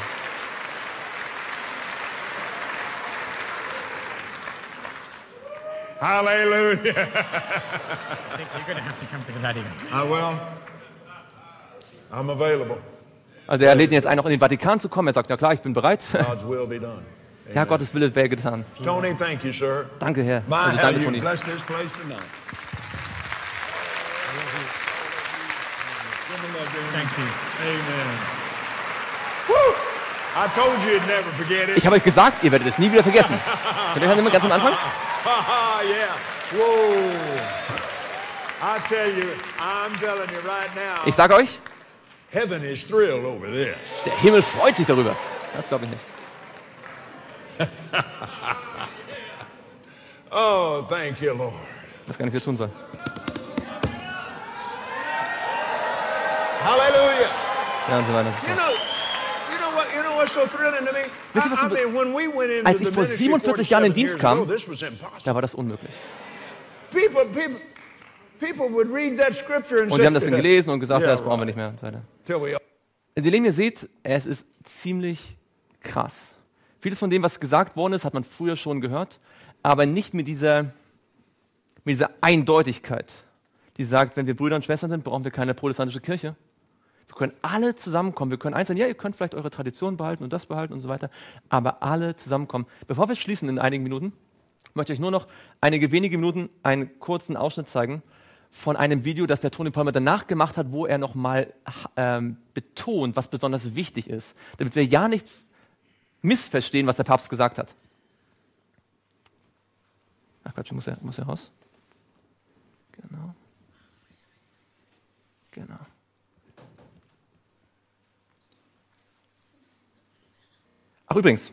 Hallelujah. I think you're going to have to come to the Vatican. I will. I'm available. Also er lädt ihn jetzt ein, noch in den Vatikan zu kommen. Er sagt, ja klar, ich bin bereit. God's will be done. Ja, Gottes Wille wäre getan. Tony, thank you, sir. Danke, Herr. My, Also how danke, you Toni. blessed this place tonight. Thank you. Amen. Woo! I told you you'd never forget it. Ich habe euch gesagt, ihr werdet es nie wieder vergessen. Könnt ihr hören, immer ganz am Anfang? Haha, yeah. Whoa. I tell you, I'm telling you right now, Ich sage euch, heaven is thrilled over this. der Himmel freut sich darüber. Das glaube ich nicht. Oh, thank you, Lord. Das kann ich jetzt tun soll. Hallelujah. Ja, und so weiter. You know, you know what? You know what's so thrilling to me? Wisst ihr, was I, I so- mean, when we went into Als the ich vor ministry siebenundvierzig Jahren in forty-seven Dienst years ago, kam, this was impossible. Da war das unmöglich. People, people, people would read that scripture and Und say, die haben das dann gelesen und gesagt, Yeah, ja, das brauchen wir right. nicht mehr. Und so weiter. Till we Wenn ihr seht, es ist ziemlich krass. Vieles von dem, was gesagt worden ist, hat man früher schon gehört, aber nicht mit dieser, mit dieser Eindeutigkeit, die sagt, wenn wir Brüder und Schwestern sind, brauchen wir keine protestantische Kirche. Wir können alle zusammenkommen. Wir können eins sein, ja, ihr könnt vielleicht eure Tradition behalten und das behalten und so weiter, aber alle zusammenkommen. Bevor wir schließen in einigen Minuten, möchte ich euch nur noch einige wenige Minuten einen kurzen Ausschnitt zeigen von einem Video, das der Tony Palmer danach gemacht hat, wo er nochmal ähm, betont, was besonders wichtig ist, damit wir ja nicht missverstehen, was der Papst gesagt hat. Ach Gott, ich muss ja, muss ja raus. Genau. Genau. Ach übrigens,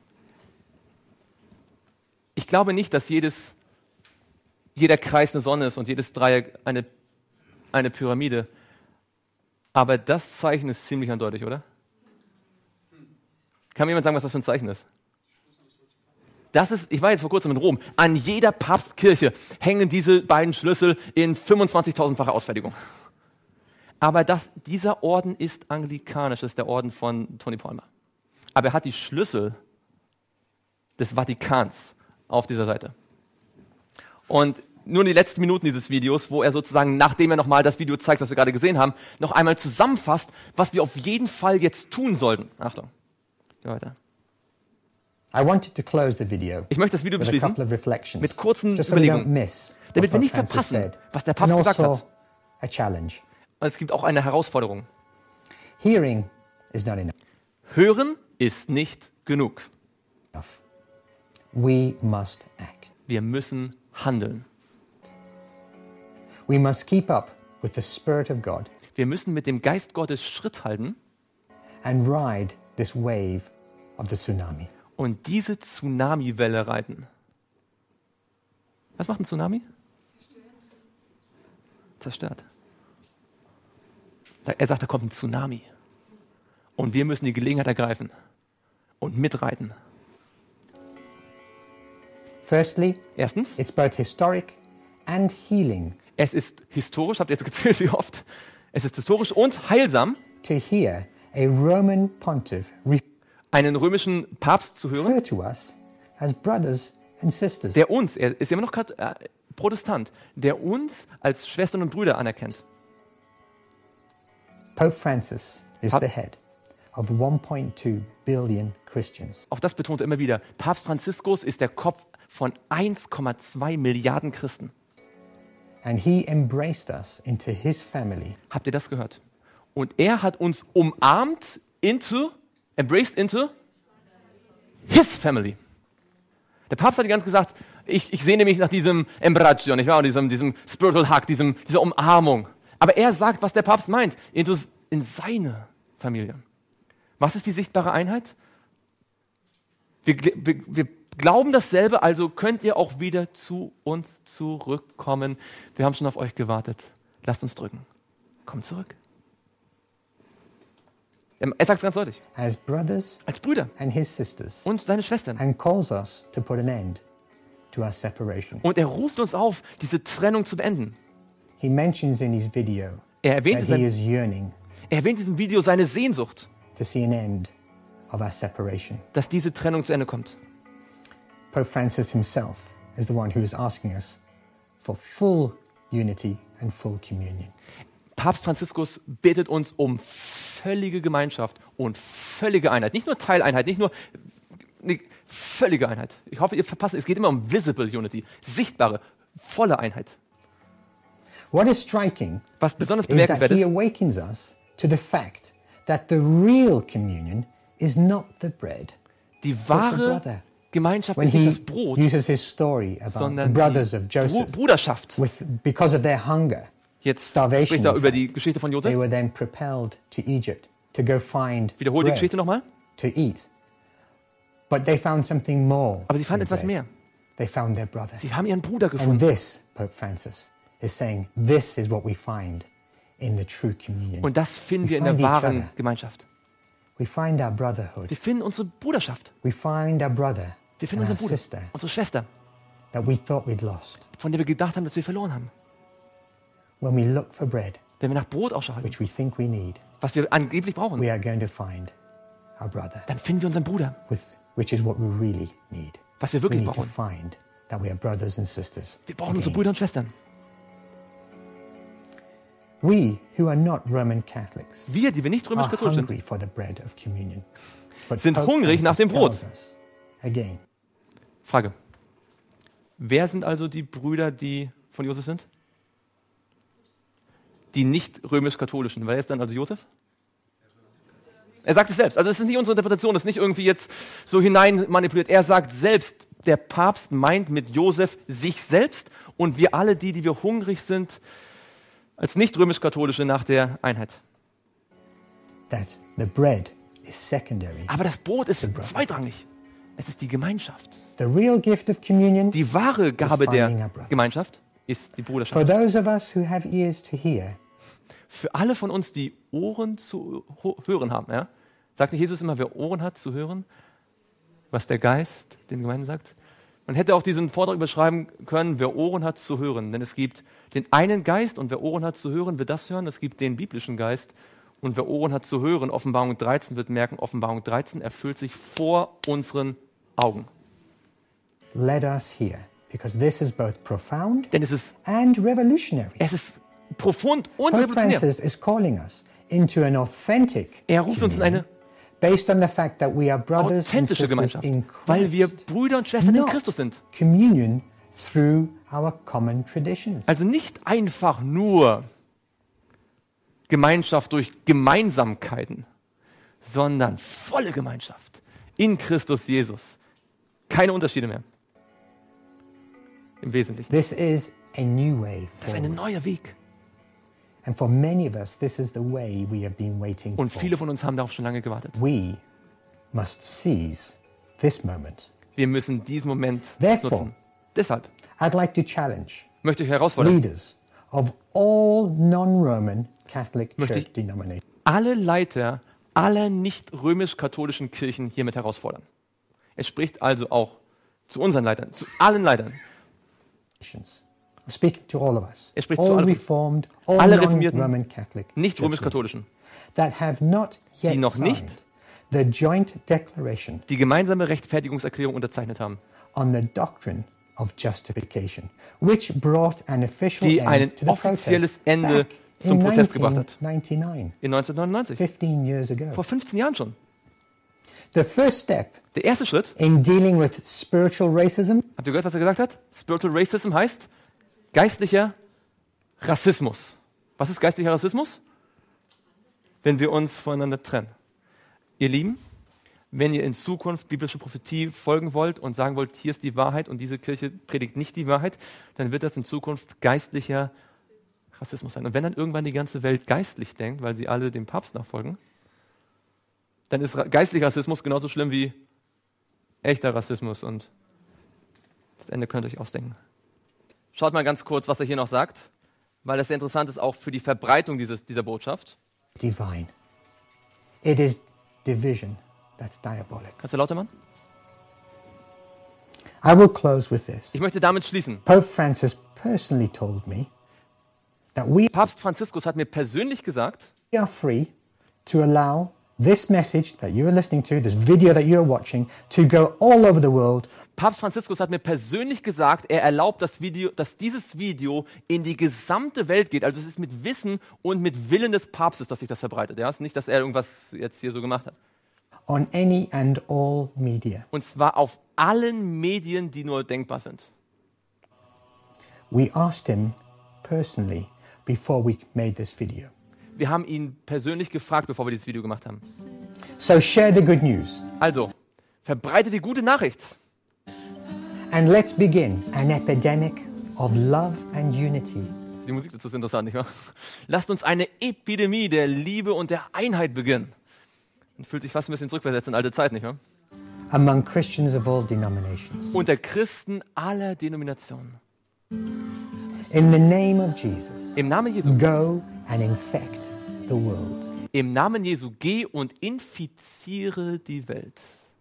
ich glaube nicht, dass jedes, jeder Kreis eine Sonne ist und jedes Dreieck eine, eine Pyramide. Aber das Zeichen ist ziemlich eindeutig, oder? Kann mir jemand sagen, was das für ein Zeichen ist? Das ist, ich war jetzt vor kurzem in Rom, an jeder Papstkirche hängen diese beiden Schlüssel in fünfundzwanzigtausendfacher Ausfertigung. Aber das, dieser Orden ist anglikanisch, das ist der Orden von Tony Palmer. Aber er hat die Schlüssel des Vatikans auf dieser Seite. Und nur in die letzten Minuten dieses Videos, wo er sozusagen, nachdem er nochmal das Video zeigt, was wir gerade gesehen haben, noch einmal zusammenfasst, was wir auf jeden Fall jetzt tun sollten. Achtung, geh weiter. I wanted to close the video Ich möchte das Video with a beschließen couple of reflections, mit kurzen just so we don't Überlegungen, miss what damit wir Pope nicht Francis verpassen, said. was der And Papst gesagt also hat. a challenge. Und es gibt auch eine Herausforderung. Hearing is not Hören ist nicht genug. enough. We must act. Wir müssen handeln. We must keep up with with the Spirit of God Wir müssen mit dem Geist Gottes Schritt halten and ride this wave of the tsunami. und diese Tsunami-Welle reiten. Was macht ein Tsunami? Zerstört. Er sagt, da kommt ein Tsunami. Und wir müssen die Gelegenheit ergreifen und mitreiten. Firstly, Erstens, it's both historic and healing es ist historisch, habt ihr jetzt gezählt, wie oft? Es ist historisch und heilsam, to hear a Roman pontiff einen römischen Papst zu hören, refer to us as brothers and sisters. der uns, er ist immer noch Kat- äh, Protestant, der uns als Schwestern und Brüder anerkennt. Pope Francis is Pap- the head of one point two billion Christians. Auch das betont er immer wieder. Papst Franziskus ist der Kopf von eins Komma zwei Milliarden Christen. And he embraced us into his family Habt ihr das gehört? Und er hat uns umarmt into, embraced into his family. Der Papst hat die ganze gesagt, ich, ich sehne mich nach diesem Embraccio, nicht wahr? Und diesem, diesem Spiritual Hug, diesem, dieser Umarmung. Aber er sagt, was der Papst meint, into, in seine Familie. Was ist die sichtbare Einheit? Wir, wir, wir glauben dasselbe, also könnt ihr auch wieder zu uns zurückkommen. Wir haben schon auf euch gewartet. Lasst uns drücken. Kommt zurück. Er sagt es ganz deutlich. as brothers Als Brüder and his sisters und seine Schwestern. and calls us to put an end to our separation. Und er ruft uns auf, diese Trennung zu beenden. He mentions in his video Er erwähnt, that in he seinem, is yearning er erwähnt in diesem Video seine Sehnsucht, to see an end of our separation. dass diese Trennung zu Ende kommt. Pope Francis himself is the one who is asking us for full unity and full communion. Papst Franziskus bittet uns um völlige Gemeinschaft und völlige Einheit. Nicht nur Teileinheit, nicht nur nee, völlige Einheit. Ich hoffe, ihr verpasst, es geht immer um visible unity, sichtbare, volle Einheit. What is striking Was besonders is that bemerkenswert he ist, awakens us to the fact that the real communion is not the bread, die but the wahre brother. Gemeinschaft When ist nicht he das Brot, uses his story about the sondern brothers die of Bru Joseph, Bruderschaft. with, because of their hunger, Jetzt starvation, spricht er in über fact, die Geschichte von they Josef. were then propelled to Egypt to go find Wiederhol die bread Geschichte nochmal. to eat. But they found something more. Aber sie fanden than etwas bread. mehr. They found their brother. Sie haben ihren Bruder And gefunden. this, Pope Francis is saying, this is what we find in the true communion. Und das finden We wir in der find each wahren other. Gemeinschaft. We find our brotherhood. Wir finden unsere Bruderschaft. We find our brother Wir finden and our unseren Bruder, sister unsere Schwester, that we thought we'd lost. von der wir gedacht haben, dass wir verloren haben. When we look for bread, Wenn wir nach Brot Ausschau halten, which we think we need, was wir angeblich brauchen, we are going to find our brother, dann finden wir unseren Bruder, with, which is what we really need. was wir We wirklich need to brauchen. find that we are brothers and sisters. Wir brauchen unsere again. Brüder und Schwestern. We who are not Roman Catholics Wir, die wir nicht are römisch-katholisch sind, hungry for the bread of communion. But sind Pope hungrig nach Francis dem Brot. tells us, again, Frage. Wer sind also die Brüder, die von Josef sind? Die nicht römisch-katholischen. Wer ist dann also Josef? Er sagt es selbst. Also es ist nicht unsere Interpretation, es ist nicht irgendwie jetzt so hinein manipuliert. Er sagt selbst, der Papst meint mit Josef sich selbst und wir alle die, die wir hungrig sind, als nicht römisch-katholische nach der Einheit. that the bread is secondary. Aber das Brot ist The brother. zweitrangig. Es ist die Gemeinschaft. The real gift of communion, Die wahre Gabe finding der our brother. Gemeinschaft ist die for Bruderschaft. those of us who have ears to hear, Für alle von uns, die Ohren zu ho- hören haben, ja? Sagt nicht Jesus immer, wer Ohren hat zu hören, was der Geist den Gemeinden sagt? Man hätte auch diesen Vortrag überschreiben können, wer Ohren hat zu hören. Denn es gibt den einen Geist und wer Ohren hat zu hören, wird das hören. Es gibt den biblischen Geist und wer Ohren hat zu hören, Offenbarung dreizehn wird merken, Offenbarung dreizehn erfüllt sich vor unseren Augen. let us hear, because this is both profound Denn es ist, and revolutionary. es ist profund und Pope revolutionär. Francis is calling us into an authentic Er ruft uns in communion eine based on the fact that we are brothers and authentische sisters Gemeinschaft, in weil wir Christ, Brüder und Schwestern in not Christus sind. communion through our common traditions. Also nicht einfach nur Gemeinschaft durch Gemeinsamkeiten, sondern volle Gemeinschaft in Christus Jesus. Keine Unterschiede mehr. Im Wesentlichen. This is a new way Das ist ein forward. neuer Weg. And for many of us, this is the way we have been waiting Und for. viele von uns haben darauf schon lange gewartet. We must seize this moment. Wir müssen diesen Moment Therefore, nutzen. Deshalb I'd like to challenge möchte ich herausfordern, leaders of all non-Roman Catholic Möchte church ich- denominations alle Leiter aller nicht römisch-katholischen Kirchen hiermit herausfordern. Er spricht also auch zu unseren Leitern, zu allen Leitern. I'm speaking to all of us, Er spricht zu all allen- Reformed, all alle Reformierten, non-Roman Catholic Nicht church leaders römisch-katholischen, that have not yet die noch signed nicht the joint declaration die gemeinsame Rechtfertigungserklärung unterzeichnet haben, on the doctrine of justification, which brought an official die end ein to the offizielles protest Ende back zum in Protest gebracht hat. nineteen ninety-nine, in neunzehnhundertneunundneunzig, fifteen years ago. vor fünfzehn Jahren schon. The first step Der erste Schritt, in dealing with spiritual racism habt ihr gehört, was er gesagt hat? Spiritual Racism heißt geistlicher Rassismus. Was ist geistlicher Rassismus? Wenn wir uns voneinander trennen. Ihr Lieben, wenn ihr in Zukunft biblische Prophetie folgen wollt und sagen wollt, hier ist die Wahrheit und diese Kirche predigt nicht die Wahrheit, dann wird das in Zukunft geistlicher Rassismus sein. Und wenn dann irgendwann die ganze Welt geistlich denkt, weil sie alle dem Papst nachfolgen, dann ist geistlicher Rassismus genauso schlimm wie echter Rassismus und das Ende könnt ihr euch ausdenken. Schaut mal ganz kurz, was er hier noch sagt, weil das sehr interessant ist auch für die Verbreitung dieses, dieser Botschaft. divine. It is division that's diabolic. Kannst du lauter machen? I will close with this. Ich möchte damit schließen. Pope Francis personally told me that we Papst Franziskus hat mir persönlich gesagt, are free to allow this message that you are listening to, this video that you are watching, to go all over the world Papst Franziskus hat mir persönlich gesagt, er erlaubt das Video, dass dieses Video in die gesamte Welt geht. Also es ist mit Wissen und mit Willen des Papstes, dass sich das verbreitet. Ja? Es ist nicht, dass er irgendwas jetzt hier so gemacht hat. on any and all media. Und zwar auf allen Medien, die nur denkbar sind. We asked him personally before we made this video. Wir haben ihn persönlich gefragt, bevor wir dieses Video gemacht haben. So share the good news Also, verbreite die gute Nachricht. and let's begin an epidemic of love and unity. Die Musik dazu ist interessant, nicht wahr? Lasst uns eine Epidemie der Liebe und der Einheit beginnen. Man fühlt sich fast ein bisschen zurückversetzt in alte Zeit, nicht wahr? Among Christians of all denominations. Unter Christen aller Denominationen. In the name of Jesus, Im Namen Jesu. go and infect the world. Im Namen Jesu geh und infiziere die Welt.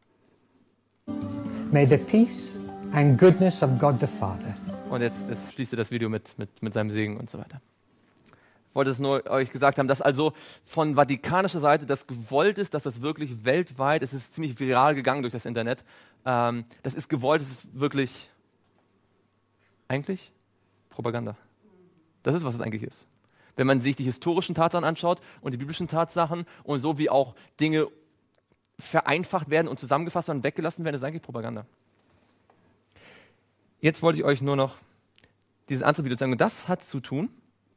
May the peace and goodness of God the Father, Und jetzt, jetzt schließt ihr das Video mit, mit, mit seinem Segen und so weiter. Ich wollte es nur euch gesagt haben, dass also von vatikanischer Seite das gewollt ist, dass das wirklich weltweit, es ist ziemlich viral gegangen durch das Internet, ähm, das ist gewollt, es ist wirklich eigentlich Propaganda. Das ist, was es eigentlich ist. Wenn man sich die historischen Tatsachen anschaut und die biblischen Tatsachen und so wie auch Dinge vereinfacht werden und zusammengefasst und weggelassen werden, das ist eigentlich Propaganda. Jetzt wollte ich euch nur noch dieses andere Video zeigen. Und das hat zu tun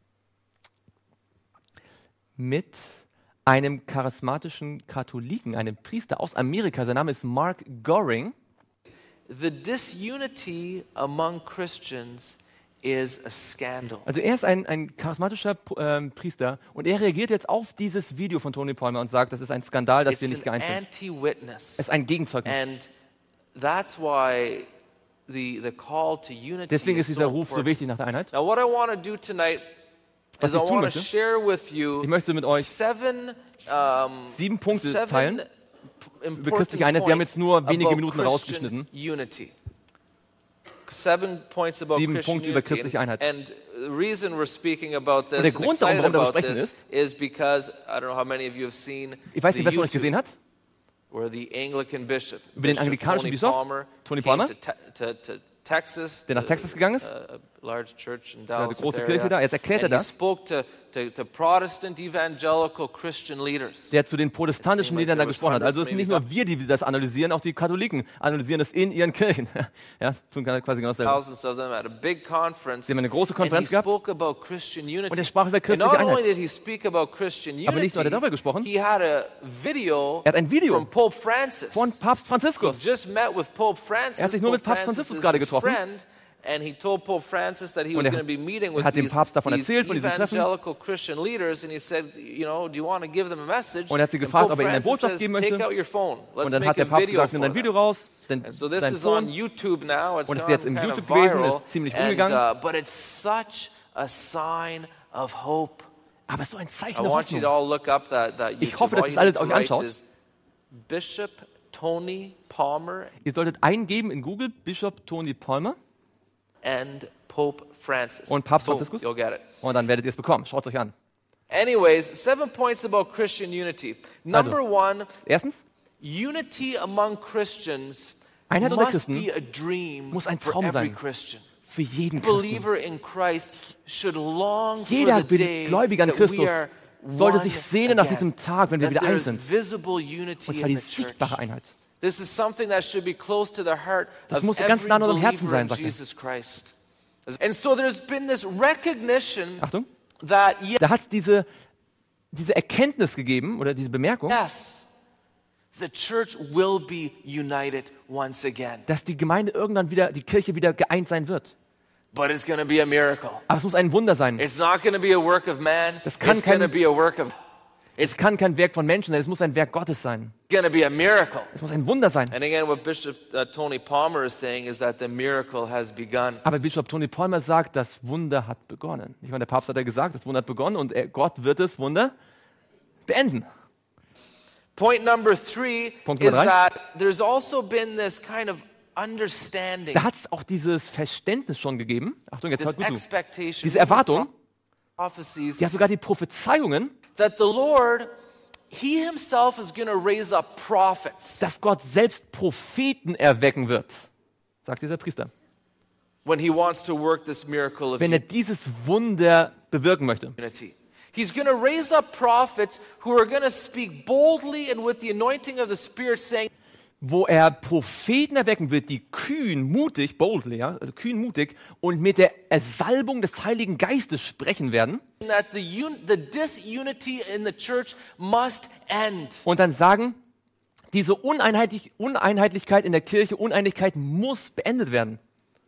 mit einem charismatischen Katholiken, einem Priester aus Amerika. Sein Name ist Mark Goring. The disunity among Christians is a scandal. Also er ist ein, ein charismatischer ähm, Priester und er reagiert jetzt auf dieses Video von Tony Palmer und sagt, das ist ein Skandal, dass It's wir nicht an geeint sind. anti-witness. Es ist ein Gegenzeugnis. And that's why the, the call to unity Deswegen ist is dieser so Ruf so important. wichtig nach der Einheit. Now what I want to do tonight Was is I ich tun want to möchte, share with you ich möchte mit euch seven, um, sieben Punkte seven teilen important christliche Einheit. Wir haben jetzt nur points wenige about Minuten Christian rausgeschnitten. Unity. Seven points about Sieben Christian Punkte über unity. christliche Einheit. And the reason we're speaking about this Und der and Grund, warum excited wir darüber about sprechen, this is because I don't know how many of you have seen Ich weiß the nicht, wer von euch YouTube gesehen hat. where the Anglican bishop, Über den Bishop anglikanischen Tony Bischof, Palmer, Tony came Palmer, to, te- to, to Texas, der nach to, Texas gegangen ist. uh, a large church in Ja, die Dallas große area, Kirche da. Jetzt erklärt er and he das. spoke to, to, to Protestant evangelical Christian leaders. Der zu den protestantischen It seemed like Liedern da there was gesprochen hat. Also es sind nicht hundreds, nur wir, die das analysieren, auch die Katholiken analysieren das in ihren Kirchen. Ja, tun quasi genau dasselbe. Thousands of them at a big conference. Sie haben eine große and he Konferenz gehabt. spoke about Christian unity. Und er sprach über And christliche not only Einheit. did he speak about Christian unity, Aber nicht nur hat er darüber gesprochen. he had a video, Er hat ein Video from Pope Francis. Von Papst Franziskus. Just met with Pope Francis. Er hat sich nur mit Pope Papst Francis Franziskus is gerade his getroffen. friend, And he told Pope Francis that he Und was er going to be meeting with hat dem these, Papst davon these erzählt, von diesem Treffen. evangelical Christian leaders, and he said, you know, do you want to give them a message? Und er hat sie And gefragt, Pope ob er ihnen eine Francis Botschaft says, geben take möchte. out your phone. Let's Und dann make hat der a Papst video gesagt, nimm for dein Video them. raus, denn And so this dein is on Phone. YouTube now. It's Und es ist gone jetzt im kind of YouTube gewesen und viral. ist ziemlich And, umgegangen. uh, but it's such a sign of hope. Aber es ist so ein Zeichen I der want you Hoffnung. to all look up that, that Ich YouTube. hoffe, dass All ihr you alles need to euch write anschaut. is Bishop Tony Palmer Ihr solltet eingeben in Google, Bischof Tony Palmer and Pope Francis. und Papst Boom, Franziskus. you'll get it. Und dann werdet ihr es bekommen. Schaut es euch an. Anyways, seven points about Christian unity. Number one, Erstens, unity among Christians Einheit unter must Christen be a dream muss ein for Traum every sein. Christian. für jeden Christen. Believer in Christ should long for Jeder the day Gläubige an that we Christus are sollte one sich sehnen nach again. diesem Tag, wenn wir That wieder there eins is sind. visible Und unity zwar in die the church. sichtbare Einheit. This is something that should be close to the heart Das of muss ganz every nah an unserem Herzen believer sein, in sagt er. Jesus Christ. And so there's been this recognition Achtung, that da hat es diese, diese Erkenntnis gegeben oder diese Bemerkung, yes, the church will be united once again. dass die Gemeinde irgendwann wieder, die Kirche wieder geeint sein wird. But it's going to be a miracle. Aber es muss ein Wunder sein. It's not going to be a work of man. Das kann It's going to kein- be a work of Es kann kein Werk von Menschen sein, es muss ein Werk Gottes sein. going to be a miracle. Es muss ein Wunder sein. And again, what Bishop uh, Tony Palmer is saying is that the miracle has begun. Aber Bischof Tony Palmer sagt, das Wunder hat begonnen. Ich meine, der Papst hat ja gesagt, das Wunder hat begonnen und er, Gott wird das Wunder beenden. Point number three Punkt is Nummer drei. that there's also been this kind of understanding, Da hat es auch dieses Verständnis schon gegeben. Achtung, jetzt this hört gut zu. expectation, Diese Erwartung, prophecies, ja sogar die Prophezeiungen, that the Lord, He Himself is going to raise up prophets dass Gott selbst Propheten erwecken wird, sagt dieser Priester, when He wants to work this miracle of wenn er dieses Wunder bewirken möchte. unity. He's going to raise up prophets who are going to speak boldly and with the anointing of the Spirit, saying, Wo er Propheten erwecken wird, die kühn, mutig, boldly, ja, also kühn, mutig und mit der Ersalbung des Heiligen Geistes sprechen werden that the, un- the disunity in the church must end. und dann sagen, diese Uneinheitlich Uneinheitlichkeit in der Kirche, Uneinigkeit muss beendet werden.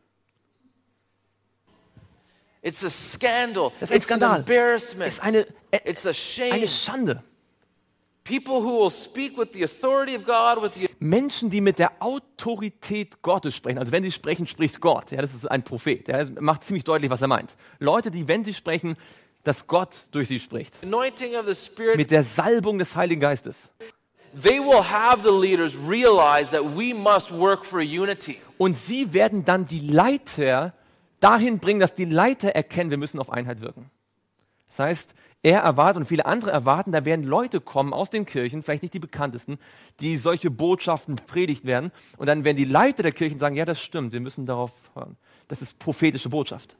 It's a scandal. Das ist ein It's an Skandal. embarrassment. Es ist eine, äh, It's a shame. eine Schande. People who will speak with the authority of God, with the Menschen, die mit der Autorität Gottes sprechen, also wenn sie sprechen, spricht Gott. Ja, das ist ein Prophet. Ja, er macht ziemlich deutlich, was er meint. Leute, die, wenn sie sprechen, dass Gott durch sie spricht. anointing of the Spirit, Mit der Salbung des Heiligen Geistes. they will have the leaders realize that we must work for unity. Und sie werden dann die Leiter dahin bringen, dass die Leiter erkennen, wir müssen auf Einheit wirken. Das heißt, er erwartet und viele andere erwarten, da werden Leute kommen aus den Kirchen, vielleicht nicht die bekanntesten, die solche Botschaften predigt werden. Und dann werden die Leiter der Kirchen sagen, ja, das stimmt, wir müssen darauf hören. Das ist prophetische Botschaft.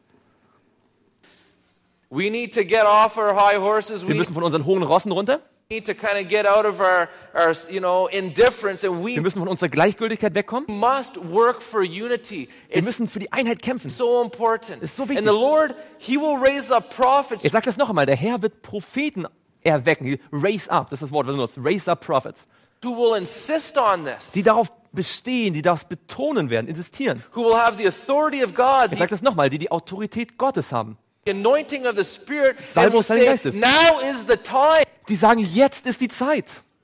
We need to get off our high horses. Wir We müssen von unseren hohen Rossen runter. need to kind of get out of our, our you know, indifference, and we Wir müssen von unserer Gleichgültigkeit wegkommen. must work for unity. Wir It's müssen für die Einheit kämpfen. so important. ist so and wichtig. the Lord, He will raise up prophets Ich sage das noch einmal, der Herr wird Propheten erwecken. Raise up, das ist das Wort, was er benutzt. Raise up prophets. who will insist on this, Die darauf bestehen, die das betonen werden, insistieren. who will have the authority of God, Ich the sage das nochmal, die die Autorität Gottes haben. anointing of the Spirit, and Salbung will des Heiligen say, Geistes. now is the time. Die sagen, jetzt ist die Zeit.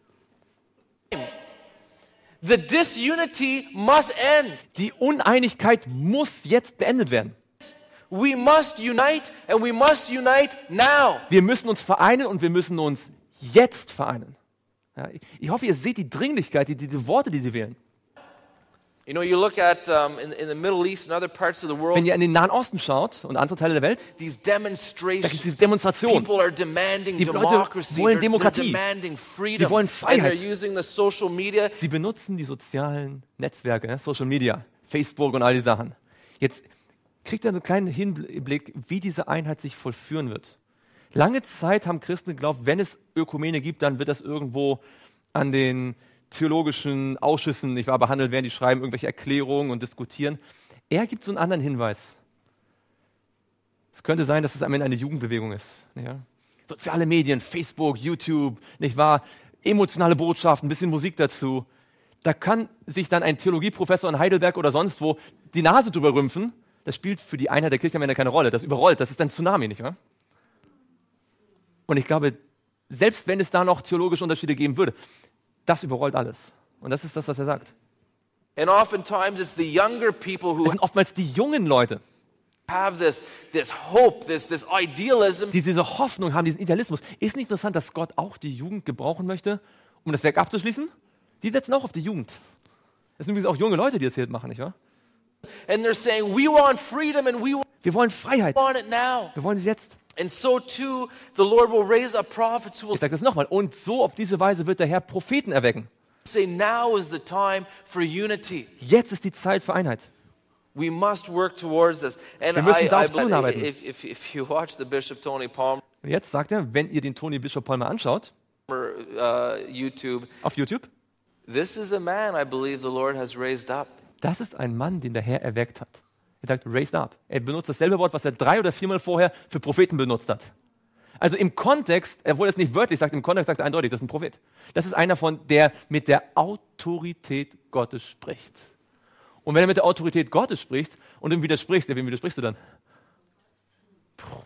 The disunity must end. Die Uneinigkeit muss jetzt beendet werden. We must unite, and we must unite now. Wir müssen uns vereinen und wir müssen uns jetzt vereinen. Ja, ich, ich hoffe, ihr seht die Dringlichkeit, die, die Worte, die sie wählen. You know, you look at um, in, in the Middle East and other parts of the world, Wenn ihr in den Nahen Osten schaut und andere Teile der Welt, these Da demonstrations, gibt es diese Demonstrationen. people are demanding Die Leute democracy, wollen they're, Demokratie. they're demanding freedom, Sie wollen and Freiheit. they're using the social media. sie benutzen die sozialen Netzwerke, ne, Social Media, Facebook und all die Sachen. Jetzt kriegt ihr einen kleinen Hinblick, wie diese Einheit sich vollführen wird. Lange Zeit haben Christen geglaubt, wenn es Ökumene gibt, dann wird das irgendwo an den theologischen Ausschüssen nicht wahr, behandelt werden, die schreiben irgendwelche Erklärungen und diskutieren. Er gibt so einen anderen Hinweis. Es könnte sein, dass es am Ende eine Jugendbewegung ist. Ja? Soziale Medien, Facebook, YouTube, nicht wahr? Emotionale Botschaften, ein bisschen Musik dazu. Da kann sich dann ein Theologieprofessor in Heidelberg oder sonst wo die Nase drüber rümpfen, das spielt für die Einheit der Kirche am Ende keine Rolle. Das überrollt, das ist ein Tsunami, nicht wahr? Und ich glaube, selbst wenn es da noch theologische Unterschiede geben würde, das überrollt alles. Und das ist das, was er sagt. And oftentimes it's the younger people Es who sind oftmals die jungen Leute, have this, this hope, this, this idealism. die diese Hoffnung haben, diesen Idealismus. Ist nicht interessant, dass Gott auch die Jugend gebrauchen möchte, um das Werk abzuschließen? Die setzen auch auf die Jugend. Das sind übrigens auch junge Leute, die das hier machen, nicht wahr? And they're saying, we want freedom and we Wir wollen Freiheit. want it now. Wir wollen es jetzt. And so too, the Lord will raise up prophets who will Ich sage das nochmal. Und so auf diese Weise wird der Herr Propheten erwecken. say, now is the time for unity. Jetzt ist die Zeit für Einheit. We must work towards this. And Wir müssen I, darauf I, zuarbeiten. if, if, if you watch the Bishop Tony Palmer Und jetzt sagt er, wenn ihr den Tony Bishop Paul mal anschaut, uh, YouTube, auf YouTube, this is a man I believe the Lord has raised up. das ist ein Mann, den der Herr erweckt hat. Er sagt, raised up. Er benutzt dasselbe Wort, was er drei oder viermal vorher für Propheten benutzt hat. Also im Kontext, obwohl er es nicht wörtlich sagt, im Kontext sagt er eindeutig, das ist ein Prophet. Das ist einer von, der mit der Autorität Gottes spricht. Und wenn er mit der Autorität Gottes spricht und ihm widersprichst, ja, wem widersprichst du dann? Puh.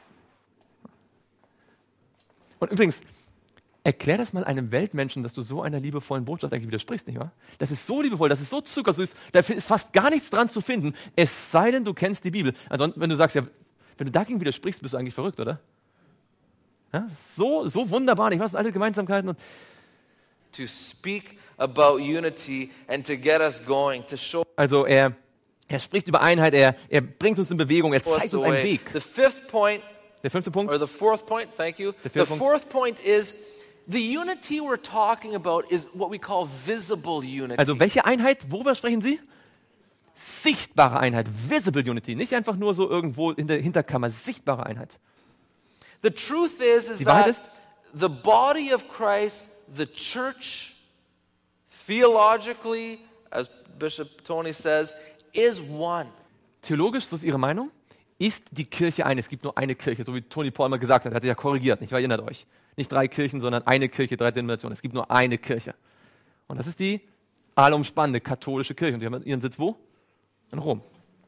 Und übrigens, erklär das mal einem Weltmenschen, dass du so einer liebevollen Botschaft eigentlich widersprichst, nicht wahr? Das ist so liebevoll, das ist so zuckersüß, da ist fast gar nichts dran zu finden, es sei denn, du kennst die Bibel. Ansonsten, wenn du sagst, ja, wenn du dagegen widersprichst, bist du eigentlich verrückt, oder? Ja, so, so wunderbar, nicht wahr? Das sind alle Gemeinsamkeiten. Und To speak about unity and to get us going, to show also er, er spricht über Einheit, er, er bringt uns in Bewegung, er us zeigt the uns einen way. Weg. The fifth point, Der fünfte Punkt, or the fourth point, thank you. Der The vierte Punkt. fourth point is the unity we're talking about is what we call visible unity. also welche Einheit, worüber sprechen Sie? Sichtbare Einheit, visible unity, nicht einfach nur so irgendwo in der Hinterkammer, sichtbare Einheit. The truth is, is Die Wahrheit that ist, the body of Christ, the church, theologically, as Bishop Tony says, is one. theologisch, das ist Ihre Meinung, ist die Kirche eine. Es gibt nur eine Kirche, so wie Tony Paul mal gesagt hat, er hat sich ja korrigiert, nicht wahr? Erinnert euch. Nicht drei Kirchen, sondern eine Kirche, drei Denominationen. Es gibt nur eine Kirche. Und das ist die allumspannende katholische Kirche. Und die haben ihren Sitz wo? In Rom.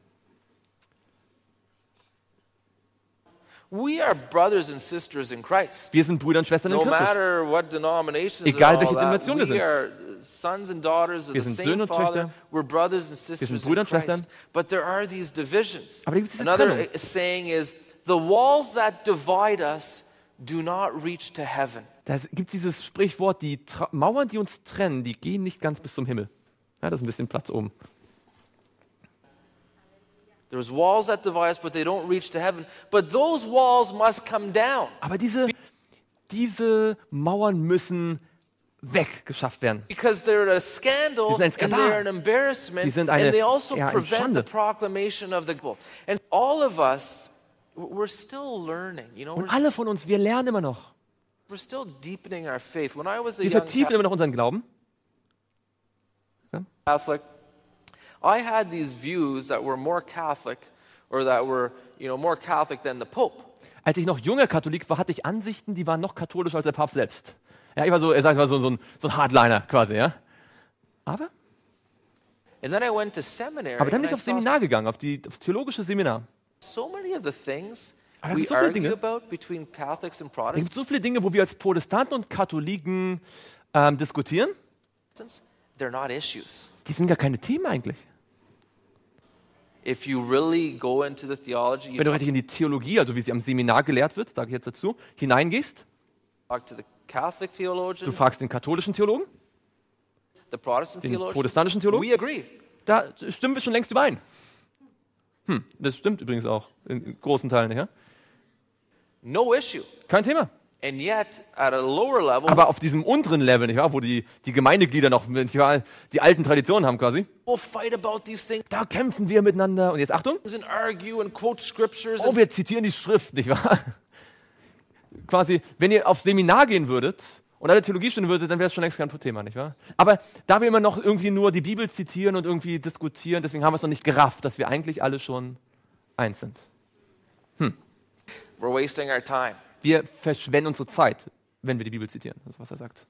We are brothers and sisters in Christ. Wir sind Brüder und Schwestern in No Christus. matter what denominations Egal, and welche all that, Denomination wir we sind. are sons and daughters of Wir the sind same Söhne und Father. Töchter. We're brothers and sisters Brüder in und Schwestern. Christ. But there are these divisions. Aber da gibt es diese Another Trennung. saying is, the walls that divide us do not reach to heaven. Da gibt es dieses Sprichwort, die Tra- Mauern, die uns trennen, die gehen nicht ganz bis zum Himmel. Ja, das ist ein bisschen Platz oben. There's walls that divide us, but they don't reach to heaven. But those walls must come down. Aber diese, diese Mauern müssen weggeschafft werden. Because they're a scandal Die sind ein and Skandal. they're an embarrassment Die sind eine- and they also ja, eine prevent Schande. the proclamation of the gospel. And all of us, we're still learning. You know, Und we're, alle von uns, wir lernen immer noch. we're still deepening our faith. When I was a Wir young vertiefen immer noch unseren Glauben. Catholic, I had these views that were more Catholic or that were, you know, more Catholic than the Pope. Als ich noch junger Katholik war, hatte ich Ansichten, die waren noch katholischer als der Papst selbst. Ja, ich war so, er sagt mal so, so, ein, so ein Hardliner quasi, ja. Aber, And then I went to seminary aber dann bin and ich I aufs saw Seminar gegangen, auf die, aufs theologische Seminar. so many of the things Aber da we gibt's so viele argue Dinge. about between Catholics and Es Protestants. gibt so viele Dinge, wo wir als Protestanten und Katholiken ähm, diskutieren, They're not issues. die sind gar keine Themen eigentlich. If you really go into the theology, you Wenn du talk richtig in die Theologie, also wie sie am Seminar gelehrt wird, sage ich jetzt dazu, hineingehst, talk to the Catholic du theologians, fragst den katholischen Theologen, the Protestant den theologians, protestantischen Theologen, we agree. da stimmen wir schon längst überein. Hm, das stimmt übrigens auch, in großen Teilen. Ja? No issue. Kein Thema. And yet, at a lower level, Aber auf diesem unteren Level, nicht wahr, wo die, die Gemeindeglieder noch nicht wahr, die alten Traditionen haben quasi, we'll fight about these things da kämpfen wir miteinander. Und jetzt Achtung, and argue and quote scriptures. oh, And wir zitieren die Schrift, nicht wahr? Quasi, wenn ihr aufs Seminar gehen würdet und alle Theologie studieren würdet, dann wäre es schon längst kein Thema, nicht wahr? Aber da wir immer noch irgendwie nur die Bibel zitieren und irgendwie diskutieren, deswegen haben wir es noch nicht gerafft, dass wir eigentlich alle schon eins sind. we're wasting our time. Wir verschwenden unsere Zeit, wenn wir die Bibel zitieren. Das ist, was er sagt.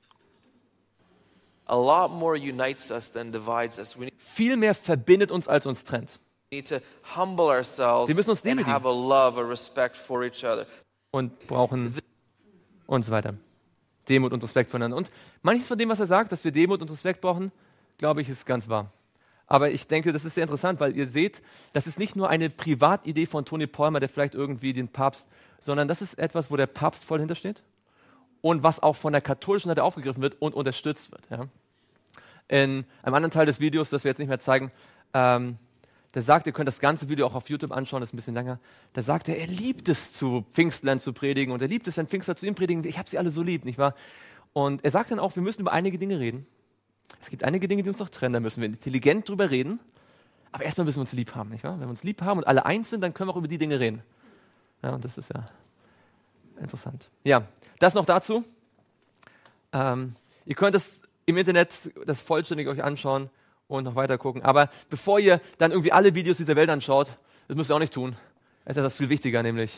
A lot more unites us than divides us. We need Viel mehr verbindet uns, als uns trennt. need to humble ourselves Wir müssen uns and demütigen. have a love, a respect for each other. Und brauchen und so weiter. Demut und Respekt voneinander. Und manches von dem, was er sagt, dass wir Demut und Respekt brauchen, glaube ich, ist ganz wahr. Aber ich denke, das ist sehr interessant, weil ihr seht, das ist nicht nur eine Privatidee von Tony Palmer, der vielleicht irgendwie den Papst, sondern das ist etwas, wo der Papst voll hintersteht und was auch von der katholischen Seite aufgegriffen wird und unterstützt wird. Ja. In einem anderen Teil des Videos, das wir jetzt nicht mehr zeigen, ähm, der sagt, ihr könnt das ganze Video auch auf YouTube anschauen, das ist ein bisschen länger, da sagt er, er liebt es, zu Pfingstlern zu predigen und er liebt es, wenn Pfingstler zu ihm predigen, ich habe sie alle so lieb, nicht wahr? Und er sagt dann auch, wir müssen über einige Dinge reden. Es gibt einige Dinge, die uns noch trennen, da müssen wir intelligent drüber reden, aber erstmal müssen wir uns lieb haben, nicht wahr? Wenn wir uns lieb haben und alle eins sind, dann können wir auch über die Dinge reden. Ja, und das ist ja interessant. Ja, das noch dazu. Ähm, ihr könnt es im Internet das vollständig euch anschauen und noch weiter gucken. Aber bevor ihr dann irgendwie alle Videos dieser Welt anschaut, das müsst ihr auch nicht tun. Es ist etwas viel wichtiger, nämlich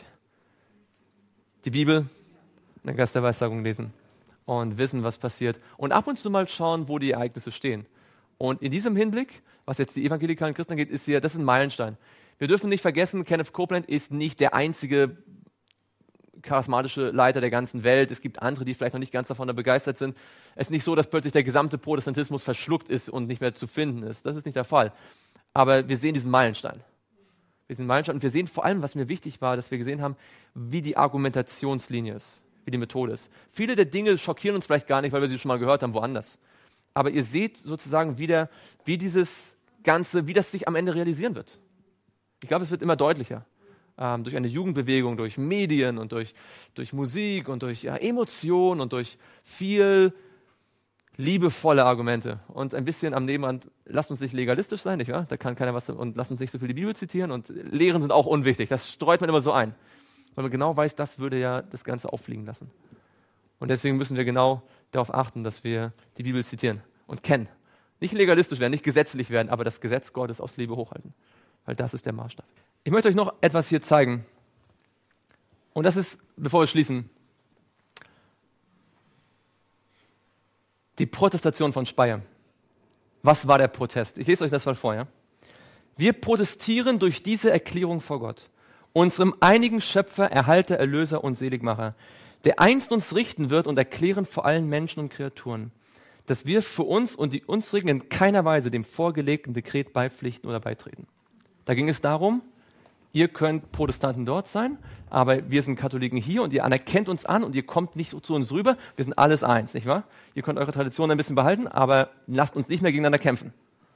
die Bibel, eine Geist der Weissagung lesen und wissen, was passiert. Und ab und zu mal schauen, wo die Ereignisse stehen. Und in diesem Hinblick, was jetzt die evangelikalen Christen angeht, ist hier, das ist ein Meilenstein. Wir dürfen nicht vergessen, Kenneth Copeland ist nicht der einzige charismatische Leiter der ganzen Welt. Es gibt andere, die vielleicht noch nicht ganz davon begeistert sind. Es ist nicht so, dass plötzlich der gesamte Protestantismus verschluckt ist und nicht mehr zu finden ist. Das ist nicht der Fall. Aber wir sehen diesen Meilenstein. Wir sehen Meilenstein und wir sehen vor allem, was mir wichtig war, dass wir gesehen haben, wie die Argumentationslinie ist, wie die Methode ist. Viele der Dinge schockieren uns vielleicht gar nicht, weil wir sie schon mal gehört haben, woanders. Aber ihr seht sozusagen wieder, wie dieses Ganze, wie das sich am Ende realisieren wird. Ich glaube, es wird immer deutlicher. Ähm, durch eine Jugendbewegung, durch Medien und durch, durch Musik und durch ja, Emotionen und durch viel liebevolle Argumente. Und ein bisschen am Nebenrand, lasst uns nicht legalistisch sein, nicht wahr? Da kann keiner was, und lasst uns nicht so viel die Bibel zitieren und Lehren sind auch unwichtig. Das streut man immer so ein. Weil man genau weiß, das würde ja das Ganze auffliegen lassen. Und deswegen müssen wir genau darauf achten, dass wir die Bibel zitieren und kennen. Nicht legalistisch werden, nicht gesetzlich werden, aber das Gesetz Gottes aus Liebe hochhalten. Weil das ist der Maßstab. Ich möchte euch noch etwas hier zeigen. Und das ist, bevor wir schließen, die Protestation von Speyer. Was war der Protest? Ich lese euch das mal vor. Ja? Wir protestieren durch diese Erklärung vor Gott, unserem einigen Schöpfer, Erhalter, Erlöser und Seligmacher, der einst uns richten wird und erklären vor allen Menschen und Kreaturen, dass wir für uns und die unsrigen in keiner Weise dem vorgelegten Dekret beipflichten oder beitreten. Da ging es darum, ihr könnt Protestanten dort sein, aber wir sind Katholiken hier und ihr anerkennt uns an und ihr kommt nicht zu uns rüber. Wir sind alles eins, nicht wahr? Ihr könnt eure Tradition ein bisschen behalten, aber lasst uns nicht mehr gegeneinander kämpfen.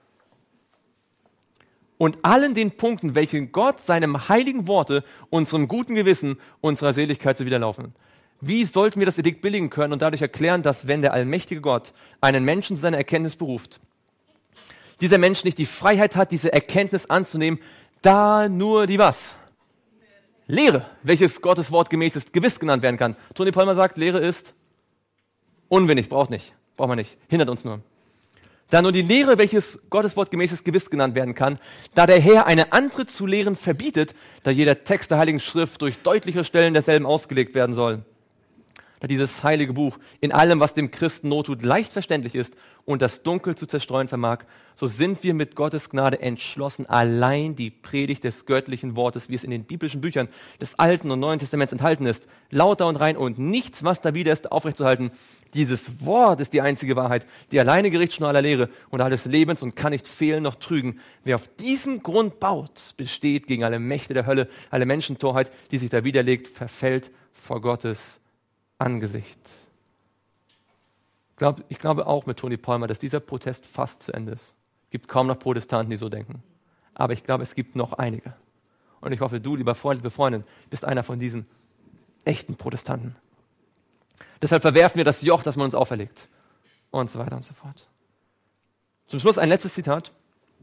Und allen den Punkten, welche Gott seinem heiligen Worte, unserem guten Gewissen, unserer Seligkeit zuwiderlaufen. Wie sollten wir das Edikt billigen können und dadurch erklären, dass wenn der allmächtige Gott einen Menschen zu seiner Erkenntnis beruft, dieser Mensch nicht die Freiheit hat, diese Erkenntnis anzunehmen, da nur die was? Lehre, welches Gottes Wort gemäß ist, gewiss genannt werden kann. Tony Palmer sagt, Lehre ist unwillig, braucht nicht, braucht man nicht, hindert uns nur. Da nur die Lehre, welches Gottes Wort gemäß ist, gewiss genannt werden kann, da der Herr eine andere zu lehren verbietet, da jeder Text der Heiligen Schrift durch deutliche Stellen derselben ausgelegt werden soll. Da dieses heilige Buch in allem, was dem Christen Not tut, leicht verständlich ist und das Dunkel zu zerstreuen vermag, so sind wir mit Gottes Gnade entschlossen, allein die Predigt des göttlichen Wortes, wie es in den biblischen Büchern des Alten und Neuen Testaments enthalten ist, lauter und rein und nichts, was da wieder ist, aufrechtzuerhalten. Dieses Wort ist die einzige Wahrheit, die alleine Gerichtsschnur aller Lehre und alles Lebens und kann nicht fehlen noch trügen. Wer auf diesen Grund baut, besteht gegen alle Mächte der Hölle, alle Menschentorheit, die sich da widerlegt, verfällt vor Gottes Angesicht. Ich glaube, ich glaube auch mit Tony Palmer, dass dieser Protest fast zu Ende ist. Es gibt kaum noch Protestanten, die so denken. Aber ich glaube, es gibt noch einige. Und ich hoffe, du, lieber Freund, liebe Freundin, bist einer von diesen echten Protestanten. Deshalb verwerfen wir das Joch, das man uns auferlegt. Und so weiter und so fort. Zum Schluss ein letztes Zitat.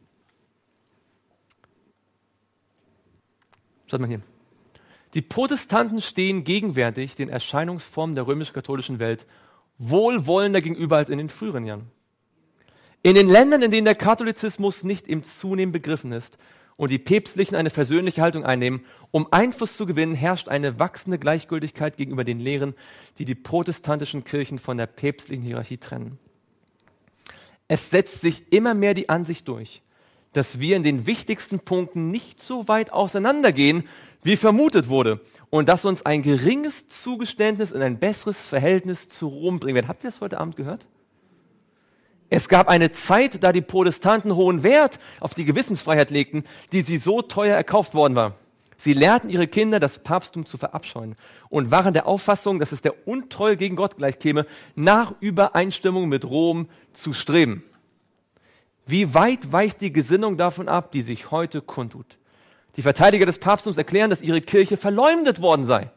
Schaut mal hier. Die Protestanten stehen gegenwärtig den Erscheinungsformen der römisch-katholischen Welt wohlwollender gegenüber als in den früheren Jahren. In den Ländern, in denen der Katholizismus nicht im Zunehmen begriffen ist und die Päpstlichen eine versöhnliche Haltung einnehmen, um Einfluss zu gewinnen, herrscht eine wachsende Gleichgültigkeit gegenüber den Lehren, die die protestantischen Kirchen von der päpstlichen Hierarchie trennen. Es setzt sich immer mehr die Ansicht durch, dass wir in den wichtigsten Punkten nicht so weit auseinandergehen, wie vermutet wurde. Und dass uns ein geringes Zugeständnis in ein besseres Verhältnis zu Rom bringen wird. Habt ihr das heute Abend gehört? Es gab eine Zeit, da die Protestanten hohen Wert auf die Gewissensfreiheit legten, die sie so teuer erkauft worden war. Sie lehrten ihre Kinder, das Papsttum zu verabscheuen und waren der Auffassung, dass es der Untreue gegen Gott gleichkäme, nach Übereinstimmung mit Rom zu streben. Wie weit weicht die Gesinnung davon ab, die sich heute kundtut? Die Verteidiger des Papsttums erklären, dass ihre Kirche verleumdet worden sei.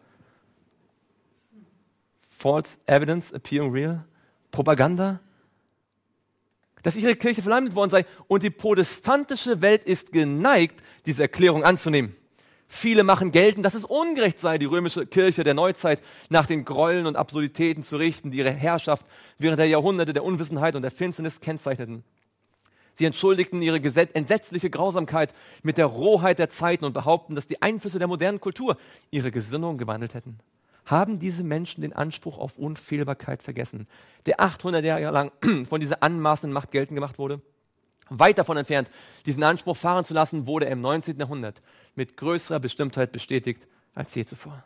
False evidence appearing real. Propaganda. Dass ihre Kirche verleumdet worden sei. Und die protestantische Welt ist geneigt, diese Erklärung anzunehmen. Viele machen geltend, dass es ungerecht sei, die römische Kirche der Neuzeit nach den Gräueln und Absurditäten zu richten, die ihre Herrschaft während der Jahrhunderte der Unwissenheit und der Finsternis kennzeichneten. Sie entschuldigten ihre entsetzliche Grausamkeit mit der Rohheit der Zeiten und behaupten, dass die Einflüsse der modernen Kultur ihre Gesinnung gewandelt hätten. Haben diese Menschen den Anspruch auf Unfehlbarkeit vergessen, der achthundert Jahre lang von dieser anmaßenden Macht geltend gemacht wurde? Weit davon entfernt, diesen Anspruch fahren zu lassen, wurde er im neunzehnten Jahrhundert mit größerer Bestimmtheit bestätigt als je zuvor.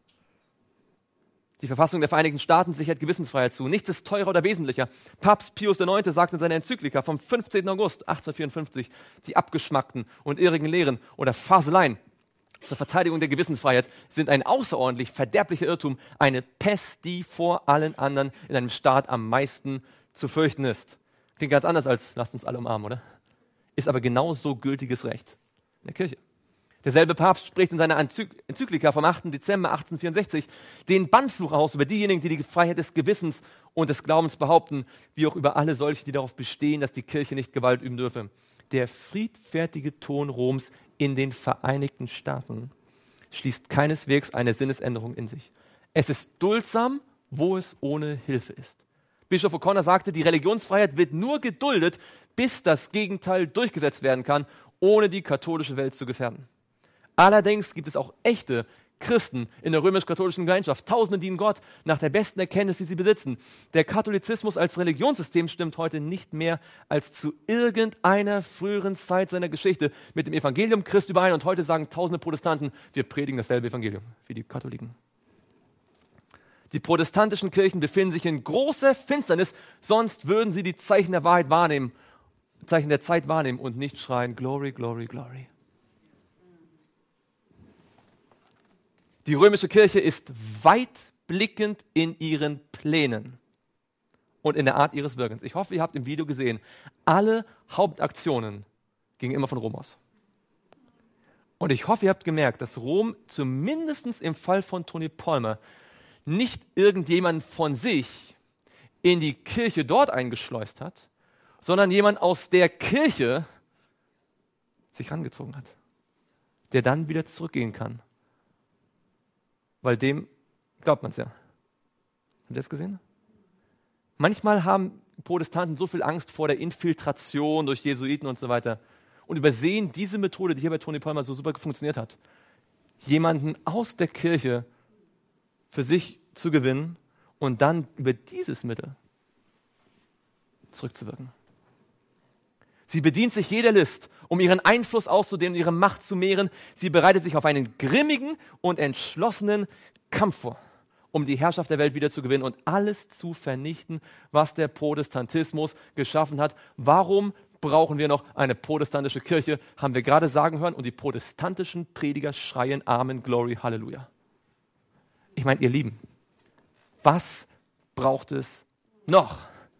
Die Verfassung der Vereinigten Staaten sichert Gewissensfreiheit zu. Nichts ist teurer oder wesentlicher. Papst Pius der Neunte sagt in seiner Enzyklika vom fünfzehnten August achtzehnhundertvierundfünfzig, die abgeschmackten und irrigen Lehren oder Faseleien zur Verteidigung der Gewissensfreiheit sind ein außerordentlich verderblicher Irrtum, eine Pest, die vor allen anderen in einem Staat am meisten zu fürchten ist. Klingt ganz anders als, lasst uns alle umarmen, oder? Ist aber genauso gültiges Recht in der Kirche. Derselbe Papst spricht in seiner Enzyklika vom achten Dezember achtzehnhundertvierundsechzig den Bannfluch aus über diejenigen, die die Freiheit des Gewissens und des Glaubens behaupten, wie auch über alle solche, die darauf bestehen, dass die Kirche nicht Gewalt üben dürfe. Der friedfertige Ton Roms in den Vereinigten Staaten schließt keineswegs eine Sinnesänderung in sich. Es ist duldsam, wo es ohne Hilfe ist. Bischof O'Connor sagte, die Religionsfreiheit wird nur geduldet, bis das Gegenteil durchgesetzt werden kann, ohne die katholische Welt zu gefährden. Allerdings gibt es auch echte Christen in der römisch-katholischen Gemeinschaft. Tausende dienen Gott nach der besten Erkenntnis, die sie besitzen. Der Katholizismus als Religionssystem stimmt heute nicht mehr als zu irgendeiner früheren Zeit seiner Geschichte mit dem Evangelium Christi überein. Und heute sagen tausende Protestanten, wir predigen dasselbe Evangelium wie die Katholiken. Die protestantischen Kirchen befinden sich in großer Finsternis, sonst würden sie die Zeichen der Wahrheit wahrnehmen, Zeichen der Zeit wahrnehmen und nicht schreien, Glory, Glory, Glory. Die römische Kirche ist weitblickend in ihren Plänen und in der Art ihres Wirkens. Ich hoffe, ihr habt im Video gesehen, alle Hauptaktionen gingen immer von Rom aus. Und ich hoffe, ihr habt gemerkt, dass Rom zumindest im Fall von Tony Palmer nicht irgendjemand von sich in die Kirche dort eingeschleust hat, sondern jemand aus der Kirche sich rangezogen hat, der dann wieder zurückgehen kann. Weil dem glaubt man es ja. Habt ihr das gesehen? Manchmal haben Protestanten so viel Angst vor der Infiltration durch Jesuiten und so weiter und übersehen diese Methode, die hier bei Tony Palmer so super funktioniert hat, jemanden aus der Kirche für sich zu gewinnen und dann über dieses Mittel zurückzuwirken. Sie bedient sich jeder List, um ihren Einfluss auszudehnen und ihre Macht zu mehren. Sie bereitet sich auf einen grimmigen und entschlossenen Kampf vor, um die Herrschaft der Welt wieder zu gewinnen und alles zu vernichten, was der Protestantismus geschaffen hat. Warum brauchen wir noch eine protestantische Kirche? Haben wir gerade sagen hören und die protestantischen Prediger schreien Amen, Glory, Halleluja. Ich meine, ihr Lieben, was braucht es noch?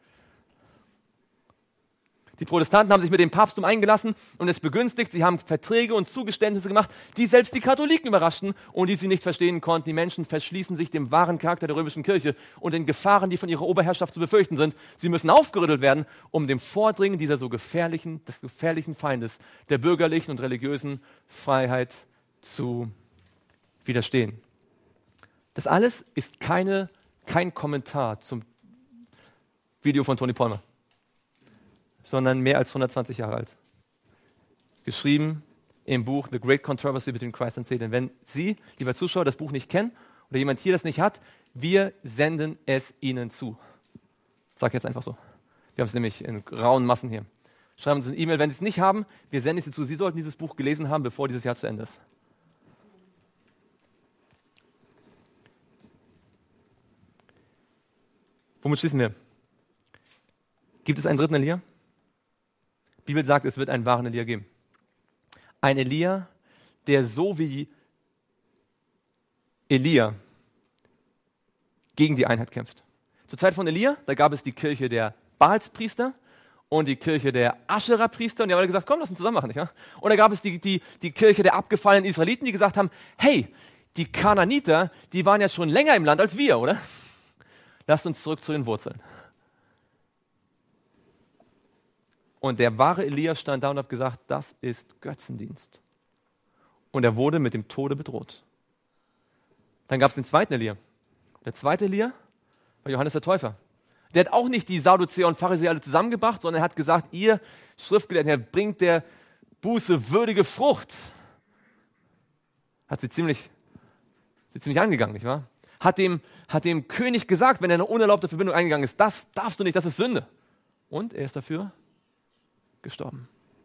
Die Protestanten haben sich mit dem Papsttum eingelassen und es begünstigt. Sie haben Verträge und Zugeständnisse gemacht, die selbst die Katholiken überraschten und die sie nicht verstehen konnten. Die Menschen verschließen sich dem wahren Charakter der römischen Kirche und den Gefahren, die von ihrer Oberherrschaft zu befürchten sind. Sie müssen aufgerüttelt werden, um dem Vordringen dieser so gefährlichen, des gefährlichen Feindes der bürgerlichen und religiösen Freiheit zu widerstehen. Das alles ist keine, kein Kommentar zum Video von Tony Palmer, sondern mehr als hundertzwanzig Jahre alt. Geschrieben im Buch The Great Controversy Between Christ and Satan. Wenn Sie, lieber Zuschauer, das Buch nicht kennen oder jemand hier das nicht hat, wir senden es Ihnen zu. Sag jetzt einfach so. Wir haben es nämlich in rauen Massen hier. schreiben uns eine E-Mail. Wenn Sie es nicht haben, wir senden es Ihnen zu. Sie sollten dieses Buch gelesen haben, bevor dieses Jahr zu Ende ist. Womit schließen wir? Gibt es einen dritten Elia? Die Bibel sagt, es wird einen wahren Elia geben. Ein Elia, der so wie Elia gegen die Einheit kämpft. Zur Zeit von Elia, da gab es die Kirche der Baalspriester und die Kirche der Aschera-Priester. Und die haben alle gesagt, komm, lass uns zusammen machen. Nicht wahr? Und da gab es die, die, die Kirche der abgefallenen Israeliten, die gesagt haben, hey, die Kanaaniter, die waren ja schon länger im Land als wir, oder? Lasst uns zurück zu den Wurzeln. Und der wahre Elia stand da und hat gesagt, das ist Götzendienst. Und er wurde mit dem Tode bedroht. Dann gab es den zweiten Elia. Der zweite Elia war Johannes der Täufer. Der hat auch nicht die Sadduzäer und Pharisäer alle zusammengebracht, sondern er hat gesagt, ihr Schriftgelehrten, bringt der Buße würdige Frucht. Hat sie ziemlich, sie ziemlich angegangen, nicht wahr? Hat dem, hat dem König gesagt, wenn er eine unerlaubte Verbindung eingegangen ist, das darfst du nicht, das ist Sünde. Und er ist dafür gestorben.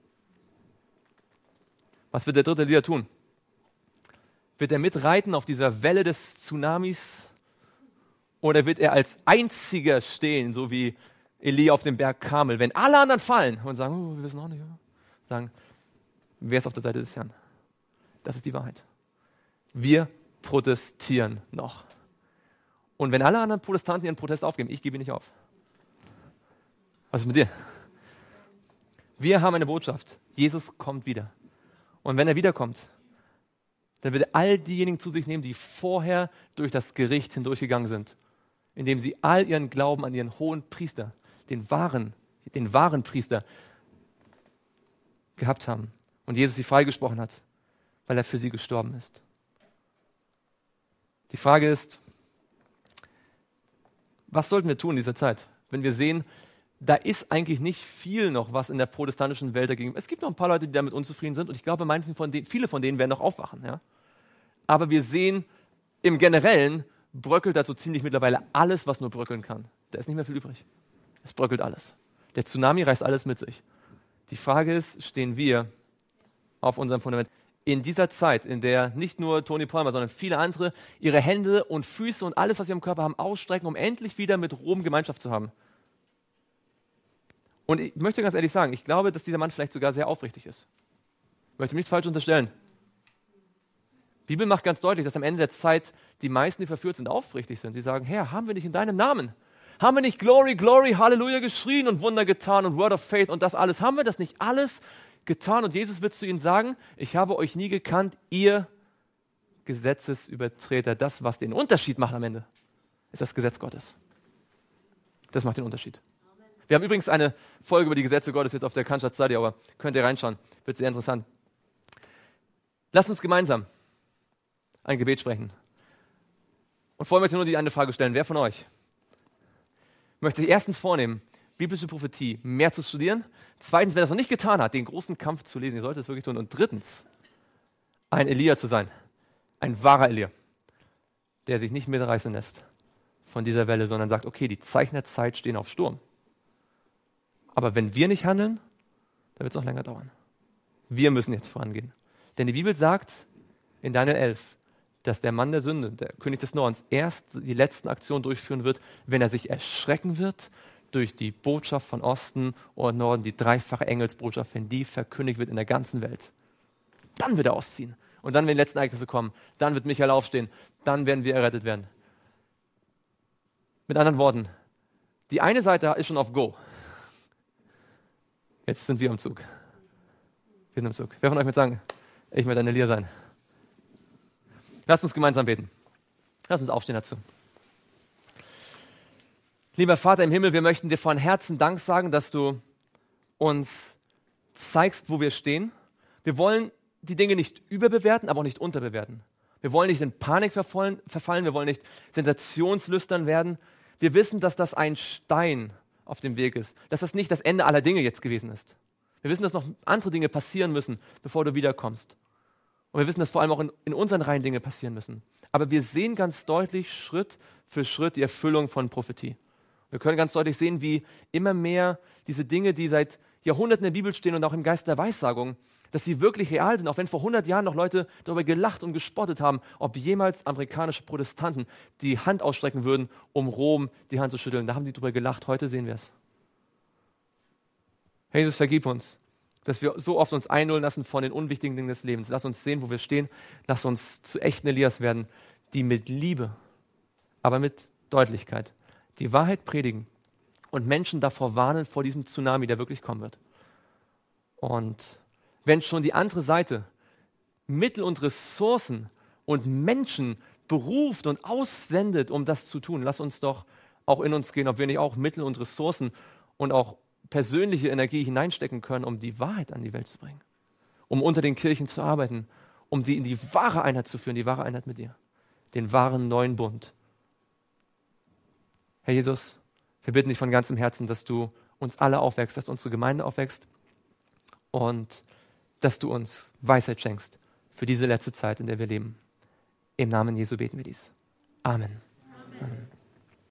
Was wird der dritte Elia tun? Wird er mitreiten auf dieser Welle des Tsunamis? Oder wird er als einziger stehen, so wie Elia auf dem Berg Karmel, wenn alle anderen fallen und sagen, oh, wir wissen auch nicht, oder? Sagen, wer ist auf der Seite des Herrn? Das ist die Wahrheit. Wir protestieren noch. Und wenn alle anderen Protestanten ihren Protest aufgeben, ich gebe ihn nicht auf. Was ist mit dir? Wir haben eine Botschaft. Jesus kommt wieder. Und wenn er wiederkommt, dann wird er all diejenigen zu sich nehmen, die vorher durch das Gericht hindurchgegangen sind, indem sie all ihren Glauben an ihren hohen Priester, den wahren, den wahren Priester, gehabt haben. Und Jesus sie freigesprochen hat, weil er für sie gestorben ist. Die Frage ist, was sollten wir tun in dieser Zeit, wenn wir sehen, da ist eigentlich nicht viel noch, was in der protestantischen Welt dagegen. Es gibt noch ein paar Leute, die damit unzufrieden sind und ich glaube, manchen von denen, viele von denen werden noch aufwachen. Ja? Aber wir sehen, im Generellen bröckelt dazu ziemlich mittlerweile alles, was nur bröckeln kann. Da ist nicht mehr viel übrig. Es bröckelt alles. Der Tsunami reißt alles mit sich. Die Frage ist, stehen wir auf unserem Fundament? In dieser Zeit, in der nicht nur Toni Palmer, sondern viele andere ihre Hände und Füße und alles, was sie am Körper haben, ausstrecken, um endlich wieder mit Rom Gemeinschaft zu haben. Und ich möchte ganz ehrlich sagen, ich glaube, dass dieser Mann vielleicht sogar sehr aufrichtig ist. Ich möchte nichts falsch unterstellen. Die Bibel macht ganz deutlich, dass am Ende der Zeit die meisten, die verführt sind, aufrichtig sind. Sie sagen, Herr, haben wir nicht in deinem Namen? Haben wir nicht Glory, Glory, Halleluja geschrien und Wunder getan und Word of Faith und das alles? Haben wir das nicht alles getan? Und Jesus wird zu ihnen sagen, ich habe euch nie gekannt, ihr Gesetzesübertreter. Das, was den Unterschied macht am Ende, ist das Gesetz Gottes. Das macht den Unterschied. Wir haben übrigens eine Folge über die Gesetze Gottes jetzt auf der Kancha Study, aber könnt ihr reinschauen. Wird sehr interessant. Lasst uns gemeinsam ein Gebet sprechen. Und vorher möchte ich nur die eine Frage stellen. Wer von euch möchte sich erstens vornehmen, biblische Prophetie mehr zu studieren? Zweitens, wer das noch nicht getan hat, den großen Kampf zu lesen. Ihr solltet es wirklich tun. Und drittens, ein Elia zu sein. Ein wahrer Elia, der sich nicht mitreißen lässt von dieser Welle, sondern sagt, okay, die Zeichen der Zeit stehen auf Sturm. Aber wenn wir nicht handeln, dann wird es noch länger dauern. Wir müssen jetzt vorangehen. Denn die Bibel sagt in Daniel elf, dass der Mann der Sünde, der König des Nordens, erst die letzten Aktionen durchführen wird, wenn er sich erschrecken wird durch die Botschaft von Osten und Norden, die dreifache Engelsbotschaft, wenn die verkündigt wird in der ganzen Welt. Dann wird er ausziehen. Und dann, wenn die letzten Ereignisse kommen, dann wird Michael aufstehen, dann werden wir errettet werden. Mit anderen Worten, die eine Seite ist schon auf Go. Jetzt sind wir am Zug. Wir sind am Zug. Wer von euch wird sagen, ich möchte ein Elia sein? Lasst uns gemeinsam beten. Lasst uns aufstehen dazu. Lieber Vater im Himmel, wir möchten dir von Herzen Dank sagen, dass du uns zeigst, wo wir stehen. Wir wollen die Dinge nicht überbewerten, aber auch nicht unterbewerten. Wir wollen nicht in Panik verfallen, verfallen, wir wollen nicht sensationslüstern werden. Wir wissen, dass das ein Stein auf dem Weg ist, dass das nicht das Ende aller Dinge jetzt gewesen ist. Wir wissen, dass noch andere Dinge passieren müssen, bevor du wiederkommst. Und wir wissen, dass vor allem auch in, in unseren Reihen Dinge passieren müssen. Aber wir sehen ganz deutlich Schritt für Schritt die Erfüllung von Prophetie. Wir können ganz deutlich sehen, wie immer mehr diese Dinge, die seit Jahrhunderten in der Bibel stehen und auch im Geist der Weissagung, dass sie wirklich real sind, auch wenn vor hundert Jahren noch Leute darüber gelacht und gespottet haben, ob jemals amerikanische Protestanten die Hand ausstrecken würden, um Rom die Hand zu schütteln. Da haben die darüber gelacht, heute sehen wir es. Herr Jesus, vergib uns, dass wir so oft uns einlullen lassen von den unwichtigen Dingen des Lebens. Lass uns sehen, wo wir stehen. Lass uns zu echten Elias werden, die mit Liebe, aber mit Deutlichkeit die Wahrheit predigen und Menschen davor warnen, vor diesem Tsunami, der wirklich kommen wird. Und wenn schon die andere Seite Mittel und Ressourcen und Menschen beruft und aussendet, um das zu tun, lass uns doch auch in uns gehen, ob wir nicht auch Mittel und Ressourcen und auch persönliche Energie hineinstecken können, um die Wahrheit an die Welt zu bringen, um unter den Kirchen zu arbeiten, um sie in die wahre Einheit zu führen, die wahre Einheit mit dir, den wahren neuen Bund. Herr Jesus, wir bitten dich von ganzem Herzen, dass du uns alle aufwächst, dass unsere Gemeinde aufwächst und dass du uns Weisheit schenkst für diese letzte Zeit, in der wir leben. Im Namen Jesu beten wir dies. Amen. Amen. Amen.